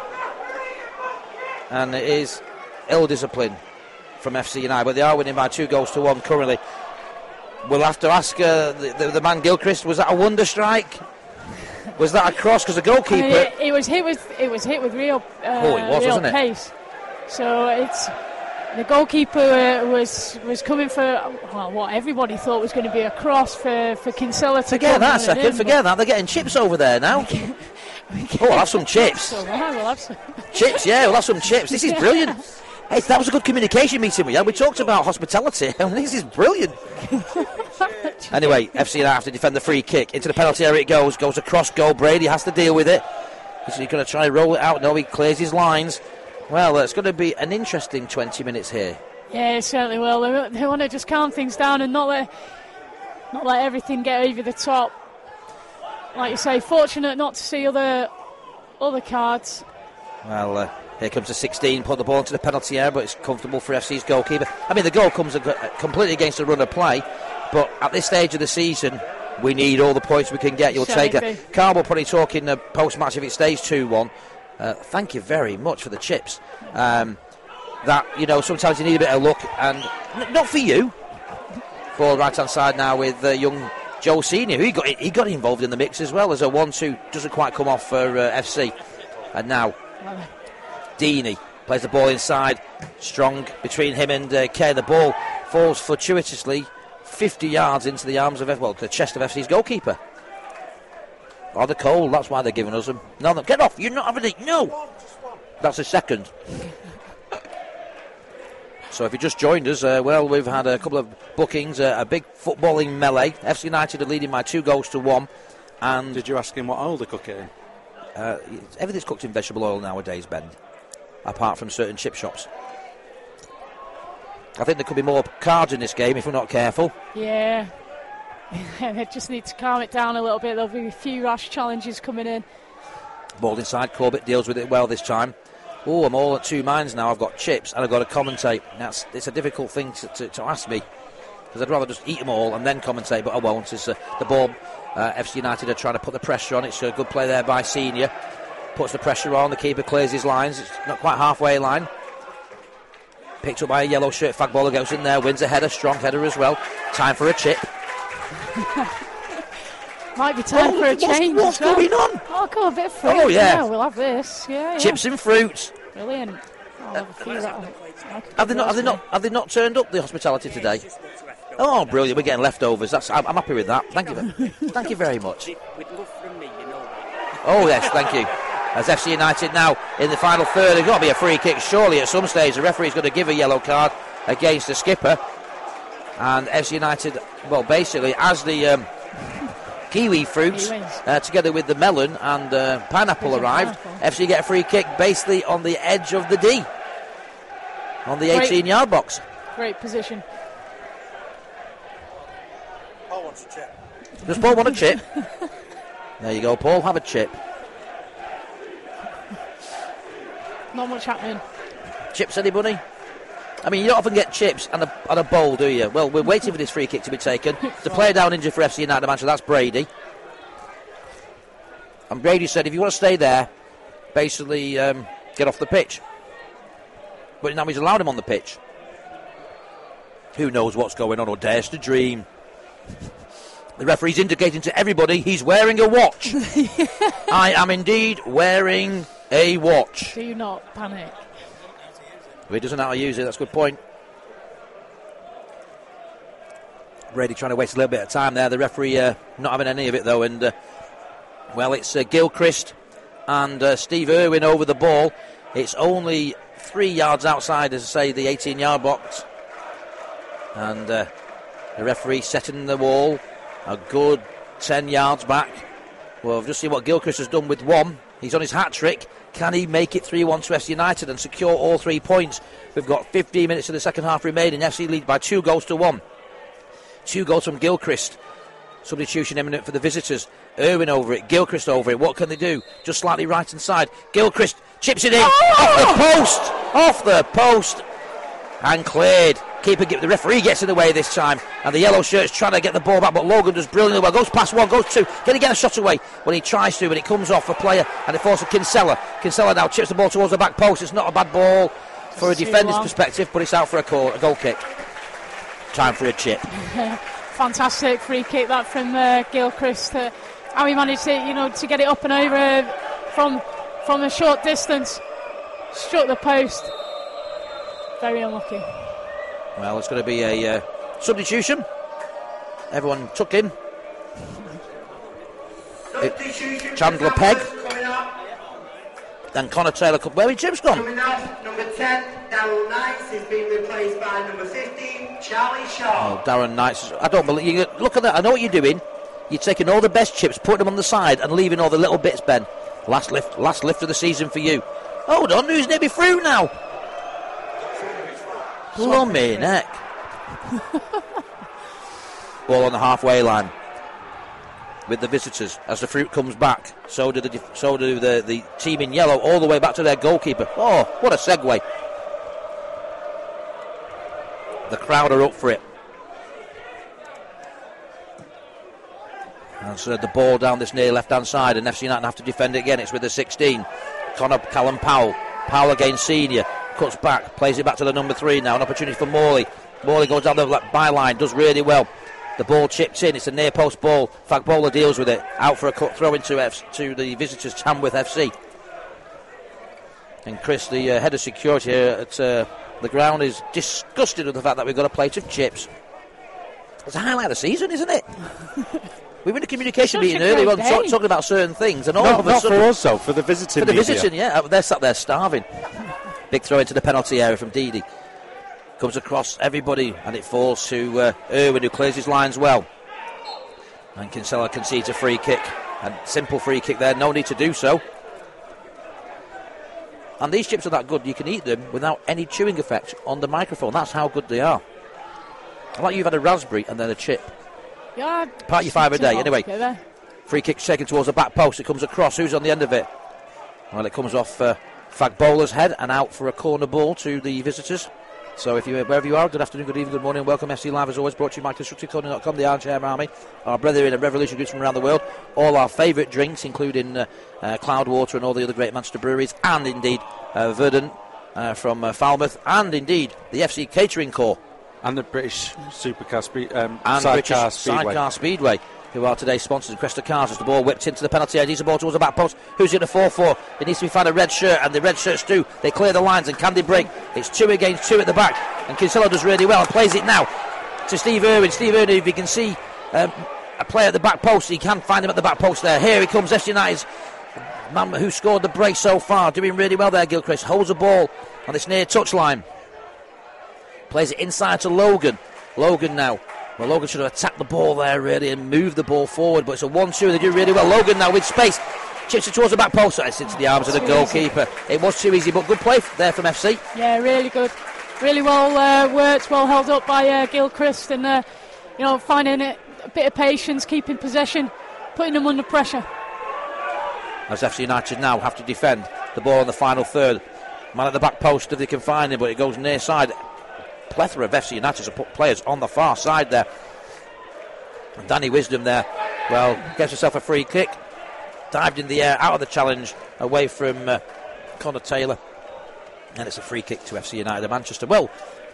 and it is ill discipline from F C United, but they are winning by two goals to one currently. We'll have to ask uh, the, the, the man Gilchrist, was that a wonder strike? Was that a cross? Because the goalkeeper... I mean, it, it was hit with it was hit with real uh, oh, it was, real wasn't it? pace. So it's the goalkeeper uh, was was coming for well, what everybody thought was going to be a cross for for Kinsella to forget come that a second. in, forget that they're getting chips over there now. Oh, I'll have some chips. So, right, we'll have some chips. Yeah, we'll have some chips. This is brilliant. Hey, that was a good communication meeting we had. We talked about hospitality. This is brilliant. Anyway, F C United have to defend the free kick. Into the penalty area it goes. Goes across goal. Brady has to deal with it. Is he going to try and roll it out? No, he clears his lines. Well, it's going to be an interesting twenty minutes here. Yeah, it certainly will. They, they want to just calm things down and not let, not let everything get over the top. Like you say, fortunate not to see other, other cards. Well, uh, here comes the sixteen, put the ball into the penalty area, but it's comfortable for F C's goalkeeper. I mean, the goal comes completely against the run of play, but at this stage of the season, we need all the points we can get. You'll Shall take it. Carl will probably talk in the post-match if it stays two one. Uh, thank you very much for the chips. Um, that, you know, sometimes you need a bit of luck, and n- not for you. Ball right-hand side now with uh, young Joe Senior, who he got, he got involved in the mix as well as a one two, doesn't quite come off for uh, F C. And now Deeney plays the ball inside, strong between him and uh, Kay. The ball falls fortuitously fifty yards into the arms of F- well, the chest of F C's goalkeeper. Oh, they're cold, that's why they're giving us them. No, no, get off, you're not having it, no! That's a second. So if you just joined us, uh, well, we've had a couple of bookings, uh, a big footballing melee. F C United are leading by two goals to one. And did you ask him what oil they cook it in? Uh, everything's cooked in vegetable oil nowadays, Ben, apart from certain chip shops. I think there could be more cards in this game if we're not careful. Yeah. They just need to calm it down a little bit. There'll be a few rash challenges coming in. Ball inside, Corbett deals with it well this time. Oh, I'm all at two minds now. I've got chips and I've got to commentate. That's it's a difficult thing to, to, to ask me, because I'd rather just eat them all and then commentate, but I won't. It's uh, the ball. Uh, F C United are trying to put the pressure on. It's a good play there by Senior. Puts the pressure on. The keeper clears his lines. It's not quite halfway line. Picked up by a yellow shirt. Fagballer goes in there. Wins a header. Strong header as well. Time for a chip. Might be time oh, for a change. What's, what's going on? Oh, come on, a bit of fruit. Oh, yeah. yeah. We'll have this. Yeah, yeah. Chips and fruit. Brilliant. I'll have a few uh, have they not? Have they not? Have they not turned up the hospitality today? Oh, brilliant! We're getting leftovers. That's. I'm, I'm happy with that. Thank you. Thank you very much. Oh yes, thank you. As F C United now in the final third, there's got to be a free kick. Surely at some stage the referee's going to give a yellow card against the skipper. And F C United, well, basically as the um, kiwi fruits uh, together with the melon and uh, pineapple arrived, pineapple. F C get a free kick basically on the edge of the D, on the eighteen-yard box. Great position. Paul wants a chip. Does Paul want a chip? There you go, Paul. Have a chip. Not much happening. Chips, anybody? I mean, you don't often get chips and a, and a bowl, do you? Well, we're waiting for this free kick to be taken. The player down injured for F C United Manchester, that's Brady. And Brady said, if you want to stay there, basically um, get off the pitch. But now he's allowed him on the pitch. Who knows what's going on or dares to dream? The referee's indicating to everybody he's wearing a watch. I am indeed wearing a watch. Do not panic. If he doesn't know how to use it, that's a good point. Brady trying to waste a little bit of time there. The referee uh, not having any of it, though. And, uh, well, it's uh, Gilchrist and uh, Steve Irwin over the ball. It's only three yards outside, as I say, the eighteen-yard box. And uh, the referee setting the wall a good ten yards back. Well, we've just seen what Gilchrist has done with one. He's on his hat-trick. Can he make it three one to F C United and secure all three points? We've got fifteen minutes of the second half remaining. F C lead by two goals to one. Two goals from Gilchrist. Substitution imminent for the visitors. Irwin over it, Gilchrist over it. What can they do? Just slightly right hand side. Gilchrist chips it in. Oh! Off the post! Off the post! And cleared. Keeper, the referee gets in the way this time. And the yellow shirt's trying to get the ball back, but Logan does brilliantly well. Goes past one, goes two. Can he get a shot away? When he tries to, but it comes off a player. And it falls to Kinsella. Kinsella now chips the ball towards the back post. It's not a bad ball for a defender's perspective, but it's out for a, call, a goal kick. Time for a chip. Fantastic free kick that from uh, Gilchrist. Uh, how he managed to, you know, to get it up and over uh, from from a short distance. Struck the post. Very unlucky. Well, it's going to be a uh, substitution. Everyone took in. It, Chandler Pegg. Then Connor Taylor. Where is Jim's gone? Coming off, number ten, Darryl Knights is being replaced by number fifteen, Charlie Shaw. Oh, Darren Knights. I don't believe you. Look at that. I know what you're doing. You're taking all the best chips, putting them on the side, and leaving all the little bits, Ben. Last lift, last lift of the season for you. Hold on, who's nearly through now? Blummy neck. Ball on the halfway line with the visitors as the fruit comes back. So do the so do the, the team in yellow all the way back to their goalkeeper. Oh, what a segue. The crowd are up for it. And so the ball down this near left-hand side, and F C United have to defend it again. It's with the sixteen. Connor Callum Powell. Powell again, senior. Cuts back, plays it back to the number three now. An opportunity for Morley. Morley goes down the byline, does really well. The ball chips in. It's a near post ball. Fagbola deals with it. Out for a cut throw into F- to the visitors, Tamworth F C. And Chris, the uh, head of security here at uh, the ground, is disgusted with the fact that we've got a plate of chips. It's a highlight of the season, isn't it? We were in a communication Such meeting a earlier on great talk, day. talking about certain things, and all Not, of a not sudden, for us, though, for the visiting for the media. visiting, yeah, they're sat there starving. Big throw into the penalty area from Didi. Comes across everybody, and it falls to uh, Irwin, who clears his lines well. And Kinsella concedes a free kick. A simple free kick there, no need to do so. And these chips are that good, you can eat them without any chewing effect on the microphone. That's how good they are. Like you've had a raspberry and then a chip. Yeah. Part your five a day. Anyway, Together. free kick taken towards the back post. It comes across. Who's on the end of it? Well, it comes off uh, Fagbola's head and out for a corner ball to the visitors. So if you wherever you are, good afternoon, good evening, good morning, welcome. F C Live as always, brought to you by constructive coding dot com, the Armchair Army, our brethren and revolution groups from around the world, all our favourite drinks, including uh, uh, Cloudwater and all the other great Manchester breweries, and indeed uh, Verdant uh, from uh, Falmouth, and indeed the F C Catering Corps. And the British Supercar Speed, um, and Sidecar British Speedway. Sidecar Speedway, who are today's sponsors of Cresta Cars, as the ball whipped into the penalty area. He's the ball towards the back post. Who's going to fall for? It needs to be found a red shirt, and the red shirts do. They clear the lines, and can they break? It's two against two at the back, and Kinsella does really well and plays it now to Steve Irwin. Steve Irwin, if you can see um, a player at the back post, he can find him at the back post there. Here he comes, F C United's man who scored the brace so far, doing really well there. Gilchrist holds the ball on this near touchline. Plays it inside to Logan. Logan now. Well, Logan should have attacked the ball there, really, and moved the ball forward, but it's a one two. They do really well. Logan now with space. Chips it towards the back post. It's into the arms of the goalkeeper. It was too easy, but good play there from F C. Yeah, really good. Really well uh, worked, well held up by uh, Gilchrist, and, uh, you know, finding it, a bit of patience, keeping possession, putting them under pressure. As F C United now have to defend the ball on the final third. Man at the back post if they can find him, but it goes near side. Plethora of F C United players on the far side there. And Danny Wisdom there, well, gets herself a free kick. Dived in the air, out of the challenge, away from uh, Connor Taylor. And it's a free kick to F C United of Manchester. Well,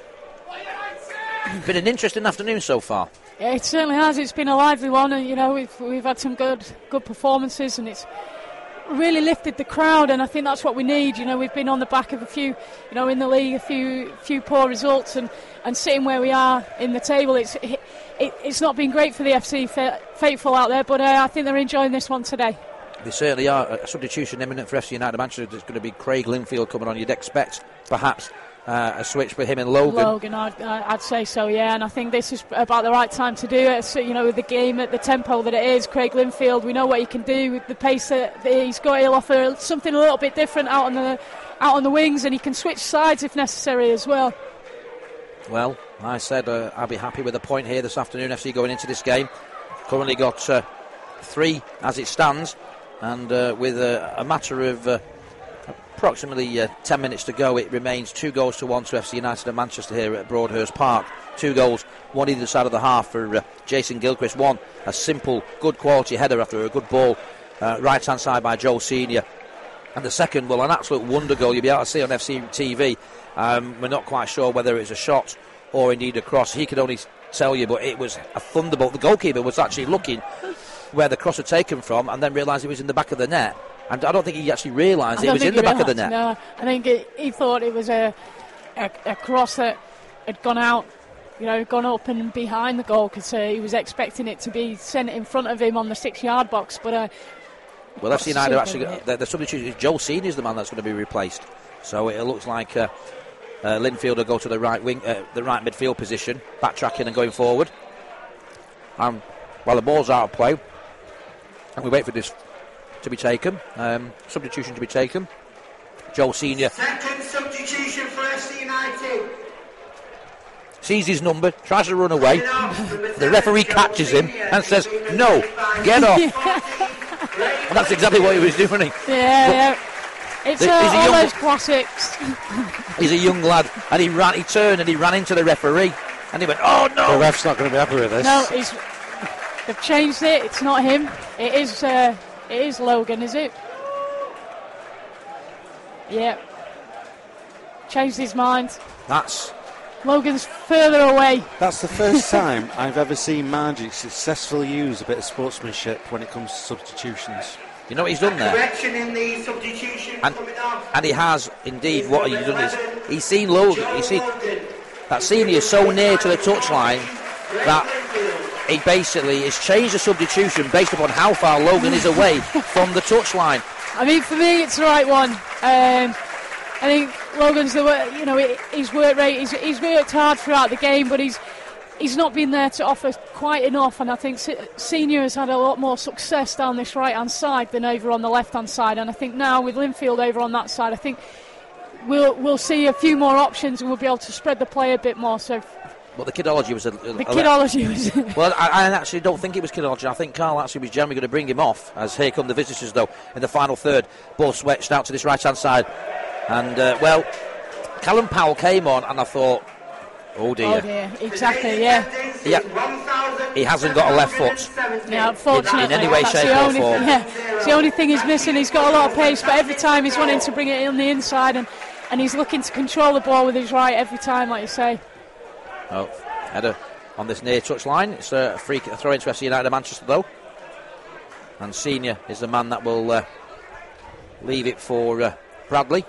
been an interesting afternoon so far. Yeah, it certainly has. It's been a lively one, and you know we've we've had some good good performances, and it's really lifted the crowd, and I think that's what we need. You know, we've been on the back of a few, you know, in the league, a few few poor results, and, and sitting where we are in the table, it's it, it, it's not been great for the F C faithful out there, but uh, I think they're enjoying this one today. They certainly are. A substitution imminent for F C United Manchester. There's going to be Craig Linfield coming on. You'd expect perhaps uh, a switch with him and Logan. Logan, I'd, I'd say so, yeah. And I think this is about the right time to do it. So, you know, with the game at the tempo that it is, Craig Linfield, we know what he can do with the pace that he's got. He'll offer something a little bit different out on the out on the wings, and he can switch sides if necessary as well. Well, I said uh, I'll be happy with a point here this afternoon. F C going into this game. Currently got uh, three as it stands. And uh, with a, a matter of uh, approximately uh, ten minutes to go, it remains two goals to one to F C United of Manchester here at Broadhurst Park. Two goals, one either side of the half for uh, Jason Gilchrist. One, a simple, good quality header after a good ball, uh, right-hand side by Joel Senior. And the second, well, an absolute wonder goal you'll be able to see on F C T V. Um, we're not quite sure whether it's a shot or indeed a cross. He could only tell you, but it was a thunderbolt. The goalkeeper was actually looking where the cross had taken from, and then realised it was in the back of the net. And I don't think he actually realised it was in the back of the net. No, I think it, he thought it was a, a a cross that had gone out, you know, gone up and behind the goal, because uh, he was expecting it to be sent in front of him on the six-yard box. But uh, well, F C United actually the, the substitution. Joel Senior is the man that's going to be replaced. So it looks like uh, uh, Linfield will go to the right wing, uh, the right midfield position, backtracking and going forward. Um, while the ball's out of play. And we wait for this to be taken. Um, substitution to be taken. Joel Senior. Second substitution for F C United. Sees his number, tries to run away. The referee catches him and says, "No, get off." And that's exactly what he was doing. Yeah, yeah. It's uh, all young, those classics. He's a young lad, and he ran. He turned and he ran into the referee, and he went, "Oh no!" The ref's not going to be happy with this. No, he's. They've changed it. It's not him. It is. Uh, it is Logan, is it? Yeah. Changed his mind. That's. Logan's further away. That's the first time I've ever seen Margie successfully use a bit of sportsmanship when it comes to substitutions. You know what he's done there? Correction in the substitution and, coming off. and he has indeed. What he's done is he's seen Logan. He's seen that Senior so near to the touchline that he basically has changed the substitution based upon how far Logan is away from the touchline. I mean, for me, it's the right one. Um, I think Logan's the you know his work rate. He's, he's worked hard throughout the game, but he's he's not been there to offer quite enough. And I think Senior has had a lot more success down this right hand side than over on the left hand side. And I think now with Linfield over on that side, I think we'll we'll see a few more options and we'll be able to spread the play a bit more. So. But the kidology was a, a the kidology was. Well, I, I actually don't think it was kidology. I think Carl actually was generally going to bring him off. As here come the visitors, though, in the final third. Ball switched out to this right hand side. And, uh, well, Callum Powell came on, and I thought, oh dear. Oh dear, exactly, yeah. Yeah. He hasn't got a left foot. Yeah, unfortunately. In, in any way, that's shape, the or only, form. Yeah, it's the only thing he's missing. He's got a lot of pace, but every time he's wanting to bring it on the inside, and, and he's looking to control the ball with his right every time, like you say. Oh, header on this near touch line. It's a free a throw into F C United of Manchester, though. And Senior is the man that will uh, leave it for uh, Bradley.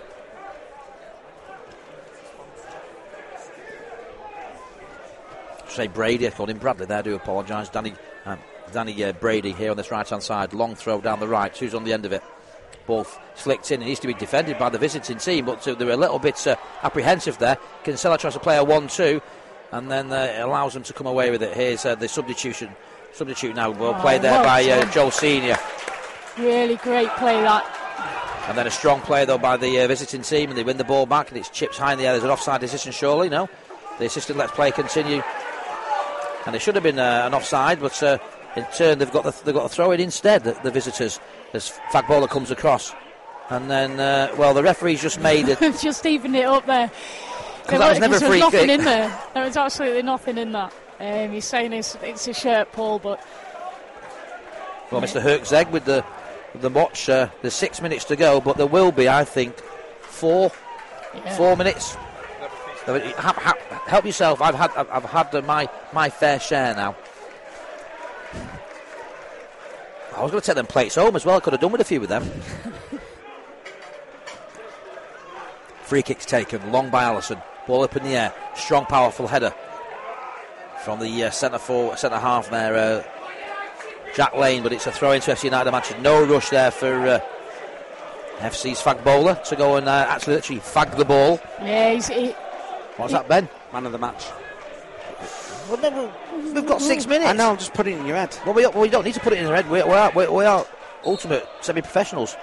Say Brady, I called him Bradley there, I do apologise. Danny um, Danny uh, Brady here on this right hand side. Long throw down the right, who's on the end of it? Ball flicked in. It needs to be defended by the visiting team, but uh, they're a little bit uh, apprehensive there. Kinsella tries to play a one two, and then uh, it allows them to come away with it. Here's uh, the substitution. Substitute now, well oh, played there well by uh, Joel Senior. Really great play, that. And then a strong play, though, by the uh, visiting team, and they win the ball back, and it's chips high in the air. There's an offside decision, surely, no? The assistant lets play continue. And it should have been uh, an offside, but uh, in turn they've got the they've got to throw it instead. The, the visitors, as Fagbola comes across, and then uh, well the referee's just made it. Just evened it up there. Because that was never a free kick. There was nothing kick. in there. There was absolutely nothing in that. Um, he's saying it's, it's a shirt pull, but well, Mister Herczeg with the with the watch. Uh, there's six minutes to go, but there will be, I think, four yeah. four minutes. Have, have, help yourself. I've had I've, I've had uh, my my fair share now. I was going to take them plates home as well. I could have done with a few of them. Free kick's taken, long by Allison. Ball up in the air, strong, powerful header from the uh, centre for centre half there. Uh, Jack Lane, but it's a throw into F C United Manchester. No rush there for uh, F C's fag bowler to go and uh, actually literally fag the ball. Yeah, he's... He, What's he, that, Ben? Man of the match. Well, no, we've got six minutes. I know, just put it in your head. Well, we, well, we don't need to put it in your head. We, we, are, we, we are ultimate semi-professionals.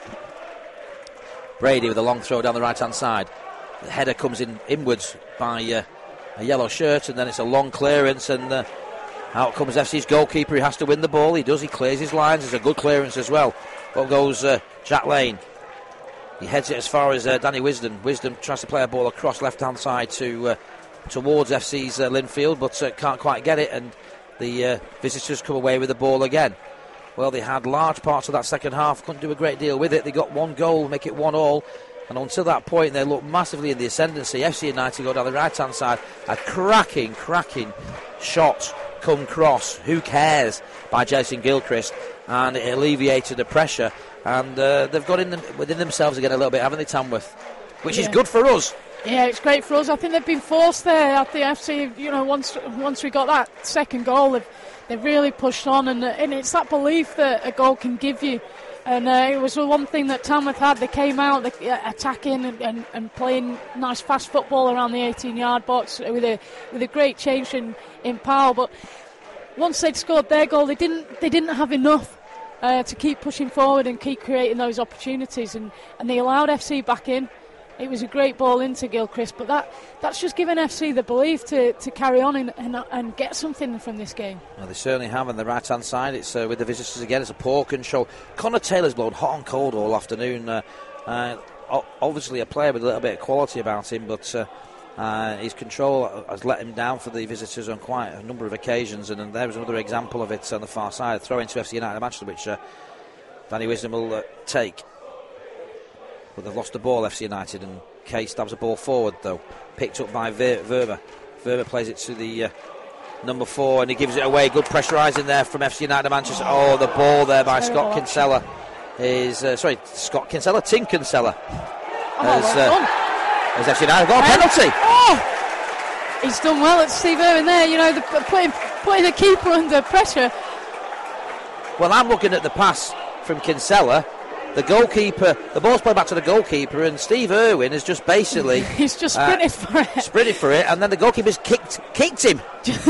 Brady with a long throw down the right-hand side. The header comes in inwards by uh, a yellow shirt, and then it's a long clearance, and uh, out comes F C's goalkeeper. He has to win the ball. He does. He clears his lines. It's a good clearance as well. Up goes uh, Jack Lane. He heads it as far as uh, Danny Wisdom. Wisdom tries to play a ball across left-hand side to uh, towards F C's uh, Linfield, but uh, can't quite get it, and the uh, visitors come away with the ball again. Well, they had large parts of that second half, couldn't do a great deal with it. They got one goal, make it one all, and until that point they looked massively in the ascendancy. F C United go down the right-hand side, a cracking, cracking shot come cross, who cares, by Jason Gilchrist, and it alleviated the pressure, and uh, they've got in them, within themselves again a little bit, haven't they, Tamworth? Which yeah. is good for us. Yeah, it's great for us. I think they've been forced there at the F C. You know, once once we got that second goal, they've, they've really pushed on, and, and it's that belief that a goal can give you. And uh, it was the one thing that Tamworth had. They came out they, uh, attacking and, and, and playing nice fast football around the eighteen-yard box with a with a great change in, in power. But once they'd scored their goal, they didn't they didn't have enough uh, to keep pushing forward and keep creating those opportunities. And, and they allowed F C back in. It was a great ball into Gilchrist, but that, that's just given F C the belief to, to carry on and, and, and get something from this game. Well, they certainly have on the right-hand side. It's uh, with the visitors again. It's a poor control. Connor Taylor's blown hot and cold all afternoon. Uh, uh, obviously a player with a little bit of quality about him, but uh, uh, his control has let him down for the visitors on quite a number of occasions. And, and there was another example of it on the far side. Throw into F C United Manchester, which uh, Danny Wisdom will uh, take. But they've lost the ball, F C United, and Kay stabs the ball forward, though. Picked up by Ver- Verma. Verma plays it to the uh, number four, and he gives it away. Good pressurising there from F C United Manchester. Oh, the ball there by Scott Kinsella is... Uh, sorry, Scott Kinsella? Tim Kinsella. Oh, as, well uh, done. as F C United got a penalty. Oh, he's done well at Steve Irwin there, you know, the, putting, putting the keeper under pressure. Well, I'm looking at the pass from Kinsella. The goalkeeper, the ball's played back to the goalkeeper, and Steve Irwin has just basically... He's just sprinted uh, for it. Sprinted for it, and then the goalkeeper's kicked kicked him.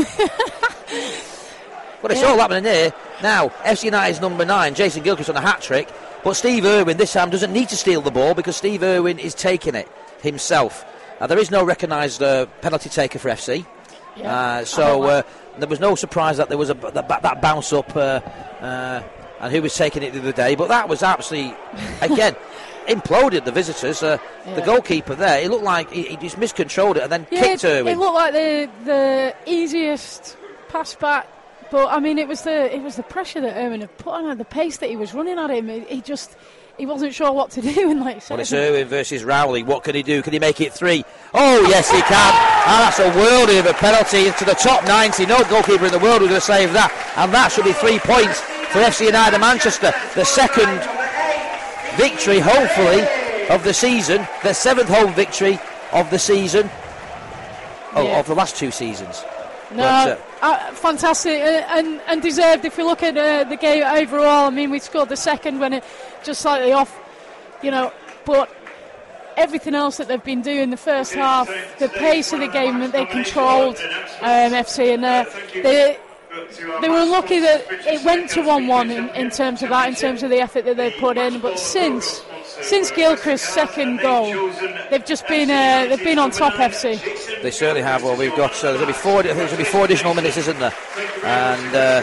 Well, it's yeah. all happening here. Now, F C United's number nine, Jason Gilchrist, on a hat-trick, but Steve Irwin this time doesn't need to steal the ball because Steve Irwin is taking it himself. Uh, there is no recognised uh, penalty taker for F C. Yeah. Uh, so uh, there was no surprise that there was a that, that bounce up... Uh, uh, and who was taking it the other day, but that was absolutely, again, imploded the visitors. Uh, yeah. The goalkeeper there, it looked like he, he just miscontrolled it and then yeah, kicked it, Irwin. It looked like the the easiest pass back, but I mean, it was the it was the pressure that Irwin had put on him, the pace that he was running at him. He, he just he wasn't sure what to do. And like you said, well, it's Irwin versus Rowley. What can he do? Can he make it three? Oh yes, he can. And that's a worldie of a penalty into the top ninety. No goalkeeper in the world would have saved that, and that should be three points for F C United Manchester. The second victory, hopefully, of the season. The seventh home victory of the season. Oh, yeah. of the last two seasons. No, but, uh, uh, fantastic uh, and and deserved. If we look at uh, the game overall, I mean, we scored the second when it just slightly off, you know, but everything else that they've been doing the first half, the pace of the game that they controlled, um, F C, and uh, they. They were lucky that it went to one one in, in terms of that, in terms of the effort that they put in. But since since Gilchrist's second goal, they've just been uh, they've been on top. F C. They certainly have. Well, we've got uh, there's going to be four. I think there's going to be four additional minutes, isn't there? And, uh,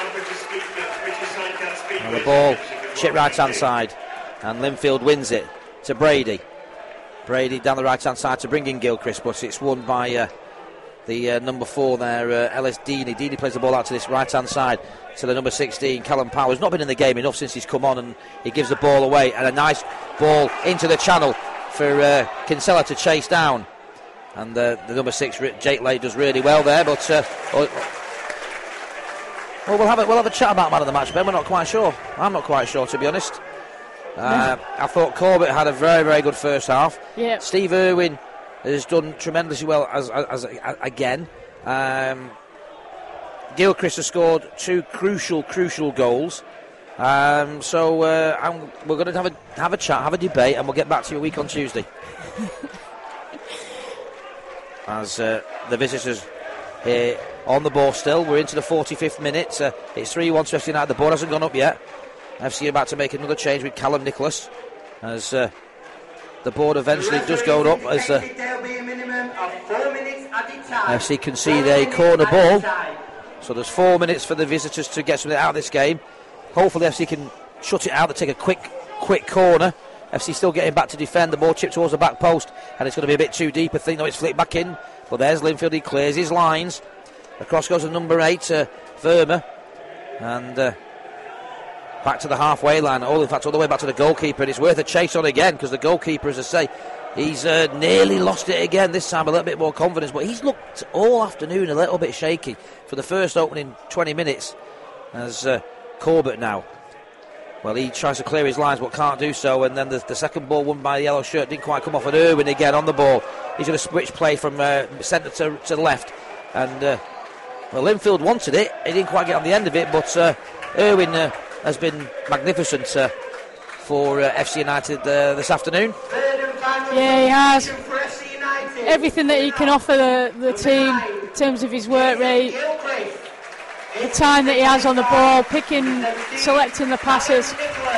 and the ball chip right hand side, and Linfield wins it to Brady. Brady down the right hand side to bring in Gilchrist, but it's won by. Uh, The uh, number four there, uh, Ellis Deeney. Deeney plays the ball out to this right-hand side to the number sixteen, Callum Powers. Not been in the game enough since he's come on, and he gives the ball away. And a nice ball into the channel for uh, Kinsella to chase down. And uh, the number six, Jake Lake, does really well there. But uh, well, we'll have a, we'll have a chat about man of the match, Ben. We're not quite sure. I'm not quite sure, to be honest. Uh, I thought Corbett had a very, very good first half. Yeah. Steve Irwin has done tremendously well as, as, as again. Um, Gilchrist has scored two crucial, crucial goals. Um, so uh, I'm, we're going to have a have a chat, have a debate, and we'll get back to you a week on Tuesday. As uh, the visitors here on the ball still, we're into the forty-fifth minute. Uh, it's three one to F C United. The ball hasn't gone up yet. F C about to make another change with Callum Nicholas, as uh, the board eventually does go up as uh, F C concede a corner ball. So there's four minutes for the visitors to get something out of this game. Hopefully F C can shut it out and take a quick quick corner. F C still getting back to defend. The ball chipped towards the back post, and it's going to be a bit too deep. I think, no, it's flicked back in. But there's Linfield. He clears his lines. Across goes to number eight, uh, Verma. And uh, back to the halfway line. All, in fact, all the way back to the goalkeeper. And it's worth a chase on again, because the goalkeeper, as I say, he's uh, nearly lost it again. This time a little bit more confidence. But he's looked all afternoon a little bit shaky for the first opening twenty minutes. As uh, Corbett now, well, he tries to clear his lines but can't do so, and then the, the second ball won by the yellow shirt didn't quite come off, and Irwin again on the ball. He's going to switch play from uh, centre to, to the left, and uh, well, Linfield wanted it. He didn't quite get on the end of it, but uh, Irwin uh, has been magnificent uh, for uh, F C United uh, this afternoon. Yeah, he has. Everything that he can offer the, the team in terms of his work rate, the time that he has on the ball, picking, selecting the passes.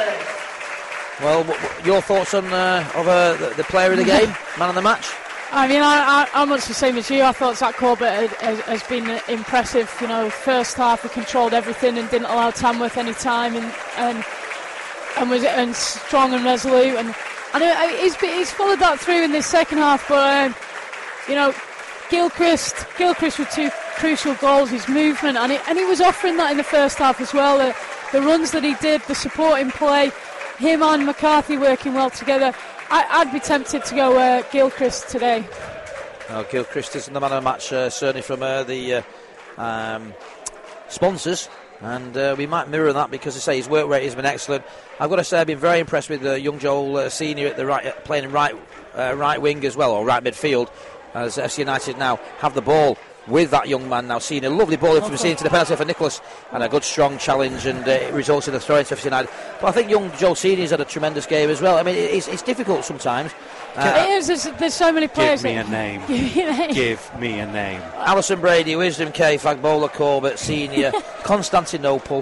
Well, w- w- your thoughts on uh, of, uh, the, the player of the game, man of the match? I mean, I, I, I'm much the same as you. I thought Zach Corbett had, has, has been impressive. You know, first half he controlled everything and didn't allow Tamworth any time, and and, and was and strong and resolute. And I know he's he's followed that through in this second half. But um, you know, Gilchrist, Gilchrist with two crucial goals, his movement, and he, and he was offering that in the first half as well. The, the runs that he did, the supporting play, him and McCarthy working well together. I, I'd be tempted to go uh, Gilchrist today. Well, Gilchrist is the man of the match, uh, certainly from uh, the uh, um, sponsors, and uh, we might mirror that because, I say, his work rate has been excellent. I've got to say, I've been very impressed with uh, young Joel uh, Senior at the right, uh, playing in right uh, right wing as well, or right midfield, as F C United now have the ball with that young man now. Seen a lovely ball from Senior to the penalty for Nicholas, and a good strong challenge, and uh, it results in the throw into F C United. But I think young Joel Senior's had a tremendous game as well. I mean, it's, it's difficult sometimes. Uh, it is, there's, there's so many players. Give me a name. Give me a name. Give me a name. Alison Brady, Wisdom K, Fagbola Corbett, Senior, Constantinople.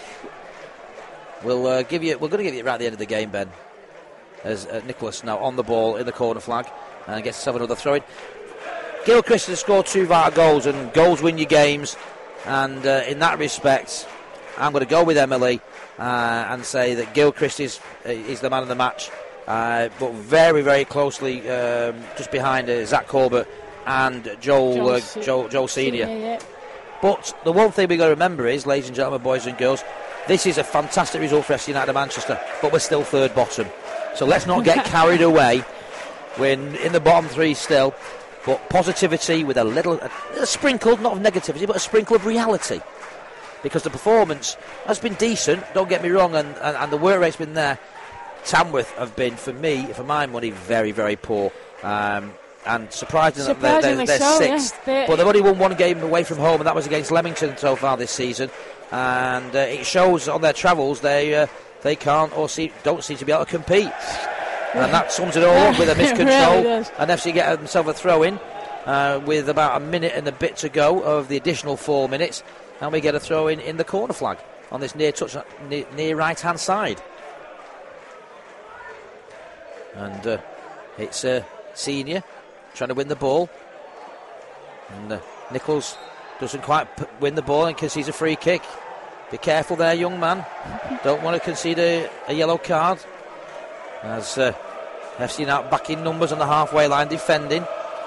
We'll uh, give you. We're going to give you it right at the end of the game, Ben. As uh, Nicholas now on the ball in the corner flag, and gets himself another throw in. Gilchrist has scored two vital goals, and goals win your games. And uh, in that respect, I'm going to go with Emily uh, and say that Gilchrist is is the man of the match. Uh, but very, very closely um, just behind uh, Zach Corbett and Joel Joel, uh, Joel, Joel Senior. Senior yeah. But the one thing we've got to remember is, ladies and gentlemen, boys and girls, this is a fantastic result for F C United of Manchester, but we're still third bottom. So let's not get carried away. We're in the bottom three still, but positivity with a little, a, a sprinkle, not of negativity, but a sprinkle of reality. Because the performance has been decent, don't get me wrong, and, and, and the work rate's been there. Tamworth have been, for me, for my money, very, very poor. Um, and surprisingly, surprisingly they're, they're, they're so, sixth. Yeah. But they've only won one game away from home, and that was against Leamington so far this season. And uh, it shows on their travels they uh, they can't or see, don't seem to be able to compete. Yeah. And that sums it all up with a miscontrol. Really and F C get themselves a throw in uh, with about a minute and a bit to go of the additional four minutes. And we get a throw in in the corner flag on this near touch, near, near right hand side. And uh, it's uh, Senior trying to win the ball, and uh, Nichols doesn't quite p- win the ball and concedes a free kick. Be careful there, young man. Don't want to concede a, a yellow card. As uh, F C now back in numbers on the halfway line defending,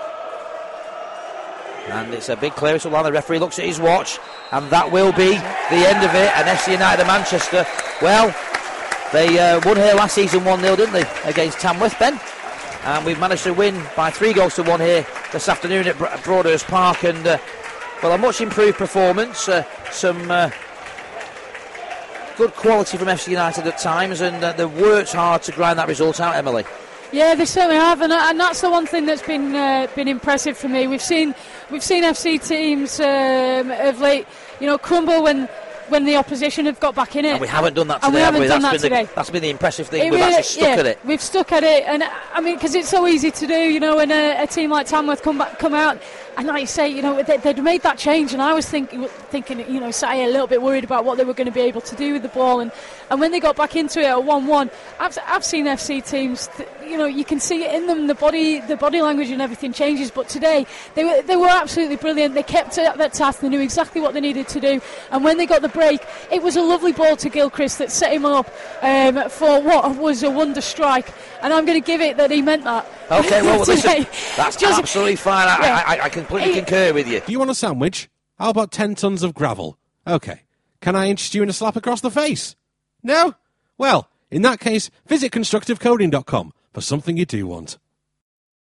and it's a big clearance line. The referee looks at his watch, and that will be the end of it. And F C United of Manchester, well, they uh, won here last season one nil, didn't they, against Tamworth, Ben? And we've managed to win by three goals to one here this afternoon at Bro- Broadhurst Park. And, uh, well, a much improved performance. Uh, some uh, good quality from F C United at times. And uh, they've worked hard to grind that result out, Emily. Yeah, they certainly have, and, and that's the one thing that's been uh, been impressive for me. We've seen we've seen F C teams um, of late, you you know, crumble when when the opposition have got back in it. And we haven't done that today, and we have haven't we? Done That's, that been today. The, that's been the impressive thing. It We've really, actually stuck yeah, at it. We've stuck at it, and I mean, because it's so easy to do, you know, when a, a team like Tamworth come back, come out, and like you say, you know, they, they'd made that change, and I was thinking, thinking, you know, sat here a little bit worried about what they were going to be able to do with the ball, and, and when they got back into it at one one, I've, I've seen F C teams, th- you know, you can see it in them, the body, the body language and everything changes. But today, they were they were absolutely brilliant. They kept at their task. They knew exactly what they needed to do, and when they got the break, it was a lovely ball to Gilchrist that set him up um, for what was a wonder strike. And I'm going to give it that he meant that. Okay, well, listen, Today. that's Just- absolutely fine. I, yeah. I, I completely He- concur with you. Do you want a sandwich? How about ten tons of gravel? Okay. Can I interest you in a slap across the face? No? Well, in that case, visit constructive coding dot com for something you do want.